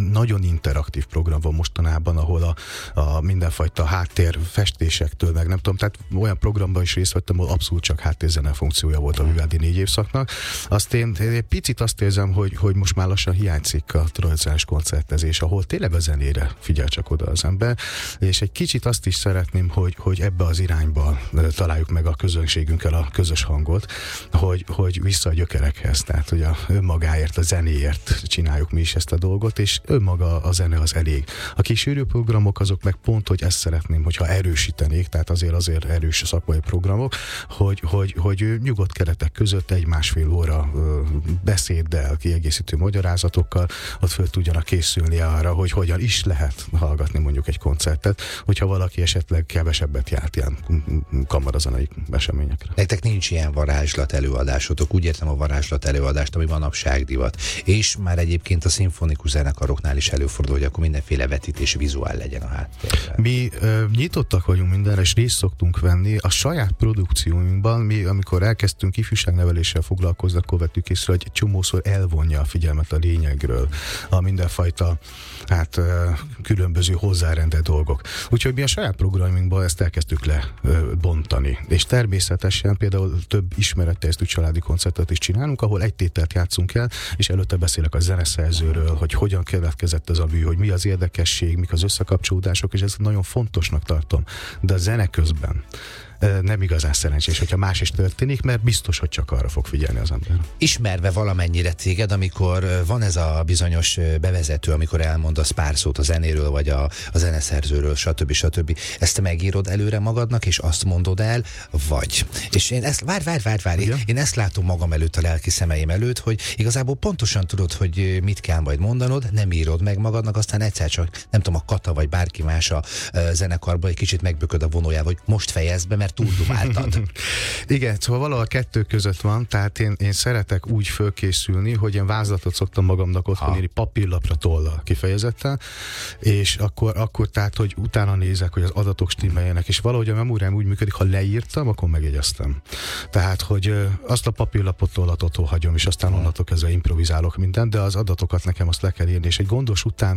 nagyon interaktív program van mostanában, ahol a, a mindenfajta háttér festésektől, meg nem tudom, tehát olyan programban is részt vettem, ahol abszolút csak háttérzene funkciója volt a Vivaldi négy évszaknak. Azt én egy picit azt érzem, hogy, hogy most már lassan hiányzik a tradicionális koncertezés, ahol tényleg a zenére figyel csak oda az ember, és egy kicsit azt is szeretném, hogy, hogy ebbe az irányba találjuk meg a közönségünkkel a közös hangot, hogy, hogy vissza a gyökerekhez, tehát hogy a önmagáért, a zenéért csináljuk mi is ezt a dolgot, és önmaga a zene az elég. A kis sűrű programok azok meg pont, hogy ezt szeretném, hogyha erősítenék, tehát azért azért erős szakmai programok, hogy, hogy, hogy nyugodt keretek között egy másfél óra beszéddel, kiegészítő magyarázatokkal ott föl tudjanak készülni arra, hogy hogyan is lehet hallgatni mondjuk egy koncertet, hogyha valaki esetleg kevesebbet járt ilyen kamarazenei eseményekre. Nektek nincs ilyen varázslat előadásotok, úgy értem a varázslat előadást, ami manapság divat. És már egyébként a szimfonikus zenekaroknál is előfordul, hogy akkor mindenféle vetítés vizuál legyen a háttérben. Mi ö, nyitottak vagyunk mindenre, és részt szoktunk venni. A saját produkcióinkban, mi amikor elkezdtünk ifjúságneveléssel foglalkozni, akkor vettük észre, hogy csomószor elvonja a figyelmet a lényegről, a mindenfajta hát ö, különböző hozzárendelt dolgok. Úgyhogy mi a saját programunkban ezt elkezdtük lebontani. És természetesen például több ismeretterjesztő családi koncertet is csinálunk, ahol egy tételt játszunk el, és előtte beszélek a zeneszerzőről, hogy hogyan keletkezett ez a mű, hogy mi az érdekesség, mik az összekapcsolódások, és ezt nagyon fontosnak tartom. De a zene közben nem igazán szerencsés, hogyha más is történik, mert biztos, hogy csak arra fog figyelni az ember. Ismerve valamennyire téged, amikor van ez a bizonyos bevezető, amikor elmondasz pár szót a zenéről, vagy a, a zeneszerzőről, stb. stb. Ezt te megírod előre magadnak, és azt mondod el, vagy. És én ezt, várj, várj, várj, várj, én, én ezt látom magam előtt, a lelki szemeim előtt, hogy igazából pontosan tudod, hogy mit kell majd mondanod, nem írod meg magadnak, aztán egyszer csak, nem tudom, a Kata, vagy bárki más a zenekarban egy kicsit megbököd a vonójával, hogy most fejezd be, mert túldumáltad. Igen, szóval valahol a kettő között van, tehát én, én szeretek úgy fölkészülni, hogy én vázlatot szoktam magamnak otthon írni papírlapra, tollal kifejezetten, és akkor, akkor tehát, hogy utána nézek, hogy az adatok stimmeljenek, és valahogy a memóriám úgy működik, ha leírtam, akkor megjegyeztem. Tehát, hogy azt a papírlapot, tollat otthon hagyom, és aztán onnantól kezdve improvizálok mindent, de az adatokat nekem azt le kell írni, és egy gondos után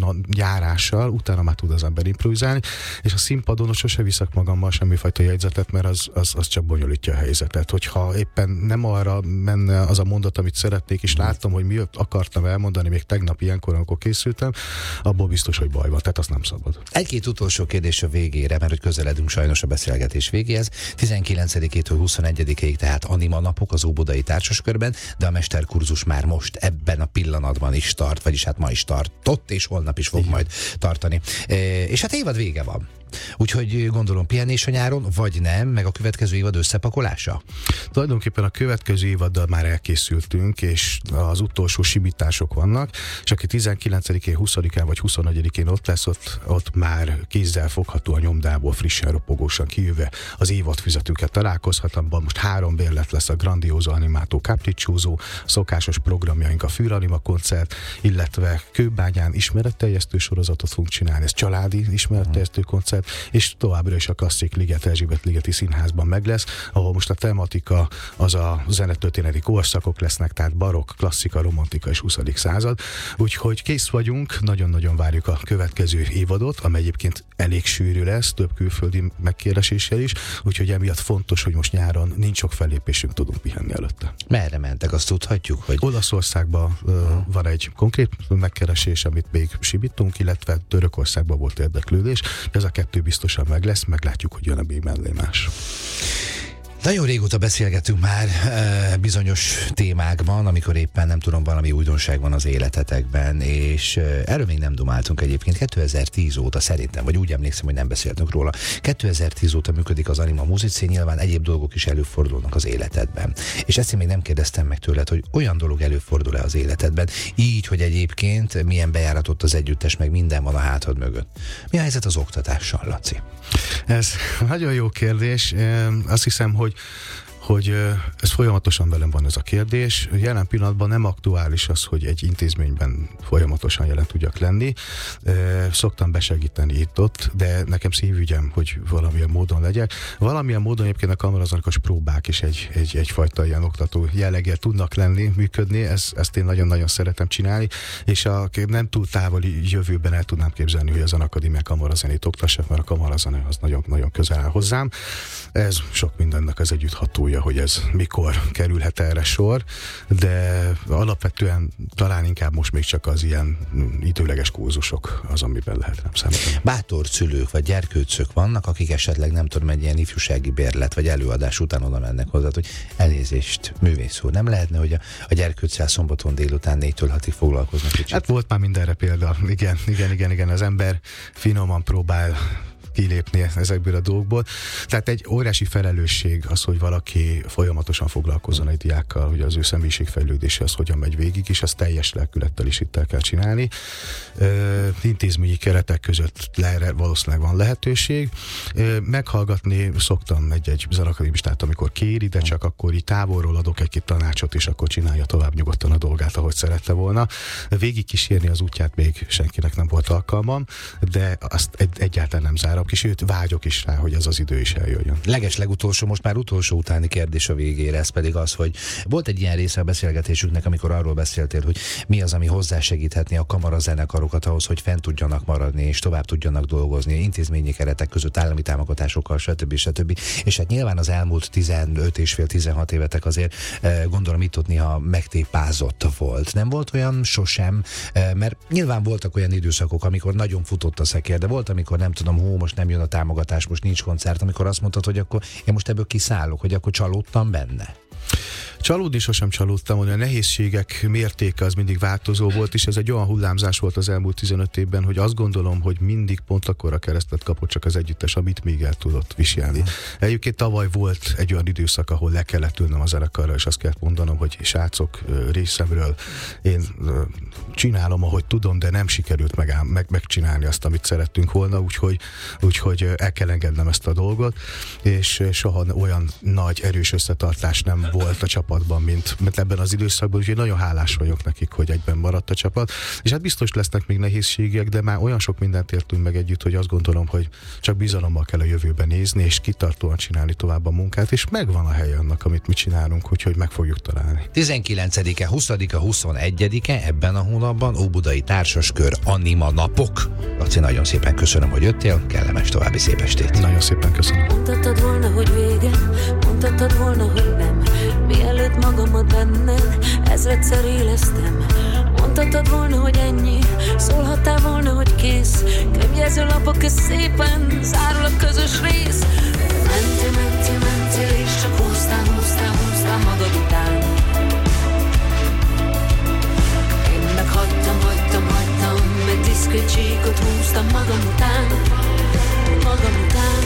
járással, utána már tud az ember improvizálni, és a színpadon sose viszek magammal semmifajta jegyzetet, mert az, az, az csak bonyolítja a helyzetet. Hogyha éppen nem arra menne az a mondat, amit szeretnék, és láttam, hogy mi akartam elmondani még tegnap ilyenkor, amikor készültem, abból biztos, hogy baj van, tehát azt nem szabad. Egy-két utolsó kérdés a végére, mert hogy közeledünk sajnos a beszélgetés végéhez. tizenkilencedikétől huszonegyedikéig tehát Anima napok az Óbudai Társaskörben, de a mesterkurzus már most ebben a pillanatban is tart, vagyis hát ma is tartott, és holnap is fog Igen. majd tartani. E, és hát évad vége van. Úgyhogy gondolom pihenés a nyáron, vagy nem, meg a következő évad összepakolása? Tulajdonképpen a következő évaddal már elkészültünk, és az utolsó simítások vannak, és aki tizenkilencedikén, huszadikán vagy huszonegyedikén ott lesz, ott, ott már kézzel fogható a nyomdából frissen, ropogósan kijöve az évadfüzetünket találkozhat, abban most három bérlet lesz: a Grandioso Animato Capriccioso, szokásos programjaink, a Fűranima koncert, illetve Kőbányán ismeretterjesztő sorozatot fogunk csinálni, ez családi ismeretterjesztő koncert, és továbbra is a klasszik Liget Erzsébet ligeti színházban meg lesz, ahol most a tematika az a zenetörténeti korszakok lesznek, tehát barokk, klasszika, romantika és huszadik század. Úgyhogy kész vagyunk, nagyon-nagyon várjuk a következő évadot, amely egyébként elég sűrű lesz, több külföldi megkérdéséssel is, úgyhogy emiatt fontos, hogy most nyáron nincs sok fellépésünk, tudunk pihenni előtte. Merre mentek, azt tudhatjuk, hogy... Olaszországban uh, van egy konkrét megkeresés, amit még simítunk, illetve Törökországban volt érdeklődés, ez a kettő biztosan meg lesz, meglátjuk, hogy jön-e még mellé más. Nagyon régóta beszélgetünk már e, bizonyos témákban, amikor éppen nem tudom, valami újdonság van az életetekben, és e, erről még nem dumáltunk egyébként. kétezer-tíz óta szerintem, vagy úgy emlékszem, hogy nem beszéltünk róla. kétezer-tíz óta működik az Anima Musici, nyilván egyéb dolgok is előfordulnak az életedben. És ezt én még nem kérdeztem meg tőled, hogy olyan dolog előfordul-e az életedben, így, hogy egyébként milyen bejáratott az együttes, meg minden van a hátad mögött. Mi a helyzet az oktatással, Laci? Ez nagyon jó kérdés. Azt hiszem, hogy hogy ez folyamatosan velem van ez a kérdés. Jelen pillanatban nem aktuális az, hogy egy intézményben folyamatosan jelen tudjak lenni. Szoktam besegíteni itt-ott, de nekem szívügyem, hogy valamilyen módon legyek. Valamilyen módon egyébként a kamarazenekar próbák is egy, egy, egyfajta ilyen oktató jelleggel tudnak lenni, működni, ezt, ezt én nagyon-nagyon szeretem csinálni, és a nem túl távoli jövőben el tudnám képzelni, hogy a Zenakadémián kamarazenét oktassak, mert a kamarazene az nagyon-nagyon közel áll hozzám. Ez sok mindennek az együtthatója, hogy ez mikor kerülhet erre sor, de alapvetően talán inkább most még csak az ilyen időleges kurzusok az, amiben lehet nem számítani. Bátor szülők vagy gyerkőcök vannak, akik esetleg nem tudom, egy ilyen ifjúsági bérlet vagy előadás után oda mennek hozzá, hogy elnézést, művész úr, nem lehetne, hogy a, a gyerkőccel szombaton délután négytől hatig foglalkoznak kicsit? Hát volt már mindenre példa. Igen, igen, igen, igen. Az ember finoman próbál kilépni ezekből a dolgokból. Tehát egy óriási felelősség az, hogy valaki folyamatosan foglalkozzon egy diákkal, hogy az ő személyiségfejlődése az hogyan megy végig, és azt teljes lelkülettel is itt el kell csinálni. Ö, intézményi keretek között le, valószínűleg van lehetőség. Ö, meghallgatni szoktam egy-egy zenakadémistát, amikor kéri, de csak akkor így távolról adok egy-két tanácsot, és akkor csinálja tovább nyugodtan a dolgát, ahogy szerette volna. Végig kísérni az útját még senkinek nem volt alkalmam, de azt egy, egyáltalán nem zárom, és őt vágyok is rá, hogy ez az idő is eljöjjön. Leges legutolsó, most már utolsó utáni kérdés a végére, ez pedig az, hogy volt egy ilyen része a beszélgetésünknek, amikor arról beszéltél, hogy mi az, ami hozzásegíthetné a kamarazenekarokat ahhoz, hogy fent tudjanak maradni, és tovább tudjanak dolgozni, intézményi keretek között, állami támogatásokkal, stb. stb. És hát nyilván az elmúlt tizenöt és fél tizenhat évetek azért gondolom itt ott néha megtépázott volt. Nem volt olyan sosem, mert nyilván voltak olyan időszakok, amikor nagyon futott a szekér, de volt, amikor nem tudom, hó, most nem jön a támogatás, most nincs koncert, amikor azt mondtad, hogy akkor én most ebből kiszállok, hogy akkor csalódtam benne. Csalódni sosem csalódtam, hogy a nehézségek mértéke az mindig változó volt, és ez egy olyan hullámzás volt az elmúlt tizenöt évben, hogy azt gondolom, hogy mindig pont akkora keresztet kapott csak az együttes, amit még el tudott viselni. Egyébként tavaly volt egy olyan időszak, ahol le kellett ülnöm a zenekarra, és azt kellett mondanom, hogy srácok, részemről én csinálom, ahogy tudom, de nem sikerült meg, meg, megcsinálni azt, amit szerettünk volna, úgyhogy, úgyhogy el kell engednem ezt a dolgot, és soha olyan nagy, erős összetartás nem volt a csapatban, mint, mint ebben az időszakban, úgyhogy nagyon hálás vagyok nekik, hogy egyben maradt a csapat. És hát biztos lesznek még nehézségek, de már olyan sok mindent értünk meg együtt, hogy azt gondolom, hogy csak bizalommal kell a jövőben nézni, és kitartóan csinálni tovább a munkát, és megvan a helye annak, amit mi csinálunk, úgyhogy meg fogjuk találni. tizenkilencedike, huszadika, huszonegyedike ebben a hónapban Óbudai Társaskör Anima Napok. Laci, nagyon szépen köszönöm, hogy jöttél, kellemes további szép estét. Nagyon szépen köszönöm. Mondhattad volna, hogy vége, mondhattad volna, hogy nem. Mielőtt magamat benned ezredszer éleztem. Mondhattad volna, hogy ennyi, szólhattál volna, hogy kész. Könyvjelző lapok közt szépen zárul a közös rész. Mentél, mentél, mentél, és csak húztál, húztál, húztál magad után. Én meg hagytam, hagytam, hagytam, egy diszkrét csíkot húztam magam után, magam után.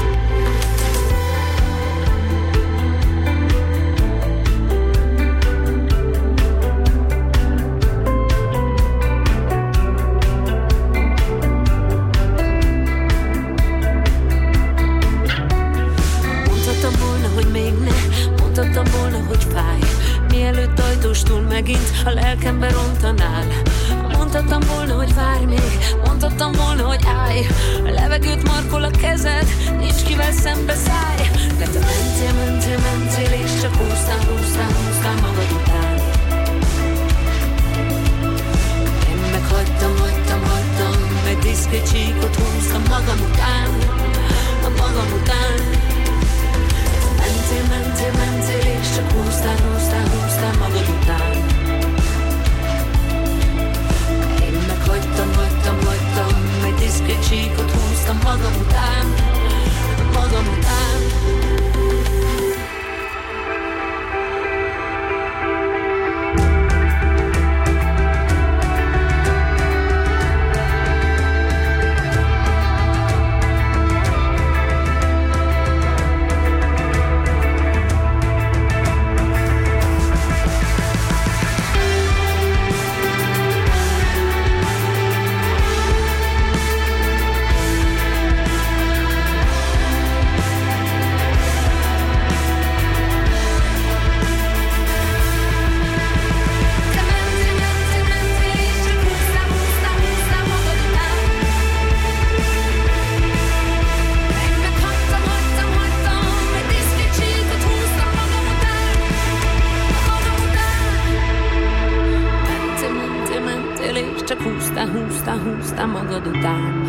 Mondhattam volna, hogy fáj, mielőtt ajtóstól megint a lelkembe rontanál. Mondhattam volna, hogy várj még, mondhattam volna, hogy állj. A levegőt markol a kezed, nincs kivel szembe szállj. De te mentél, mentél, mentél, és csak húztál, húztál, húztál magad után. Én meg hagytam, hagytam, hagytam, egy diszkrét csíkot húztam magam után, magam után. Mentél, mentél, mentél, és csak húztál, húztál, húztál magad után. Én meg hagytam, hagytam, hagytam, egy diszkrét csíkot húztam magam után, magam magad után.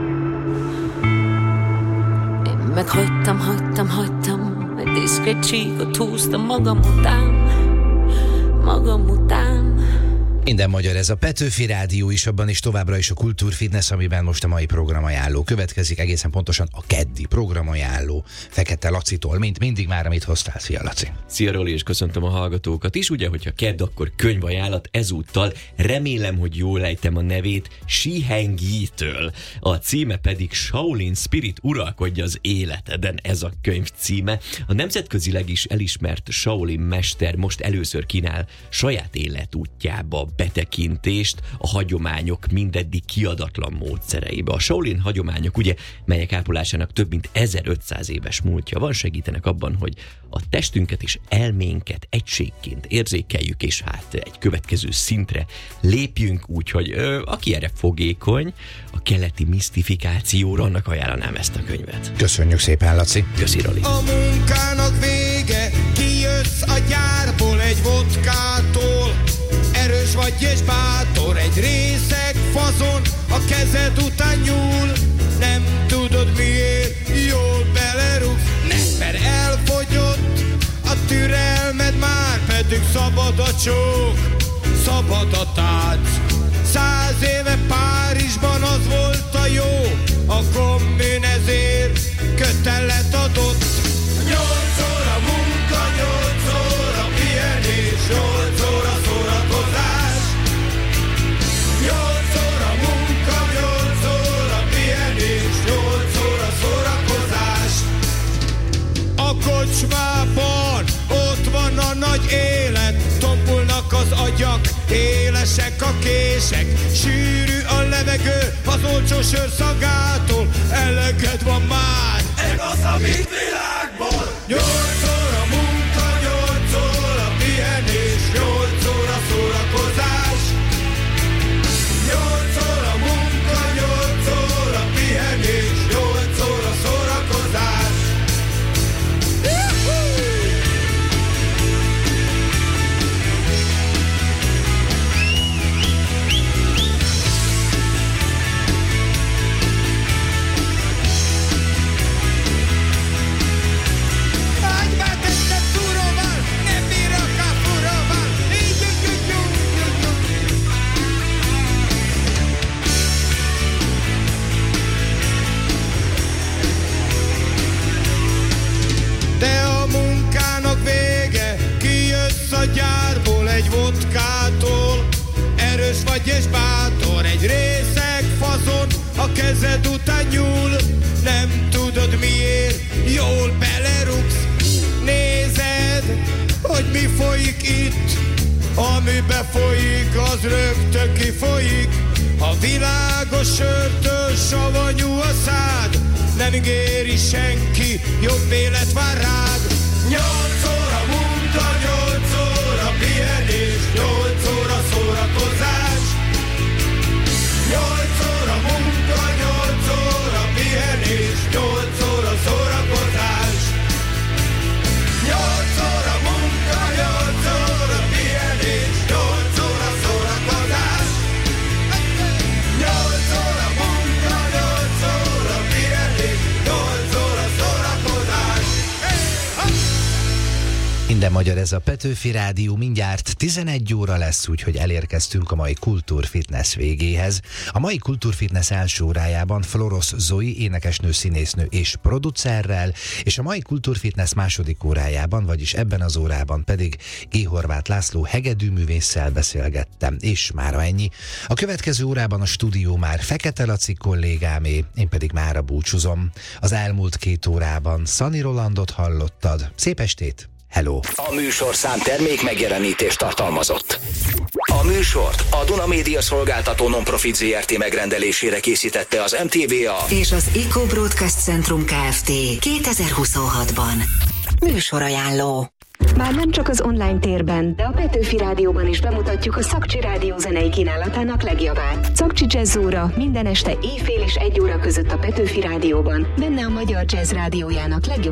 Én meghagytam, hagytam, hagytam, egy diszkrét csíkot húztam magam után, magam után. Minden magyar, ez a Petőfi Rádió is, abban is továbbra is a Kultúrfitness, amiben most a mai programajánló következik, egészen pontosan a keddi programajánló Fekete Lacitól, mint mindig már, amit hoztál. Szia, Laci! Szia, Roli, és köszöntöm a hallgatókat is. Ugye, hogyha kedd, akkor könyvajánlat ezúttal, remélem, hogy jól ejtem a nevét, Shiheng Yi-től. A címe pedig Shaolin Spirit uralkodja az életeden, ez a könyv címe. A nemzetközileg is elismert Shaolin mester most először kínál saját életútjába betekintést a hagyományok mindeddig kiadatlan módszereibe. A Shaolin hagyományok, ugye, melyek ápolásának több mint ezerötszáz éves múltja van, segítenek abban, hogy a testünket és elménket egységként érzékeljük, és hát egy következő szintre lépjünk, úgyhogy ö, aki erre fogékony, a keleti misztifikációra, annak ajánlanám ezt a könyvet. Köszönjük szépen, Laci! Köszi, Roli! A munkának vége, kijössz a gyárból egy vodkától. Erős vagy és bátor, egy részeg fazon, a kezed után nyúl. Nem tudod miért, jól belerúgsz, ne, mert elfogyott a türelmed már, pedig szabad a csók, szabad a tánc. Száz éve Párizsban az volt a jó, a kommun ezért kötelet adott. Nyolc óra munka, nyolc óra pihenés, nyolc óra szórakozás. Nyolc óra munka, nyolc óra pihenés, nyolc óra szórakozás. A kocsmában ott van a nagy élet, tompulnak az agyak, élesek a kések, sűrű a levegő az olcsó sör szagától, eleged van már egy a számít világból. Nyolc óra munka, nyolc óra pihenés, nyolc óra szórakozás. Nyolc óra munka, nyolc óra pihenés, nyolc óra szórakozás. A gyárból egy vodkától, erős vagy és bátor, egy részeg fazon, a kezed után nyúl. Nem tudod miért, jól belerugsz, nézed, hogy mi folyik itt. Ami befolyik, az rögtön kifolyik. A világos sörtől savanyú a szád, nem ígéri senki, jobb élet vár rád. Nyolc óra munka, nyolc óra pihenés, nyolc óra szórakozás. Nyolc óra munka, nyolc óra pihenés, nyolc óra szórakozás. Nyolc óra munka, nyolc óra pihenés, nyolc óra szórakozás. Nyolc óra munka, nyolc óra pihenés, nyolc óra szórakozás. Minden magyar, ez a Petőfi Rádió, mindjárt tizenegy óra lesz, úgyhogy elérkeztünk a mai Kultúrfitness végéhez. A mai Kultúrfitness első órájában Florosz Zoe, énekesnő, színésznő és producerrel, és a mai Kultúrfitness második órájában, vagyis ebben az órában pedig G. Horváth László hegedűművésszel beszélgettem, és mára ennyi. A következő órában a stúdió már Fekete Laci kollégámé, én pedig mára búcsúzom. Az elmúlt két órában Szani Rolandot hallottad. Szép estét! Hello! A műsorszám termék megjelenítést tartalmazott. A műsort a Duna Média Szolgáltató Nonprofit zé er té megrendelésére készítette az em té vé á és az Eco Broadcast Centrum Kft. kétezer-huszonhatban. Műsorajánló. Már nem csak az online térben, de a Petőfi Rádióban is bemutatjuk a Szakcsi Rádió zenei kínálatának legjavát. Szakcsi Jazz óra minden este éjfél és egy óra között a Petőfi Rádióban, benne a magyar jazz rádiójának legjobb